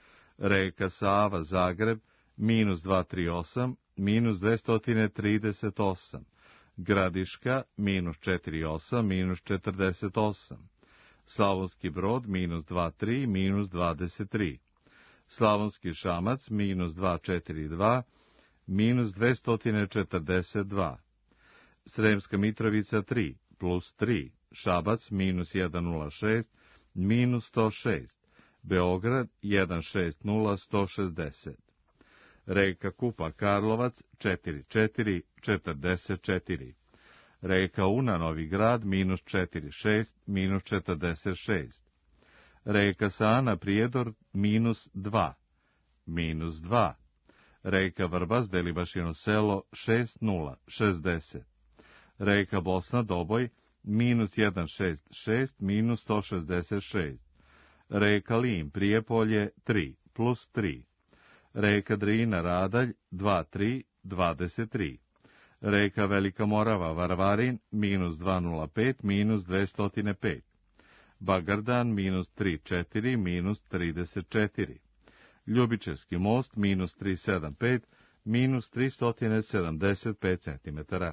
Reka Sava Zagreb minus dva tri osam, minus dvesta trideset osam. Gradiška minus četiri osam, minus četrdeset osam. Slavonski Brod minus dva tri, minus dvadeset tri. Slavonski Šamac minus dva četiri dva, minus dvesta četrdeset dva. Sremska Mitrovica tri, plus tri. Šabac minus jedan nula šest, minus sto šest. Beograd jedan šest nula, sto šezdeset. Reka Kupa Karlovac četiri četiri, četrdeset četiri. Reka Una Novi Grad minus četiri šest, minus četrdeset šest. Reka Sana Prijedor minus dva, minus dva. Reka Vrbas Delibašino selo šest nula, šezdeset. Reka Bosna Doboj minus jedan šest šest, minus sto šezdeset šest. Reka Lim Prijepolje tri, plus tri. Reka Drina Radalj dva tri, dvadeset tri. Reka Velika Morava Varvarin minus dva nula pet, minus dvesta pet. Bagardan minus tri četiri, minus trideset četiri. Ljubičevski most minus tri sedam pet, minus tristo sedamdeset pet centimetara.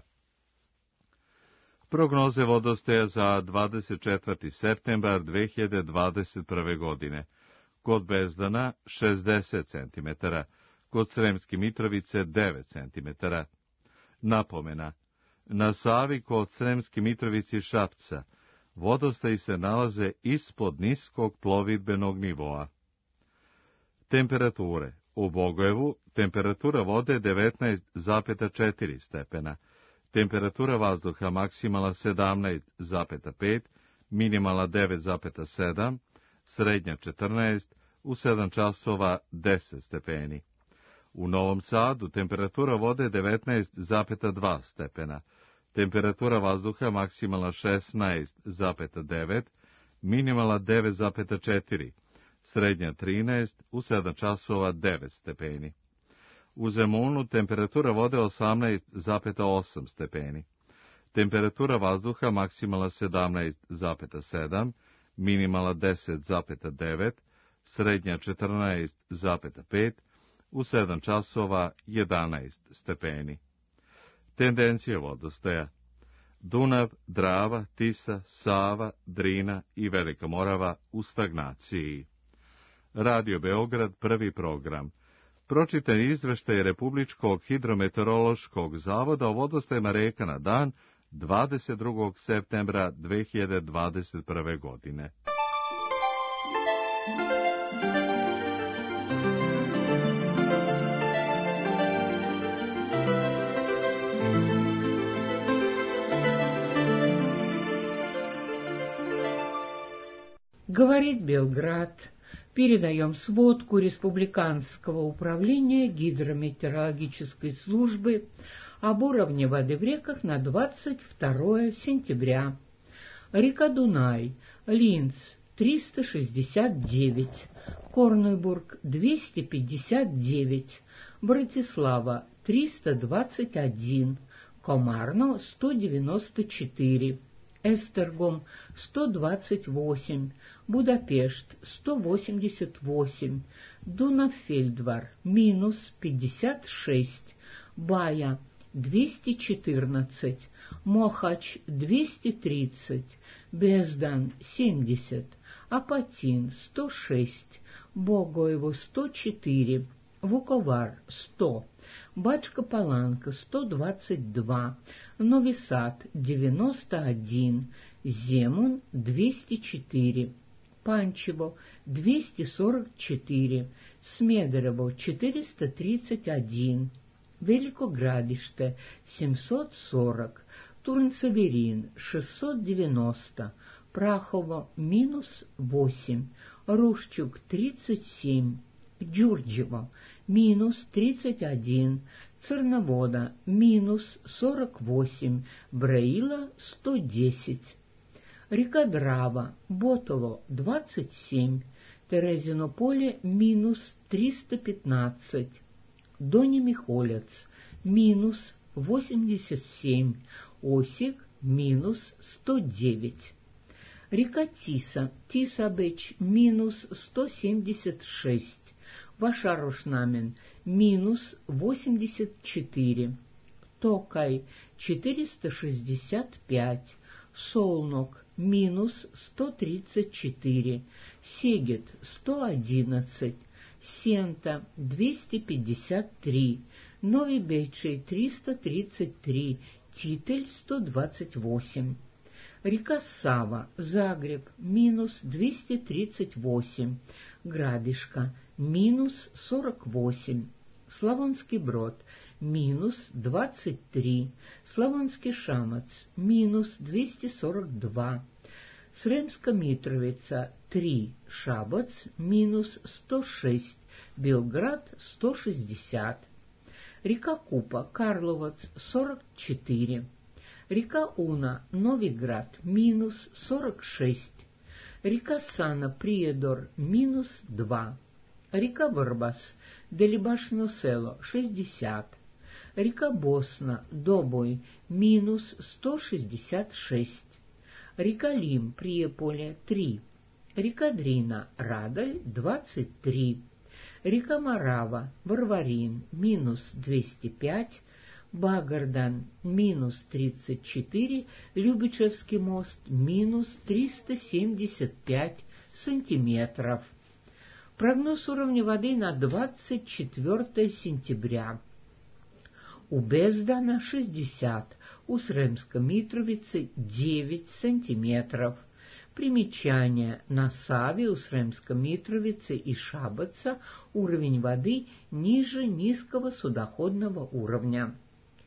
Prognoze vodostaja za dvadeset četvrti septembar dve hiljade dvadeset prve. godine. Kod Bezdana šezdeset centimetara, kod Sremske Mitrovice devet centimetara. Napomena: na Savi kod Sremske Mitrovice i Šapca vodostaji se nalaze ispod niskog plovidbenog nivoa. Temperature: u Bogojevu temperatura vode devetnaest zarez četiri stepena, temperatura vazduha maksimalna sedamnaest zarez pet, minimalna devet zarez sedam, srednja četrnaest, u sedam časova deset stepeni. U Novom Sadu temperatura vode devetnaest zarez dva stepena, temperatura vazduha maksimalna šesnaest zarez devet, minimalna devet zarez četiri, srednja trinaest, u sedam časova devet stepeni. U Zemunu temperatura vode osamnaest zarez osam stepeni, temperatura vazduha maksimalna sedamnaest zarez sedam, minimalna deset zarez devet, srednja četrnaest zarez pet, u sedam časova jedanaest stepeni. Tendencije vodostaja: Dunav, Drava, Tisa, Sava, Drina i Velika Morava u stagnaciji. Radio Beograd, prvi program. Pročitan izveštaj Republičkog hidrometeorološkog zavoda o vodostajima reka na dan dvadeset drugog septembra dve hiljade dvadeset prve. godine. Говорит Белград. Передаем сводку Республиканского управления гидрометеорологической службы об уровне воды в реках на двадцать второе сентября. Река Дунай, Линц триста шестьдесят девять, Корнебург двести пятьдесят девять, Братислава триста двадцать один, Комарно сто девяносто четыре, Эстергом сто двадцать восемь, Будапешт сто восемьдесят восемь, Дунафельдвар минус пятьдесят шесть, Бая двести четырнадцать, Мохач двести тридцать, Бездан семьдесят, Апатин сто шесть, Богоево сто четыре, Вуковар сто, Бачка-Паланка сто двадцать два, Нови Сад девяносто один, Земун двести четыре, Панчево двести сорок четыре, Смедерово четыреста тридцать один, Великоградиште семьсот сорок, Турн-Северин шестьсот девяносто, Прахово минус восемь, Рушчук тридцать семь, Джурджево минус тридцать один, Церновода минус сорок восемь, Браила сто десять, река Драва, Ботово двадцать семь, Терезинополе минус триста пятнадцать, Дони Михолец минус восемьдесят семь, Осик минус сто девять. Река Тиса, Тисабеч минус сто семьдесят шесть, Вашарушнамен минус восемьдесят четыре, Токай четыреста шестьдесят пять, Солнок минус сто тридцать четыре, Сегет сто одиннадцать, Сента двести пятьдесят три, Нови Бечей триста тридцать три, Титель сто двадцать восемь. Река Сава, Загреб, минус двести тридцать восемь, Градишка, минус сорок восемь, Славонский Брод, минус двадцать три, Славонский Шамац, минус двести сорок два, Сремска Митровица, три, Шабац, минус сто шесть, Белград, сто шестьдесят, река Купа, Карловац, сорок четыре, река Уна, Новиград, минус сорок шесть, река Сана, Приедор, минус два, река Барбас, Делибашно село, шестьдесят, река Босна, Добой, минус сто шестьдесят шесть, река Лим, Приеполе, три, река Дрина, Радаль, двадцать три, река Марава, Варварин, минус двести пять, Багардан, минус тридцать четыре, Любичевский мост, минус триста семьдесят пять сантиметров. Прогноз уровня воды на двадцать четвёртое сентября. У Бездана шестьдесят, у Сремска-Митровицы девять сантиметров. Примечание: на Саве, у Сремска-Митровицы и Шабаца уровень воды ниже низкого судоходного уровня.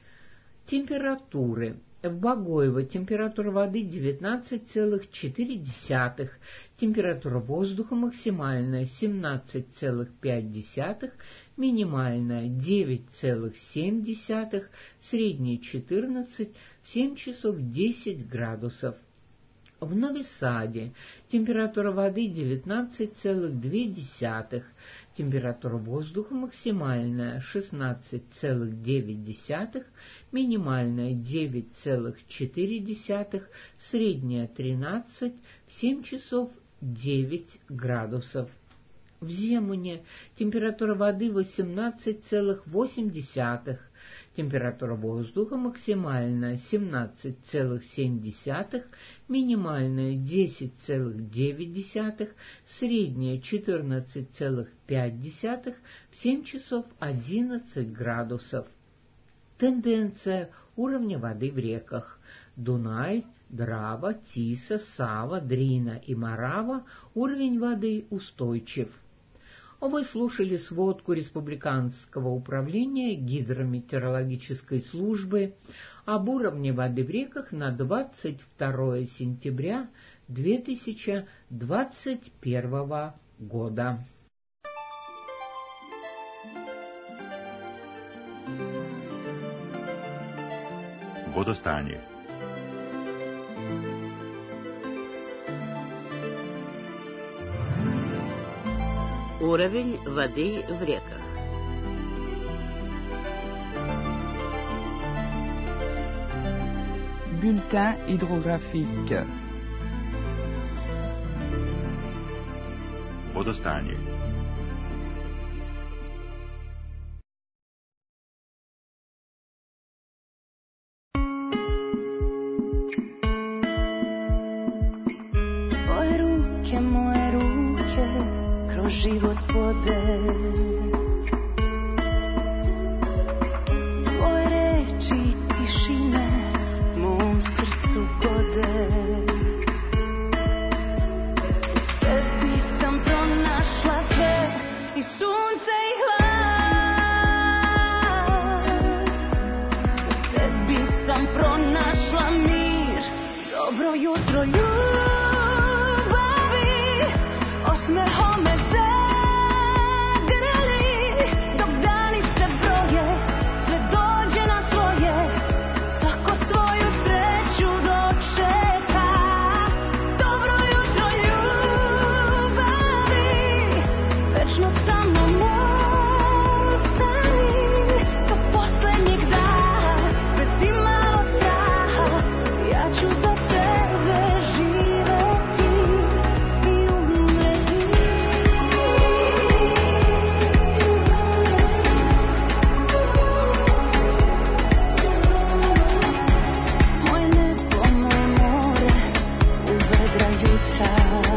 Температуры. В Богоево температура воды девятнадцать целых четыре десятых, температура воздуха максимальная семнадцать целых пять десятых, минимальная девять целых семь десятых, средняя четырнадцать, в семь часов десять градусов. В Нови Саде температура воды девятнадцать целых две десятых, температура воздуха максимальная шестнадцать целых девять десятых, минимальная девять целых четыре десятых, средняя тринадцать, в семь часов девять градусов. В Земуне температура воды восемнадцать целых восемь десятых, температура воздуха максимальная семнадцать целых семь десятых, минимальная десять целых девять десятых, средняя четырнадцать целых пять десятых, в семь часов одиннадцать градусов. Тенденция уровня воды в реках. Дунай, Драва, Тиса, Сава, Дрина и Марава уровень воды устойчив. Вы слушали сводку Республиканского управления гидрометеорологической службы об уровне воды в реках на двадцать второе сентября две тысячи двадцать первого года. Водостание. Уровень воды в реках. bulletin hydrographique. Vodostanje. Tvoje ruke, moje ruke, kroz život vode. Tvoje reči i tišine mom srcu gode. Tebi sam pronašla sve i sunce i hlad. Tebi sam pronašla mir, dobro jutro ljubavi. Osmehom me zagrli, dok dani se broje, sve dođe na svoje, svako svoju sreću dočeka. Dobro jutro ljubavi, večno sa mnom ostani, do poslednjeg dana, bez imalo straha, ja ću za tebe živeti i umreti. Moje nebo, moje more, u vedra jutra.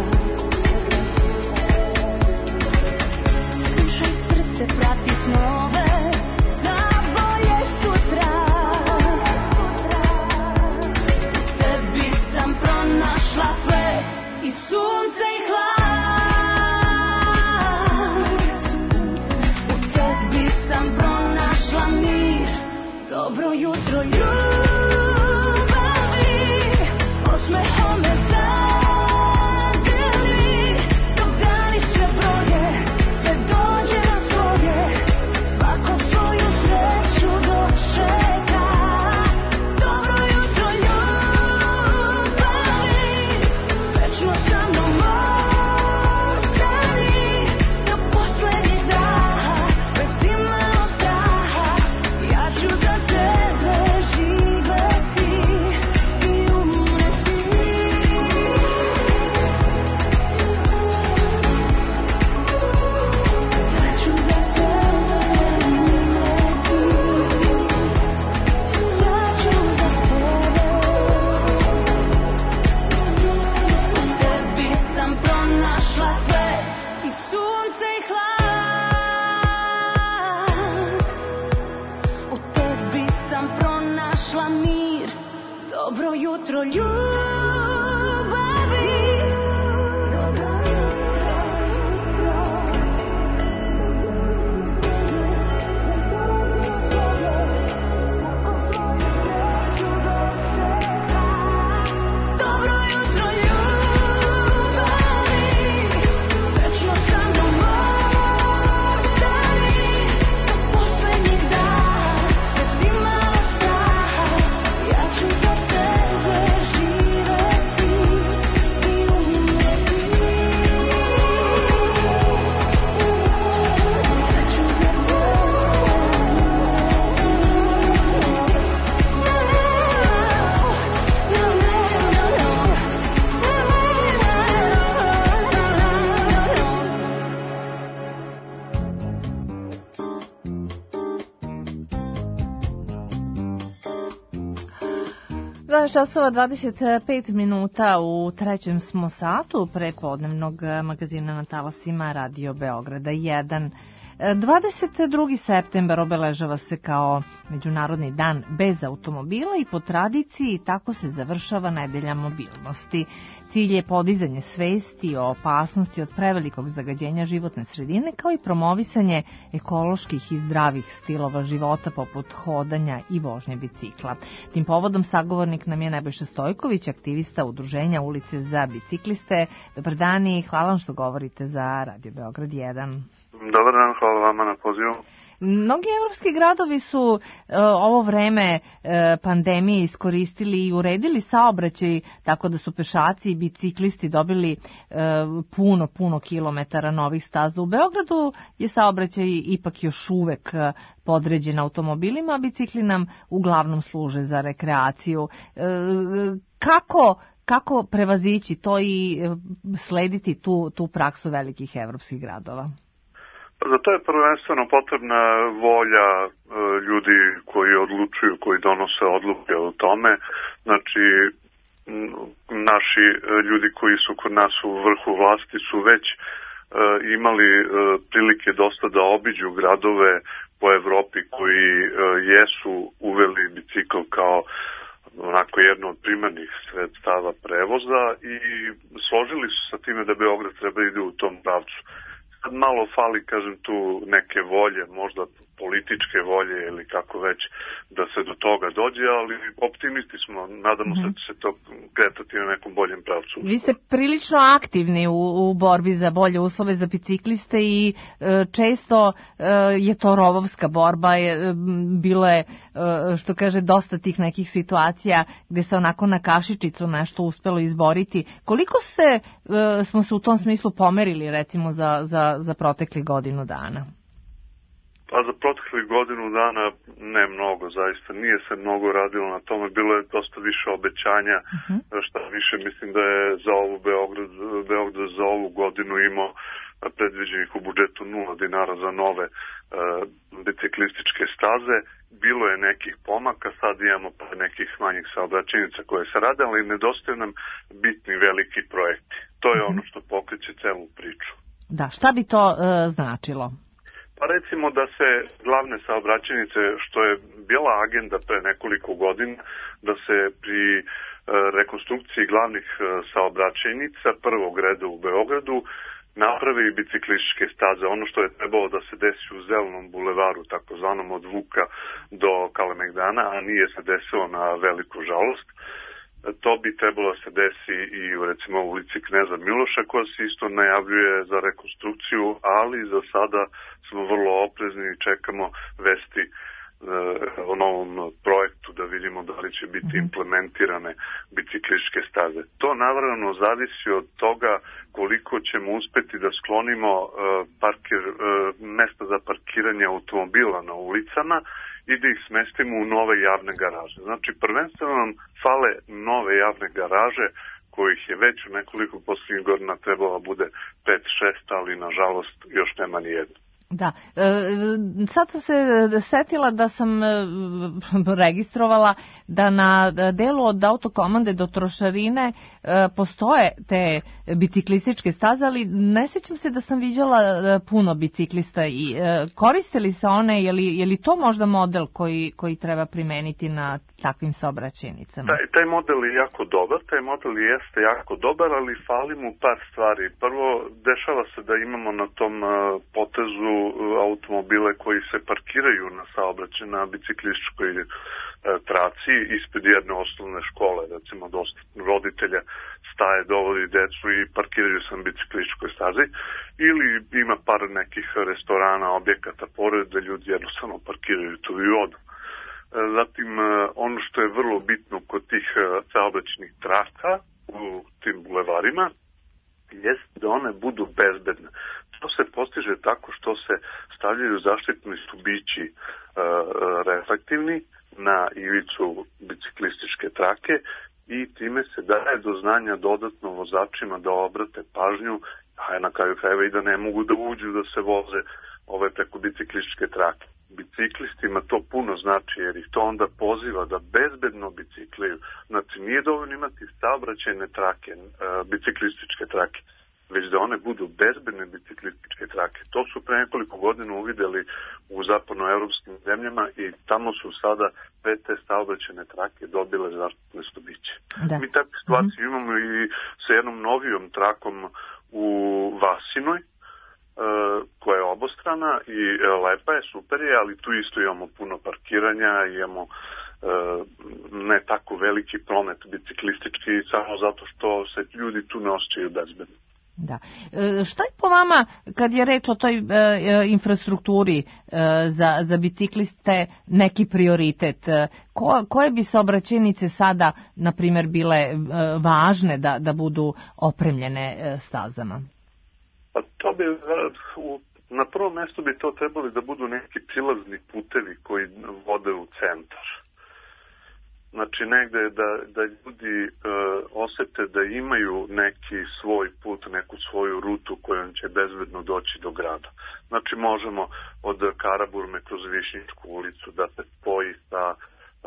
Slušaj srce, prati snove, za bolje sutra. Tebi sam pronašla sve i sunce i hlad. U tebi sam pronašla mir, dobro jutro ljubavi. Osmehom me zagrli, dok dani se broje, sve dođe na svoje, svako svoju sreću dočeka. Dobro jutro ljubavi, večno sa mnom ostani, do poslednjeg daha, bez imalo straha, ja ću za tebe živeti i umreti. Ja ću za tebe umreti. Ja ću za tebe. U tebi sam pronašla sve i sunce i hlad. U tebi sam pronašla mir, dobro jutro ljubavi. Dobro Dobro jutro ljubavi, večno sa mnom ostani, do poslednjeg dana, bez imalo straha, ja ću za tebe živeti i umreti. Ja ću za dvanaest časova dvadeset pet minuta u trećem smo satu prepodnevnog magazina na talasima Radio Beograda jedan. dvadeset drugi septembar obeležava se kao Međunarodni dan bez automobila i po tradiciji tako se završava nedelja mobilnosti. Cilj je podizanje svesti o opasnosti od prevelikog zagađenja životne sredine kao i promovisanje ekoloških i zdravih stilova života poput hodanja i vožnje bicikla. Tim povodom sagovornik nam je Nebojša Stojković, aktivista Udruženja Ulice za bicikliste. Dobar dan i hvala vam što govorite za Radio Beograd jedan. Dobar dan, hvala vama na pozivu. Mnogi evropski gradovi su e, ovo vreme e, pandemije iskoristili i uredili saobraćaj tako da su pešaci i biciklisti dobili e, puno, puno kilometara novih staza. U Beogradu je saobraćaj ipak još uvek podređen automobilima, a bicikli nam uglavnom služe za rekreaciju. E, kako Kako prevazići to i slediti tu, tu praksu velikih evropskih gradova? Za to je prvenstveno potrebna volja e, ljudi koji odlučuju, koji donose odluke o tome. Znači, naši ljudi koji su kod nas u vrhu vlasti su već e, imali e, prilike dosta da obiđu gradove po Evropi koji e, jesu uveli bicikl kao onako jedno od primarnih sredstava prevoza i složili su sa time da Beograd treba ide u tom pravcu. Sad malo fali, kažem, tu neke volje, možda političke volje ili kako već da se do toga dođe, ali optimisti smo, nadamo mm-hmm. se da će se to kretati na nekom boljem pravcu. Vi ste prilično aktivni u, u borbi za bolje uslove za bicikliste i e, često e, je to rovovska borba, je, bilo je, e, što kaže, dosta tih nekih situacija gde se onako na kašičicu nešto uspelo izboriti. Koliko se, e, smo se u tom smislu pomerili, recimo, za, za, za protekli godinu dana? Pa za proteklih godinu dana ne mnogo, zaista. Nije se mnogo radilo na tome, bilo je dosta više obećanja, uh-huh. šta više mislim da je za ovu Beograd, Beograd za ovu godinu imao predviđenih u budžetu nula dinara za nove uh, biciklističke staze. Bilo je nekih pomaka, sad imamo pa nekih manjih saobraćajnica koje se rade, ali nedostaju nam bitni veliki projekti. To je uh-huh. ono što pokreće celu priču. Da, šta bi to uh, značilo? Pa recimo da se glavne saobraćajnice, što je bila agenda pre nekoliko godina, da se pri e, rekonstrukciji glavnih e, saobraćajnica prvog reda u Beogradu naprave i biciklističke staze. Ono što je trebalo da se desi u Zelenom bulevaru, takozvanom od Vuka do Kalemegdana, a nije se desilo na veliku žalost. To bi trebalo da se desi i u recimo ulici Kneza Miloša koja se isto najavljuje za rekonstrukciju, ali za sada smo vrlo oprezni i čekamo vesti e, o novom projektu da vidimo da li će biti implementirane biciklističke staze. To naravno zavisi od toga koliko ćemo uspeti da sklonimo e, parkir, e, mesta za parkiranje automobila na ulicama i da ih smestimo u nove javne garaže. Znači, prvenstveno nam fale nove javne garaže, kojih je već u nekoliko posljednjih godina trebalo bude pet šest, ali nažalost još nema ni jedno. Da, e, sad sam se setila da sam e, registrovala da na delu od autokomande do Trošarine e, postoje te biciklističke staze, ali ne sjećam se da sam viđala e, puno biciklista i e, koristili se one, je li, je li to možda model koji, koji treba primeniti na takvim saobraćajnicama? Taj, taj model je jako dobar, taj model jeste jako dobar, ali fali mu par stvari. Prvo, dešava se da imamo na tom e, potezu automobile koji se parkiraju na saobraćaj na biciklističkoj e, traci ispred jedne osnovne škole, recimo dosta roditelja staje, dovodi decu i parkiraju se na biciklističkoj stazi, ili ima par nekih restorana, objekata pored da ljudi jednostavno parkiraju tu i odu. E, zatim ono što je vrlo bitno kod tih saobraćajnih traka u tim bulevarima jeste da one budu bezbedne. To se postiže tako što se stavljaju zaštitni stubići e, reflektivni na ivicu biciklističke trake i time se daje do znanja dodatno vozačima da obrate pažnju, a na kraju krajeva i da ne mogu da uđu da se voze ove preko biciklističke trake. Biciklistima to puno znači jer ih to onda poziva da bezbedno bicikliju. Znači nije dovoljno imati saobraćajne trake, e, biciklističke trake, već da one budu bezbedne biciklističke trake. To su pre nekoliko godina uvideli u zapadnoevropskim zemljama i tamo su sada sve te saobraćajne trake dobile zaštitne stubiće. Da. Mi takvu situaciju mm-hmm. imamo i sa jednom novijom trakom u Vasinoj, koja je obostrana i lepa je, super je, ali tu isto imamo puno parkiranja, imamo ne tako veliki promet biciklistički samo zato što se ljudi tu ne osjećaju bezbedno. Da. E, šta je po vama, kad je reč o toj e, infrastrukturi e, za, za bicikliste, neki prioritet? E, ko, koje bi saobraćajnice sada, na primjer, bile e, važne da, da budu opremljene e, stazama? Pa to bi, u, na prvom mjestu bi to trebali da budu neki prilazni putevi koji vode u centar. Znači negde da, da ljudi e, osete da imaju neki svoj put, neku svoju rutu kojom će bezbedno doći do grada. Znači možemo od Karaburme kroz Višnjičku ulicu da se spoji sa e,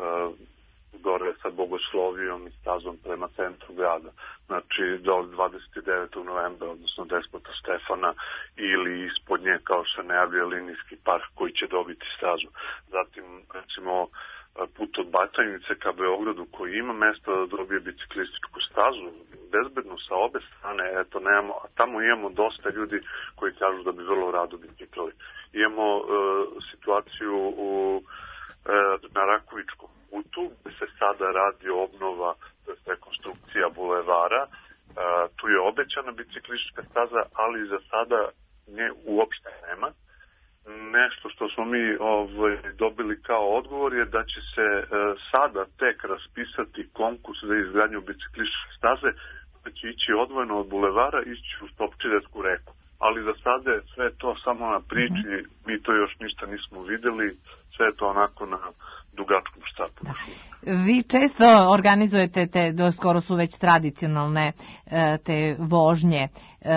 gore sa Bogoslovijom i stazom prema centru grada. Znači do dvadeset devetog novembra, odnosno Despota Stefana, ili ispod nje kao što najavljuje linijski park koji će dobiti stazu. Zatim recimo put od Batajnice ka Beogradu koji ima mesta da dobije biciklističku stazu, bezbedno sa obe strane, eto nemamo, a tamo imamo dosta ljudi koji kažu da bi vrlo rado biciklali. Imamo e, situaciju u, e, na Rakovičkom putu gde se sada radi obnova, to je rekonstrukcija bulevara, e, tu je obećana biciklistička staza, ali za sada nje uopšte nema. Nešto što smo mi ovaj, dobili kao odgovor je da će se e, sada tek raspisati konkurs za izgradnju biciklističke staze, da će ići odvojeno od bulevara, ići u Stopčidersku reku. Ali za sada je sve to samo na priči, mi to još ništa nismo videli, sve je to onako na dugačkom štapu. Vi često organizujete te, skoro su već tradicionalne te vožnje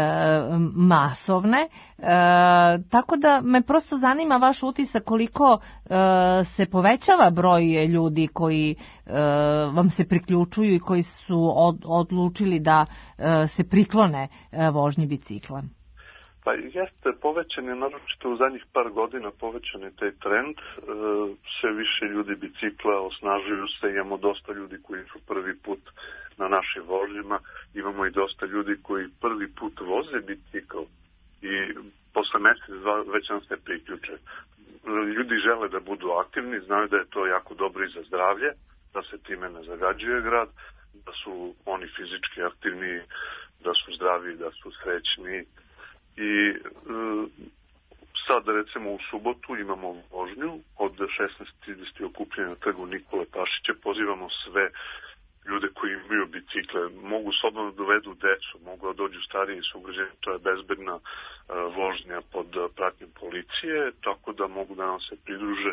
masovne, tako da me prosto zanima vaš utisak koliko se povećava broj ljudi koji vam se priključuju i koji su odlučili da se priklone vožnji bicikla. Pa jeste, povećan je, naročito u zadnjih par godina povećan je taj trend, e, sve više ljudi bicikla, osnažuju se, imamo dosta ljudi koji su prvi put na našim vožnjama, imamo i dosta ljudi koji prvi put voze bicikl i posle mjesec dva već nam se priključe. Ljudi žele da budu aktivni, znaju da je to jako dobro i za zdravlje, da se time ne zagađuje grad, da su oni fizički aktivni, da su zdravi, da su srećni. I e, sad recimo u subotu imamo vožnju od šesnaest trideset okupljenja na trgu Nikole Pašića. Pozivamo sve ljude koji imaju bicikle, mogu slobodno da dovedu decu, mogu da dođu stariji sugrađani, to je bezbedna e, vožnja pod pratnjom policije, tako da mogu da nam se pridruže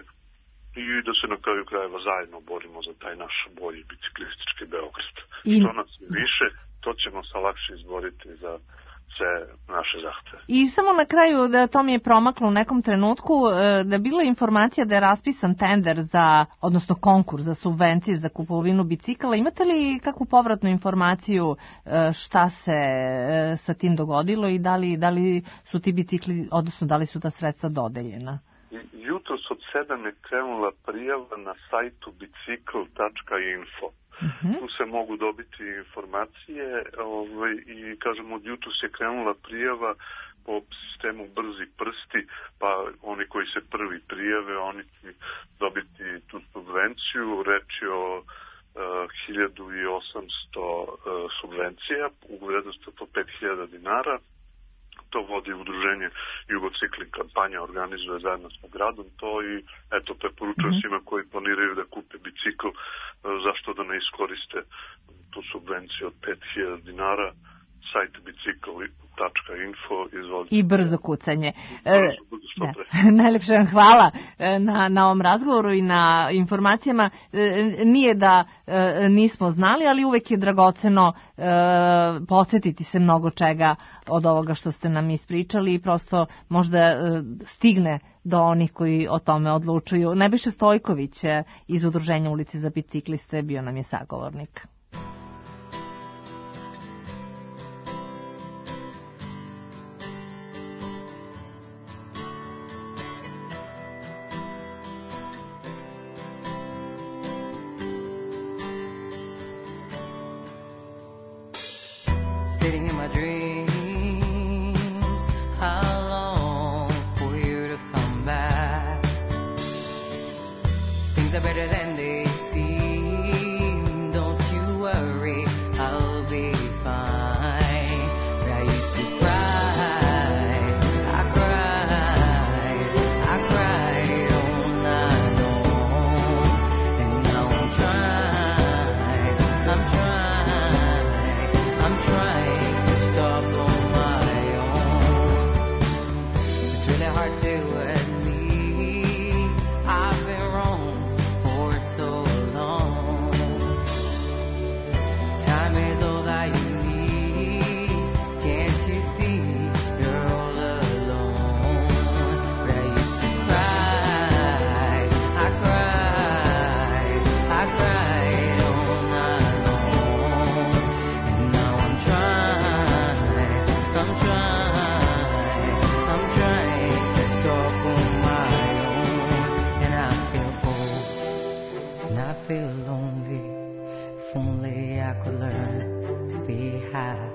i da se na kraju krajeva zajedno borimo za taj naš bolji biciklistički Beograd. I... Što nas više, to ćemo se lakše izboriti za sve naše zahteve. I samo na kraju, da to mi je promaklo u nekom trenutku, da je bila informacija da je raspisan tender za, odnosno konkurs za subvencije za kupovinu bicikala. Imate li kakvu povratnu informaciju šta se sa tim dogodilo i da li, da li su ti bicikli, odnosno da li su ta sredstva dodeljena? Jutros od sedam je krenula prijava na sajtu bicikl tačka info. Uh-huh. Tu se mogu dobiti informacije ovaj, i kažem od jutros je krenula prijava po sistemu brzi prsti, pa oni koji se prvi prijave, oni će dobiti tu subvenciju, reč je o uh, hiljadu osamsto uh, subvencija u vrednosti po pet hiljada dinara. To vodi udruženje Jugocikling kampanja, organizuje zajedno s gradom to i eto preporučujem mm-hmm. svima koji planiraju da kupe bicikl, zašto da ne iskoriste tu subvenciju od pet hiljada dinara, sajt bicikl tačka info, izvolite. I brzo kucanje. Brzo, brzo, da. Najlepše vam hvala na, na ovom razgovoru i na informacijama. Nije da nismo znali, ali uvek je dragoceno podsjetiti se mnogo čega od ovoga što ste nam ispričali i prosto možda stigne do onih koji o tome odlučuju. Nebojša Stojković iz Udruženja Ulice za bicikliste bio nam je sagovornik. Don't you worry, I'll be fine. I used to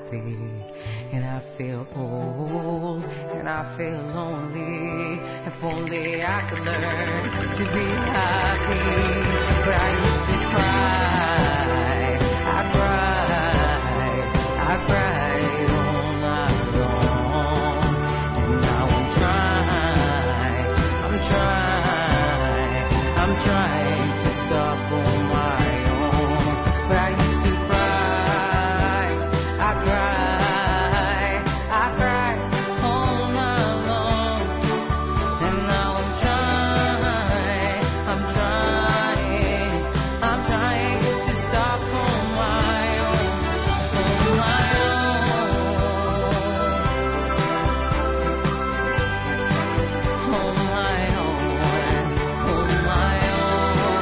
happy, and I feel old, and I feel lonely. If only I could learn to be happy. But I used to cry, I cried, I cried all night long. And now I'm trying, I'm trying, I'm trying to stop on my own. But I used to cry, I cried, I cried all night long. And now I'm trying, I'm trying, I'm trying to stop on my own, on my own, on my own, on my own,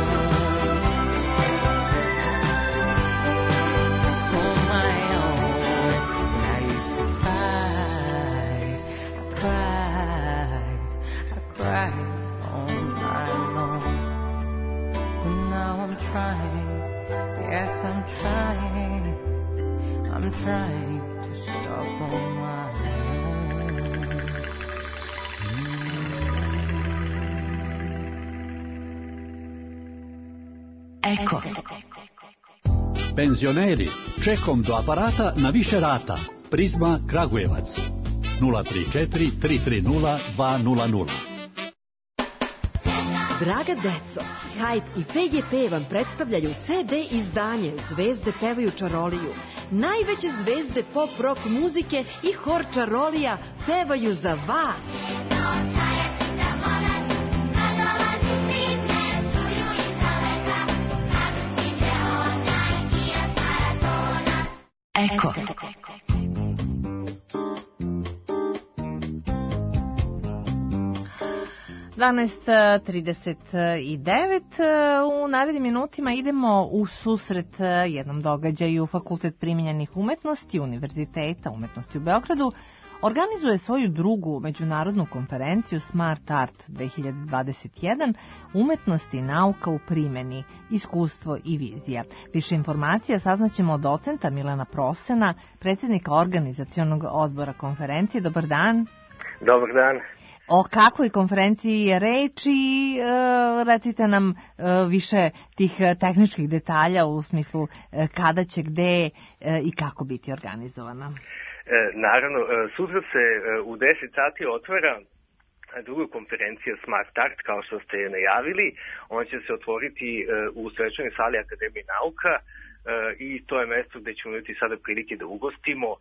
on my own. And I used to cry, I cried, I cried all night long. And now I'm trying, yes I'm trying, I'm trying to stop on my own. Eko. Penzioneri, čekom do aparata na više rata. Prizma Kragujevac. nula tri četiri tri tri nula dva nula nula. Draga deco, Hype i P G P vam predstavljaju C D izdanje Zvezde pevaju čaroliju. Najveće zvezde pop rock muzike i hor čarolija pevaju za vas. Eko. dvanaest trideset devet. U narednim minutima idemo u susret jednom događaju. Fakultet primijenjenih umetnosti Univerziteta umetnosti u Beogradu organizuje svoju drugu međunarodnu konferenciju Smart Art dve hiljade dvadeset jedan, umetnosti i nauka u primjeni, iskustvo i vizija. Više informacija saznaćemo od docenta Milana Prosena, predsjednika organizacionog odbora konferencije. Dobar dan. Dobar dan. O kakvoj konferenciji je reč i e, recite nam e, više tih tehničkih detalja u smislu e, kada će, gde e, i kako biti organizovana. E, naravno, sutra se e, u deset sati otvara druga konferencija Smart Art, kao što ste je najavili. Ona će se otvoriti e, u svečanoj sali Akademije nauka e, i to je mesto gde ćemo imati sada prilike da ugostimo e,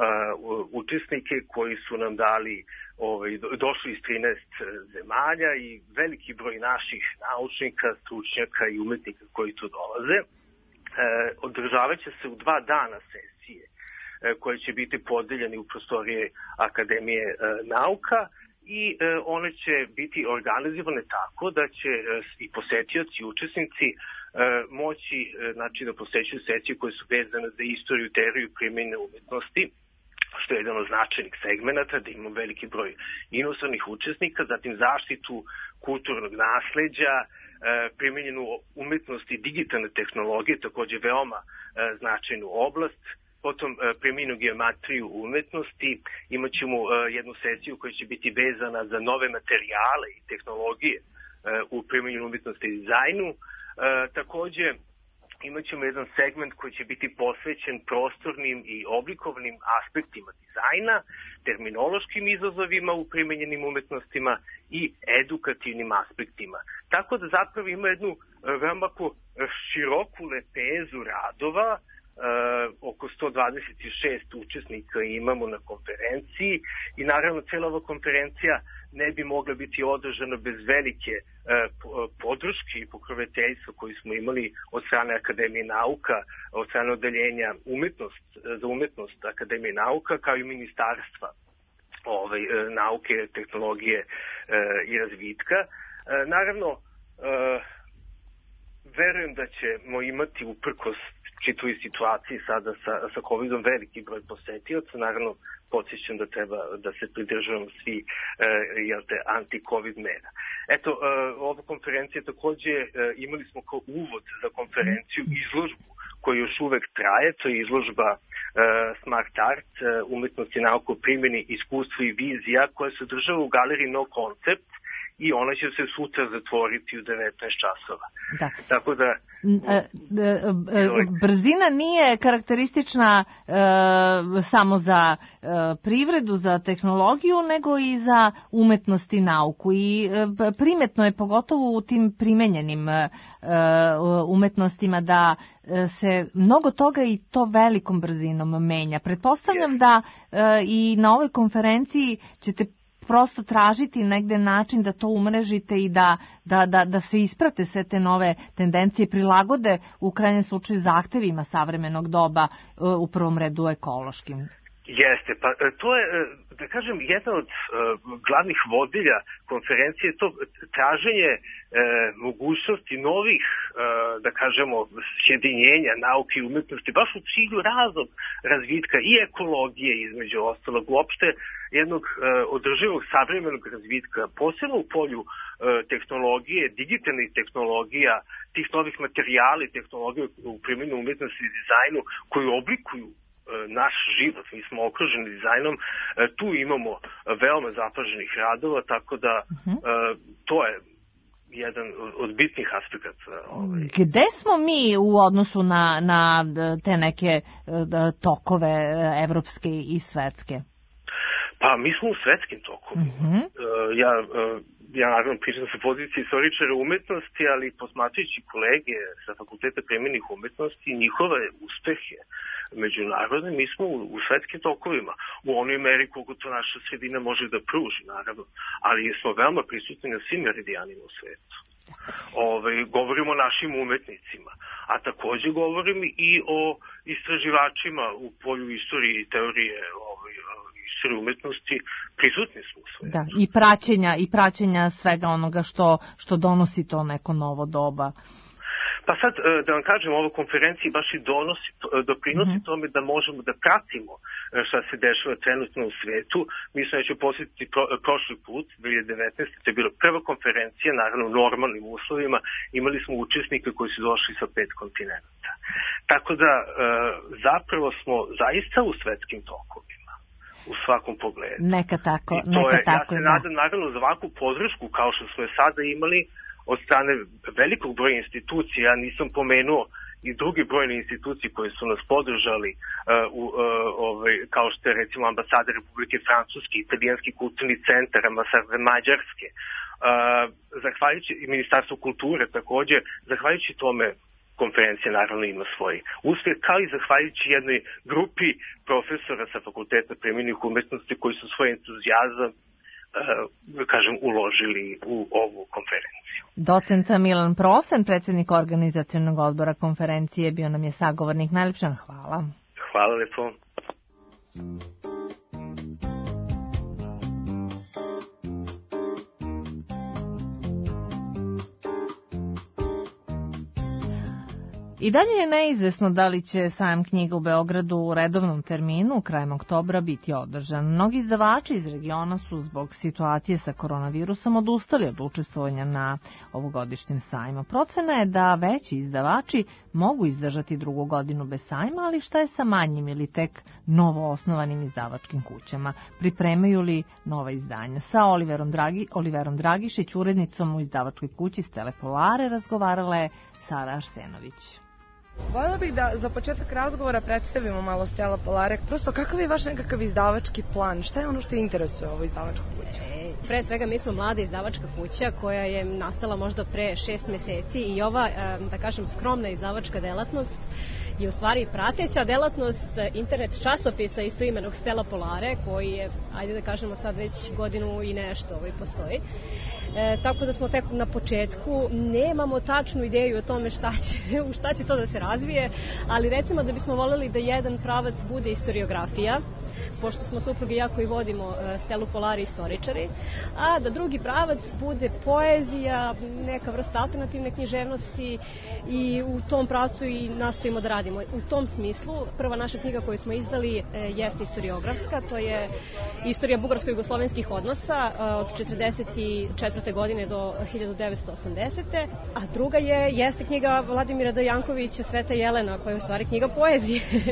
učesnike koji su nam dali Ovaj, došli iz trinaest zemalja i veliki broj naših naučnika, stručnjaka i umetnika koji tu dolaze. E, održavat će se u dva dana sesije e, koje će biti podeljene u prostorije Akademije e, nauka i e, one će biti organizovane tako da će e, i posetioci i učesnici e, moći e, znači, da posećuju sesije koje su vezane za istoriju, teoriju i primjene umetnosti, što je jedan od značajnih segmenata, da imamo veliki broj inostranih učesnika, zatim zaštitu kulturnog nasleđa, primjenjenu umetnost i digitalne tehnologije, takođe veoma značajnu oblast, potom primjenjenu geometriju umetnosti, imat ćemo jednu sesiju koja će biti vezana za nove materijale i tehnologije u primjenjenu umetnosti i dizajnu, takođe imat ćemo jedan segment koji će biti posvećen prostornim i oblikovnim aspektima dizajna, terminološkim izazovima u primenjenim umetnostima i edukativnim aspektima. Tako da zapravo ima jednu veoma široku lepezu radova, Uh, oko sto dvadeset šest učesnika imamo na konferenciji i naravno cijela ova konferencija ne bi mogla biti održana bez velike uh, podrške i pokroviteljstva koju smo imali od strane Akademije nauka, od strane odeljenja umetnost, za umetnost Akademije nauka, kao i ministarstva ovaj, nauke, tehnologije uh, i razvitka. Uh, naravno, uh, verujem da ćemo imati uprkos čitavoj situaciji sada sa, sa covidom veliki broj posetioca. Naravno, podsjećam da treba da se pridržavamo svi e, jel te, anti-covid mera. Eto, e, ova konferencija takođe e, imali smo kao uvod za konferenciju izložbu koja još uvek traje, to je izložba Smart Art, umetnost i nauka u primjeni, iskustvo i vizija, koja se održava u galeriji No Concept i ona će se sutra zatvoriti u devetnaest časova. Da. Tako da... Brzina nije karakteristična e, samo za e, privredu, za tehnologiju, nego i za umetnost i nauku. I e, primetno je pogotovo u tim primenjenim e, umetnostima da se mnogo toga i to velikom brzinom menja. Pretpostavljam da e, i na ovoj konferenciji ćete prosto tražiti negde način da to umrežite i da, da, da, da se isprate sve te nove tendencije, prilagode u krajnjem slučaju zahtevima savremenog doba, u prvom redu ekološkim. Jeste, pa to je, da kažem, jedna od uh, glavnih vodilja konferencije, to traženje uh, mogućnosti novih, uh, da kažemo, sjedinjenja nauke i umetnosti, baš u cilju raznog razvitka i ekologije, između ostalog, uopšte jednog uh, održivog savremenog razvitka, posebno u polju uh, tehnologije, digitalnih tehnologija, tih novih materijala i tehnologija u primjenu umetnosti i dizajnu koji oblikuju naš život, mi smo okruženi dizajnom, tu imamo veoma zapaženih radova, tako da uh-huh. to je jedan od bitnih aspekata. Ovaj. Gde smo mi u odnosu na, na te neke tokove evropske i svetske? Pa mi smo u svetskim tokovima. Uh-huh. Ja, ja naravno pričam sa pozicije istoričara umetnosti, ali posmatrajući kolege sa Fakulteta primenjenih umetnosti, njihove uspehe međunarodne, mi smo u, u svetskim tokovima. U onoj meri koliko to naša sredina može da pruži, naravno. Ali smo veoma prisutni na svim meridijanima u svetu. Ove, govorimo o našim umetnicima, a takođe govorim i o istraživačima u polju istorije i teorije ove, istorije umetnosti, prisutni smo u svetu. Da, i praćenja, i praćenja svega onoga što, što donosi to neko novo doba. Pa sad, da vam kažem, ova konferencija baš i donosi, doprinosi mm-hmm. tome da možemo da pratimo šta se dešava trenutno u svetu. Mi smo neću posjetiti pro, prošli put, dve hiljade devetnaeste. To je bila prva konferencija, naravno u normalnim uslovima. Imali smo učesnike koji su došli sa pet kontinenta. Tako da, zapravo smo zaista u svetskim tokovima, u svakom pogledu. Neka tako, I to neka je, tako. Ja se da. nadam, naravno, za ovakvu podršku, kao što smo je sada imali, od strane velikog broja institucija. Ja nisam pomenuo i drugi brojne institucije koje su nas podržali, uh, u, uh, ovaj, kao što je recimo ambasada Republike Francuske, Italijanski kulturni centar, ambasada Mađarske, uh, zahvaljujući i Ministarstvo kulture takođe, zahvaljujući tome konferencija naravno ima svoj uspjeh, kao i zahvaljujući jednoj grupi profesora sa Fakulteta primenjenih umetnosti koji su svoj entuzijazam da kažem, uložili u ovu konferenciju. Docent Milan Prosen, predsjednik organizacionog odbora konferencije, bio nam je sagovornik. Najlepša hvala. Hvala lepo. I dalje je neizvesno da li će sajam knjiga u Beogradu u redovnom terminu krajem oktobra biti održan. Mnogi izdavači iz regiona su zbog situacije sa koronavirusom odustali od učestvovanja na ovogodišnjem sajmu. Procena je da veći izdavači mogu izdržati drugu godinu bez sajma, ali šta je sa manjim ili tek novo osnovanim izdavačkim kućama? Pripremaju li nova izdanja? Sa Oliverom, Dragi, Oliverom Dragišić, urednicom u izdavačkoj kući Stele Polare, razgovarala je Sara Arsenović. Voljela bih da za početak razgovora predstavimo malo Stela Polare. Prosto, kakav je vaš nekakav izdavački plan? Šta je ono što interesuje ovo izdavačku kuću? E, pre svega, mi smo mlada izdavačka kuća koja je nastala možda pre šest meseci i ova, da kažem, skromna izdavačka delatnost je u stvari prateća delatnost internet časopisa istoimenog Stela Polare, koji je, ajde da kažemo sad već godinu i nešto ovaj postoji. E, tako da smo tek na početku, nemamo tačnu ideju o tome šta će, u šta će to da se razvije, ali recimo da bismo voljeli da jedan pravac bude istoriografija, pošto smo suprugi jako i vodimo Stelu Polare istoričari, a da drugi pravac bude poezija, neka vrsta alternativne književnosti i u tom pravcu i nastojimo da radimo. U tom smislu, prva naša knjiga koju smo izdali jeste istoriografska, to je istorija bugarsko-jugoslovenskih odnosa od četrdeset četvrte godine do hiljadu devetsto osamdesete. A druga je, jeste knjiga Vladimira D. Jankovića Sveta Jelena, koja je u stvari knjiga poezije.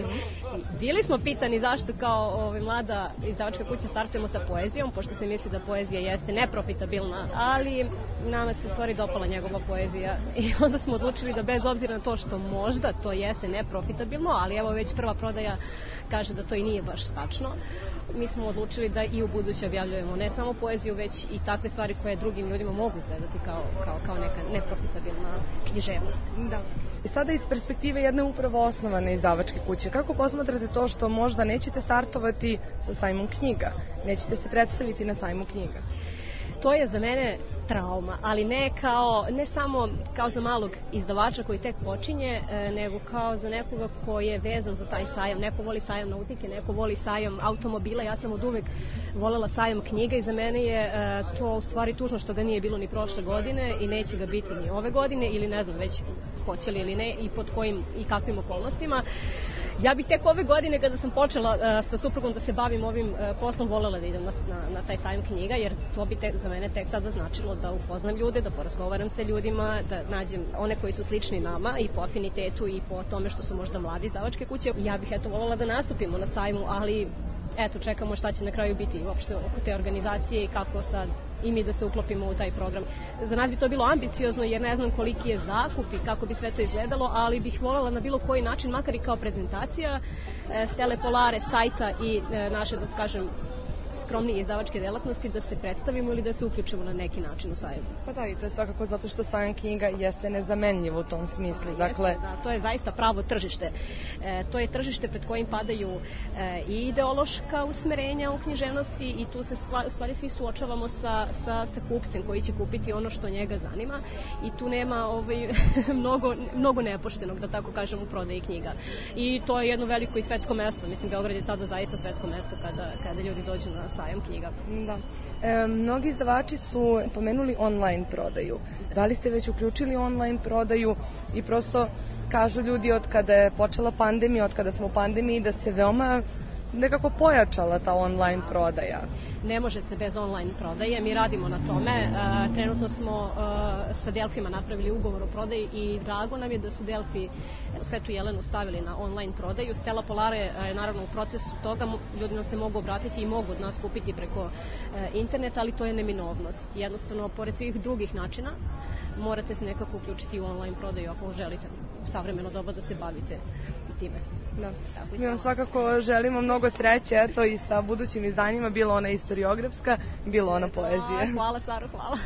Bili smo pitani zašto kao ovaj, mlada izdavačka kuća startujemo sa poezijom, pošto se misli da poezija jeste neprofitabilna, ali nama se u stvari dopala njegova poezija i onda smo odlučili da bez obzira na to što možda to jeste neprofitabilno, ali evo već prva prodaja kaže da to i nije baš tačno. Mi smo odlučili da i u buduće objavljujemo ne samo poeziju, već i takve stvari koje drugim ljudima mogu izgledati kao, kao, kao neka neprofitabilna književnost. Da. I sada iz perspektive jedne upravo osnovane izdavačke kuće, kako posmatrate to što možda nećete startovati sa sajmom knjiga, nećete se predstaviti na sajmu knjiga? To je za mene trauma, ali ne kao ne samo kao za malog izdavača koji tek počinje, nego kao za nekoga ko je vezan za taj sajam. Neko voli sajam nautike, neko voli sajam automobila. Ja sam od uvek volela sajam knjiga i za mene je to u stvari tužno što ga nije bilo ni prošle godine i neće ga biti ni ove godine ili ne znam već hoće li ili ne i pod kojim i kakvim okolnostima. Ja bih tek ove godine kada sam počela uh, sa suprugom da se bavim ovim uh, poslom volela da idem na, na, na taj sajam knjiga, jer to bi te, za mene tek sada značilo da upoznam ljude, da porazgovaram sa ljudima, da nađem one koji su slični nama i po afinitetu i po tome što su možda mladi izdavačke kuće. Ja bih eto volela da nastupimo na sajmu, ali eto čekamo šta će na kraju biti uopšte oko te organizacije i kako sad i mi da se uklopimo u taj program. Za nas bi to bilo ambiciozno jer ne znam koliki je zakup i kako bi sve to izgledalo, ali bih voljela na bilo koji način, makar i kao prezentacija Stele Polare, sajta i naše, da kažem, skromnije izdavačke delatnosti da se predstavimo ili da se uključimo na neki način u sajam. Pa da, i to je svakako zato što sajam knjiga jeste nezamenljivo u tom smislu. Dakle, jeste, da, to je zaista pravo tržište. E, to je tržište pred kojim padaju e, i ideološka usmerenja u književnosti i tu se sva, u stvari svi suočavamo sa, sa, sa kupcem koji će kupiti ono što njega zanima i tu nema ovaj, mnogo, mnogo nepoštenog, da tako kažem, u prodaji knjiga. I to je jedno veliko i svetsko mesto. Mislim, Beograd je tada zaista svetsko mesto kada, kada ljudi dođu na sajam knjiga. Da. E, mnogi izdavači su pomenuli online prodaju. Da li ste već uključili online prodaju i prosto kažu ljudi od kada je počela pandemija, od kada smo u pandemiji, da se veoma nekako pojačala ta online prodaja. Ne može se bez online prodaje, mi radimo na tome. E, trenutno smo e, sa Delfima napravili ugovor o prodaji i drago nam je da su Delfi Svetu Jelenu stavili na online prodaju. Stella Polare je naravno u procesu toga, ljudi nam se mogu obratiti i mogu od nas kupiti preko e, interneta, ali to je neminovnost. Jednostavno, pored svih drugih načina, morate se nekako uključiti u online prodaju ako želite u savremeno doba da se bavite time. Da. Mi vam svakako želimo mnogo sreće, eto i sa budućim izdanjima, bilo ona istoriografska, bilo ona poezija. Hvala, Saro, hvala.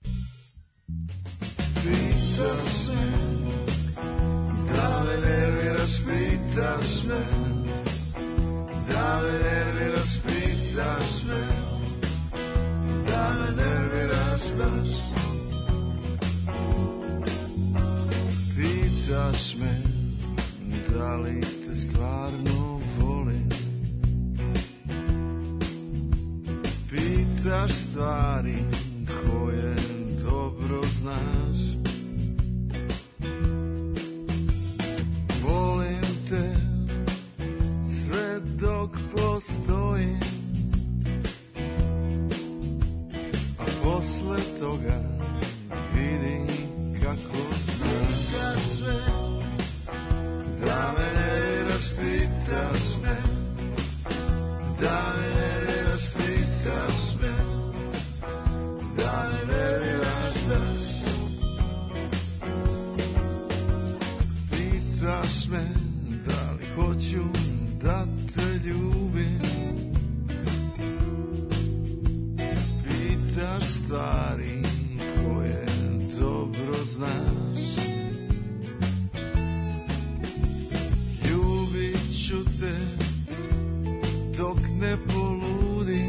Pitaš me, da me nerviraš, pitaš me, da me nerviraš, pitaš me, da me nerviraš baš. Pitaš me, da li te stvarno volim, pitaš stvari koje dobro znaš. Volim te sve dok postojim, a posle toga vidim kako znaš sve. Da me nerviraš, pitaš me, da me nerviraš, pitaš me, da me nerviraš baš. Pitaš me, da li hoću da te ljubim, pitaš stvari koje dobro znaš. Dok ne poludim,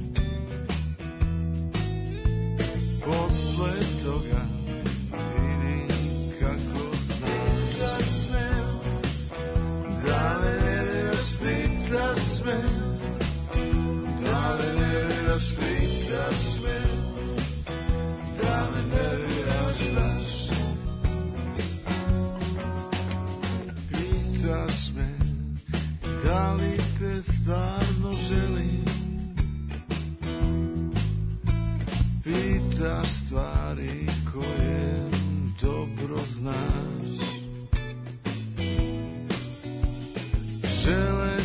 posle toga vidim kako znaš me. Da me nerviraš, pitaš me, da me nerviraš, pitaš me, da me nerviraš baš. Pitaš me, da li te stvarno želim, pitaš stvari koje dobro znaš. Žele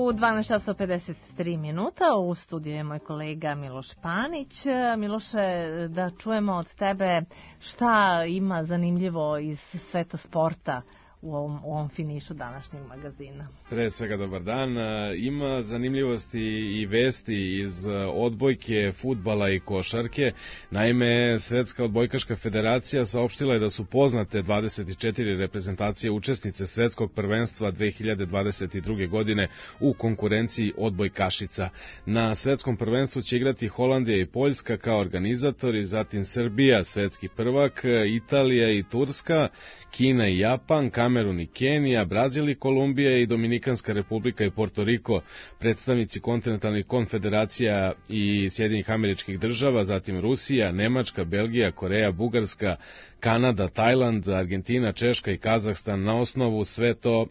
U dvanaest časova pedeset tri minuta u studiju je moj kolega Miloš Panić. Miloše, da čujemo od tebe šta ima zanimljivo iz sveta sporta u ovom, u ovom finišu današnjeg magazina. Pre svega dobar dan. Ima zanimljivosti i vesti iz odbojke, fudbala i košarke. Naime, Svetska odbojkaška federacija saopštila je da su poznate dvadeset četiri reprezentacije učesnice Svetskog prvenstva dve hiljade dvadeset druge. godine u konkurenciji odbojkašica. Na Svetskom prvenstvu će igrati Holandija i Poljska kao organizatori, zatim Srbija, svetski prvak, Italija i Turska, Kina i Japan, Kamerun i Kenija, Brazil i Kolumbija i Dominikanska republika i Porto Riko, predstavnici kontinentalnih konfederacija i Sjedinjenih Američkih Država, zatim Rusija, Nemačka, Belgija, Koreja, Bugarska, Kanada, Tajland, Argentina, Češka i Kazahstan na osnovu sve to uh,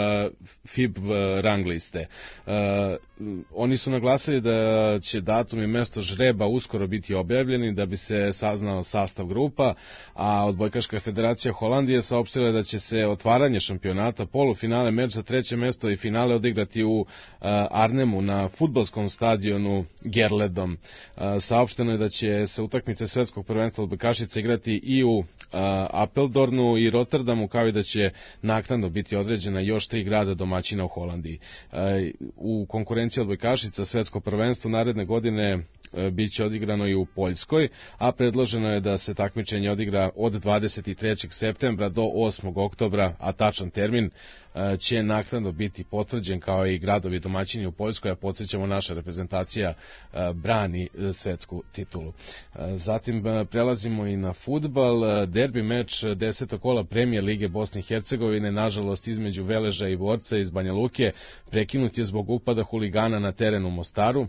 F I B rang liste. Uh, oni su naglasili da će datum i mesto žreba uskoro biti objavljeni da bi se saznao sastav grupa, a odbojkaška federacija Holandije saopštila da će se otvaranje šampionata, polufinale, meč za treće mesto i finale odigrati u uh, Arnhemu na fudbalskom stadionu Gerledom. Uh, saopšteno je da će se utakmice svetskog prvenstva odbojkašica igrati i u Apeldoornu i Rotterdamu, kao i da će naknadno biti određena još tri grada domaćina u Holandiji. U konkurenciji odbojkašica svetsko prvenstvo naredne godine biće odigrano i u Poljskoj, a predloženo je da se takmičenje odigra od dvadeset trećeg septembra do osmog oktobra, a tačan termin će naknadno biti potvrđen kao i gradovi domaćini u Poljskoj, a podsjećamo naša reprezentacija brani svetsku titulu. Zatim prelazimo i na fudbal. Derbi meč desetog kola Premijer lige Bosne i Hercegovine, nažalost između Veleža i Borca iz Banja Luke, prekinut je zbog upada huligana na teren u Mostaru.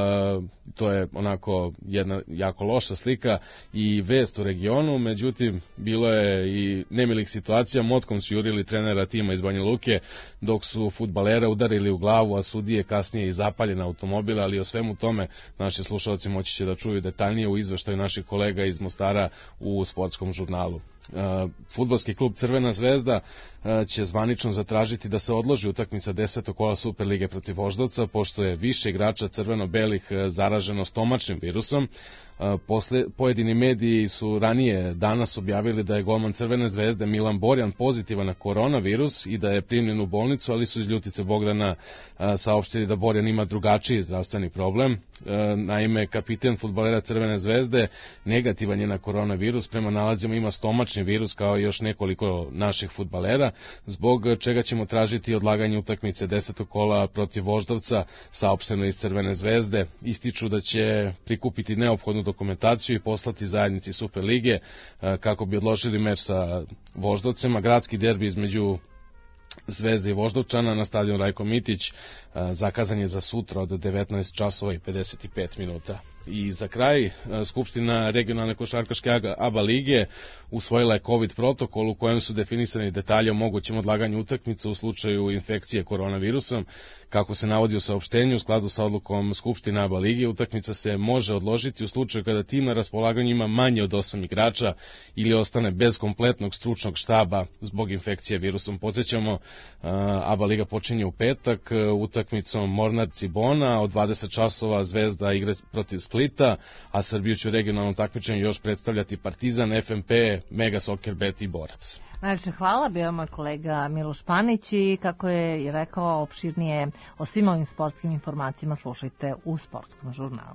To je onako jedna jako loša slika i vest u regionu, međutim bilo je i nemilih situacija. Motkom su jurili trenera tima iz Banja Luke, dok su fudbalera udarili u glavu, a sudije kasnije i zapaljen automobil, ali o svemu tome naši slušalci moći će da čuju detaljnije u izveštaju naših kolega iz Mostara u sportskom žurnalu. Fudbalski klub Crvena zvezda će zvanično zatražiti da se odloži utakmica desetog kola Superlige protiv Voždovca, pošto je više igrača crveno-belih zaraženo stomačnim virusom. Posle, pojedini mediji su ranije danas objavili da je golman Crvene zvezde Milan Borjan pozitivan na koronavirus i da je primljen u bolnicu, ali su iz Ljutice Bogdana saopštili da Borjan ima drugačiji zdravstveni problem. Naime, kapiten fudbalera Crvene zvezde negativan je na koronavirus, prema nalazima ima stomačni virus kao i još nekoliko naših fudbalera, zbog čega ćemo tražiti odlaganje utakmice desetog kola protiv Voždovca, saopšteno iz Crvene zvezde. Ističu da će prikupiti neophodnu dokumentaciju i poslati zajednici Superlige kako bi odložili meč sa Voždovcem, gradski derbi između Zvezde i Voždovčana na stadion Rajko Mitić zakazan je za sutra od devetnaest časova i pedeset pet minuta. I za kraj, Skupština regionalne košarkaške A B A lige usvojila je COVID protokol u kojem su definisani detalji o mogućem odlaganju utakmice u slučaju infekcije koronavirusom. Kako se navodi u saopštenju, u skladu sa odlukom Skupštine A B A lige, utakmica se može odložiti u slučaju kada tim na raspolaganju ima manje od osam igrača ili ostane bez kompletnog stručnog štaba zbog infekcije virusom. Podsjećamo, A B A liga počinje u petak utakmicom Mornar-Cibona, od dvadeset časova Zvezda igra protiv Splita, a Srbiju će u regionalnom takmičenju još predstavljati Partizan, F M P, Mega Soccer Bet i Borac. Najljepše hvala, bio moj kolega Miloš Panić i kako je rekao, opširnije o svim ovim sportskim informacijama slušajte u sportskom žurnalu.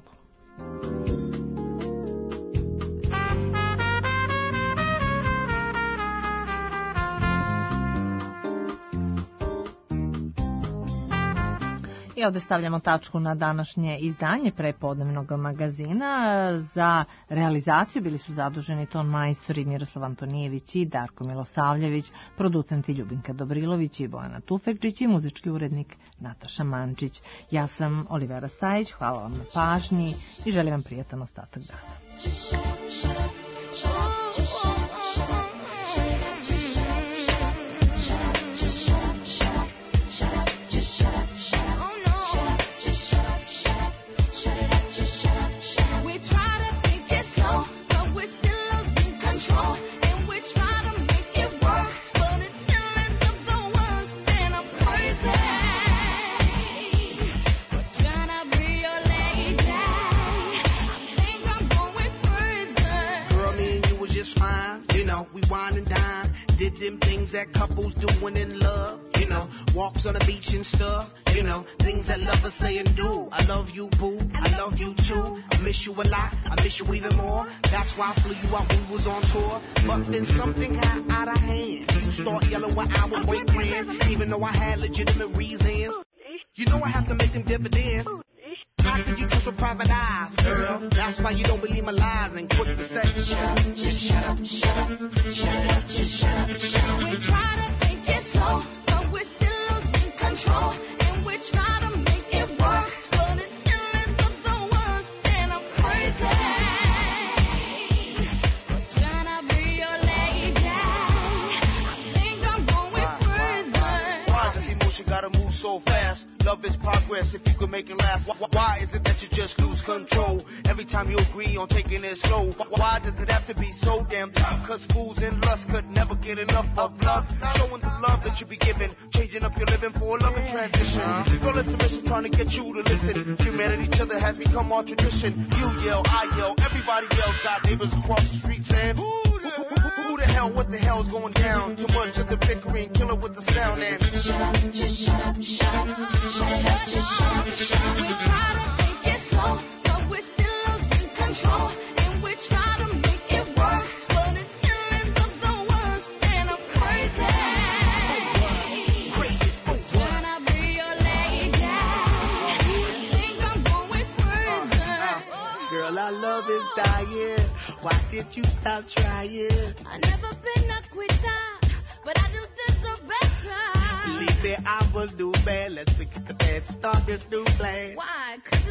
I ovdje stavljamo tačku na današnje izdanje prepodnevnog magazina. Za realizaciju bili su zaduženi ton majstori Miroslav Antonijević i Darko Milosavljević, producenti Ljubinka Dobrilović i Bojana Tufekčić i muzički urednik Nataša Mančić. Ja sam Olivera Stajić, hvala vam na pažnji i želim vam prijatan ostatak dana. out, we wine and dine. Did them things that couples doing in love. You know, walks on the beach and stuff. You know, things that lovers say and do. I love you, boo. I love you too. I miss you a lot. I miss you even more. That's why I flew you out when we was on tour. But then something got out of hand. You start yelling when I was boyfriend, even though I had legitimate reasons. You know I have to make them dividends. How could you trust with private eyes, girl? That's why you don't believe my lies and quit the sex. Shut up, just shut up, shut up, shut up, just shut up, shut up. We try to take it slow, but we're still losing control. And we try to make it work, but it's still ends up the worst. And I'm crazy. We're trying to be your lady. I think I'm going crazy. Why does emotion gotta move so fast? Love is progress if you can make it last. Why is it that you just lose control every time you agree on taking it slow? Why does it have to be so damn tough? Cause fools in lust could never get enough of love. Showing the love that you be giving, changing up your living for a loving transition. Girl, it's a mission trying to get you to listen. Humanity, each other has become our tradition. You yell, I yell, everybody yells. Got neighbors across the street saying, who, who, who, who the hell, what the hell's going down? Too much of the bickering, kill it with the sound and shut up, just shut up, shut up, shut up, just shut up, shut up. We try to take it slow, but we're still losing control. And we try to make it work, but it still ends up the worst. And I'm crazy. Wanna be your lady. I think I'm going crazy. girl, our love is dying. Why did you stop trying? I never been a quitter, but I do deserve better. Believe me, I will do bad. Let's forget the bad, start this new plan. Why? 'Cause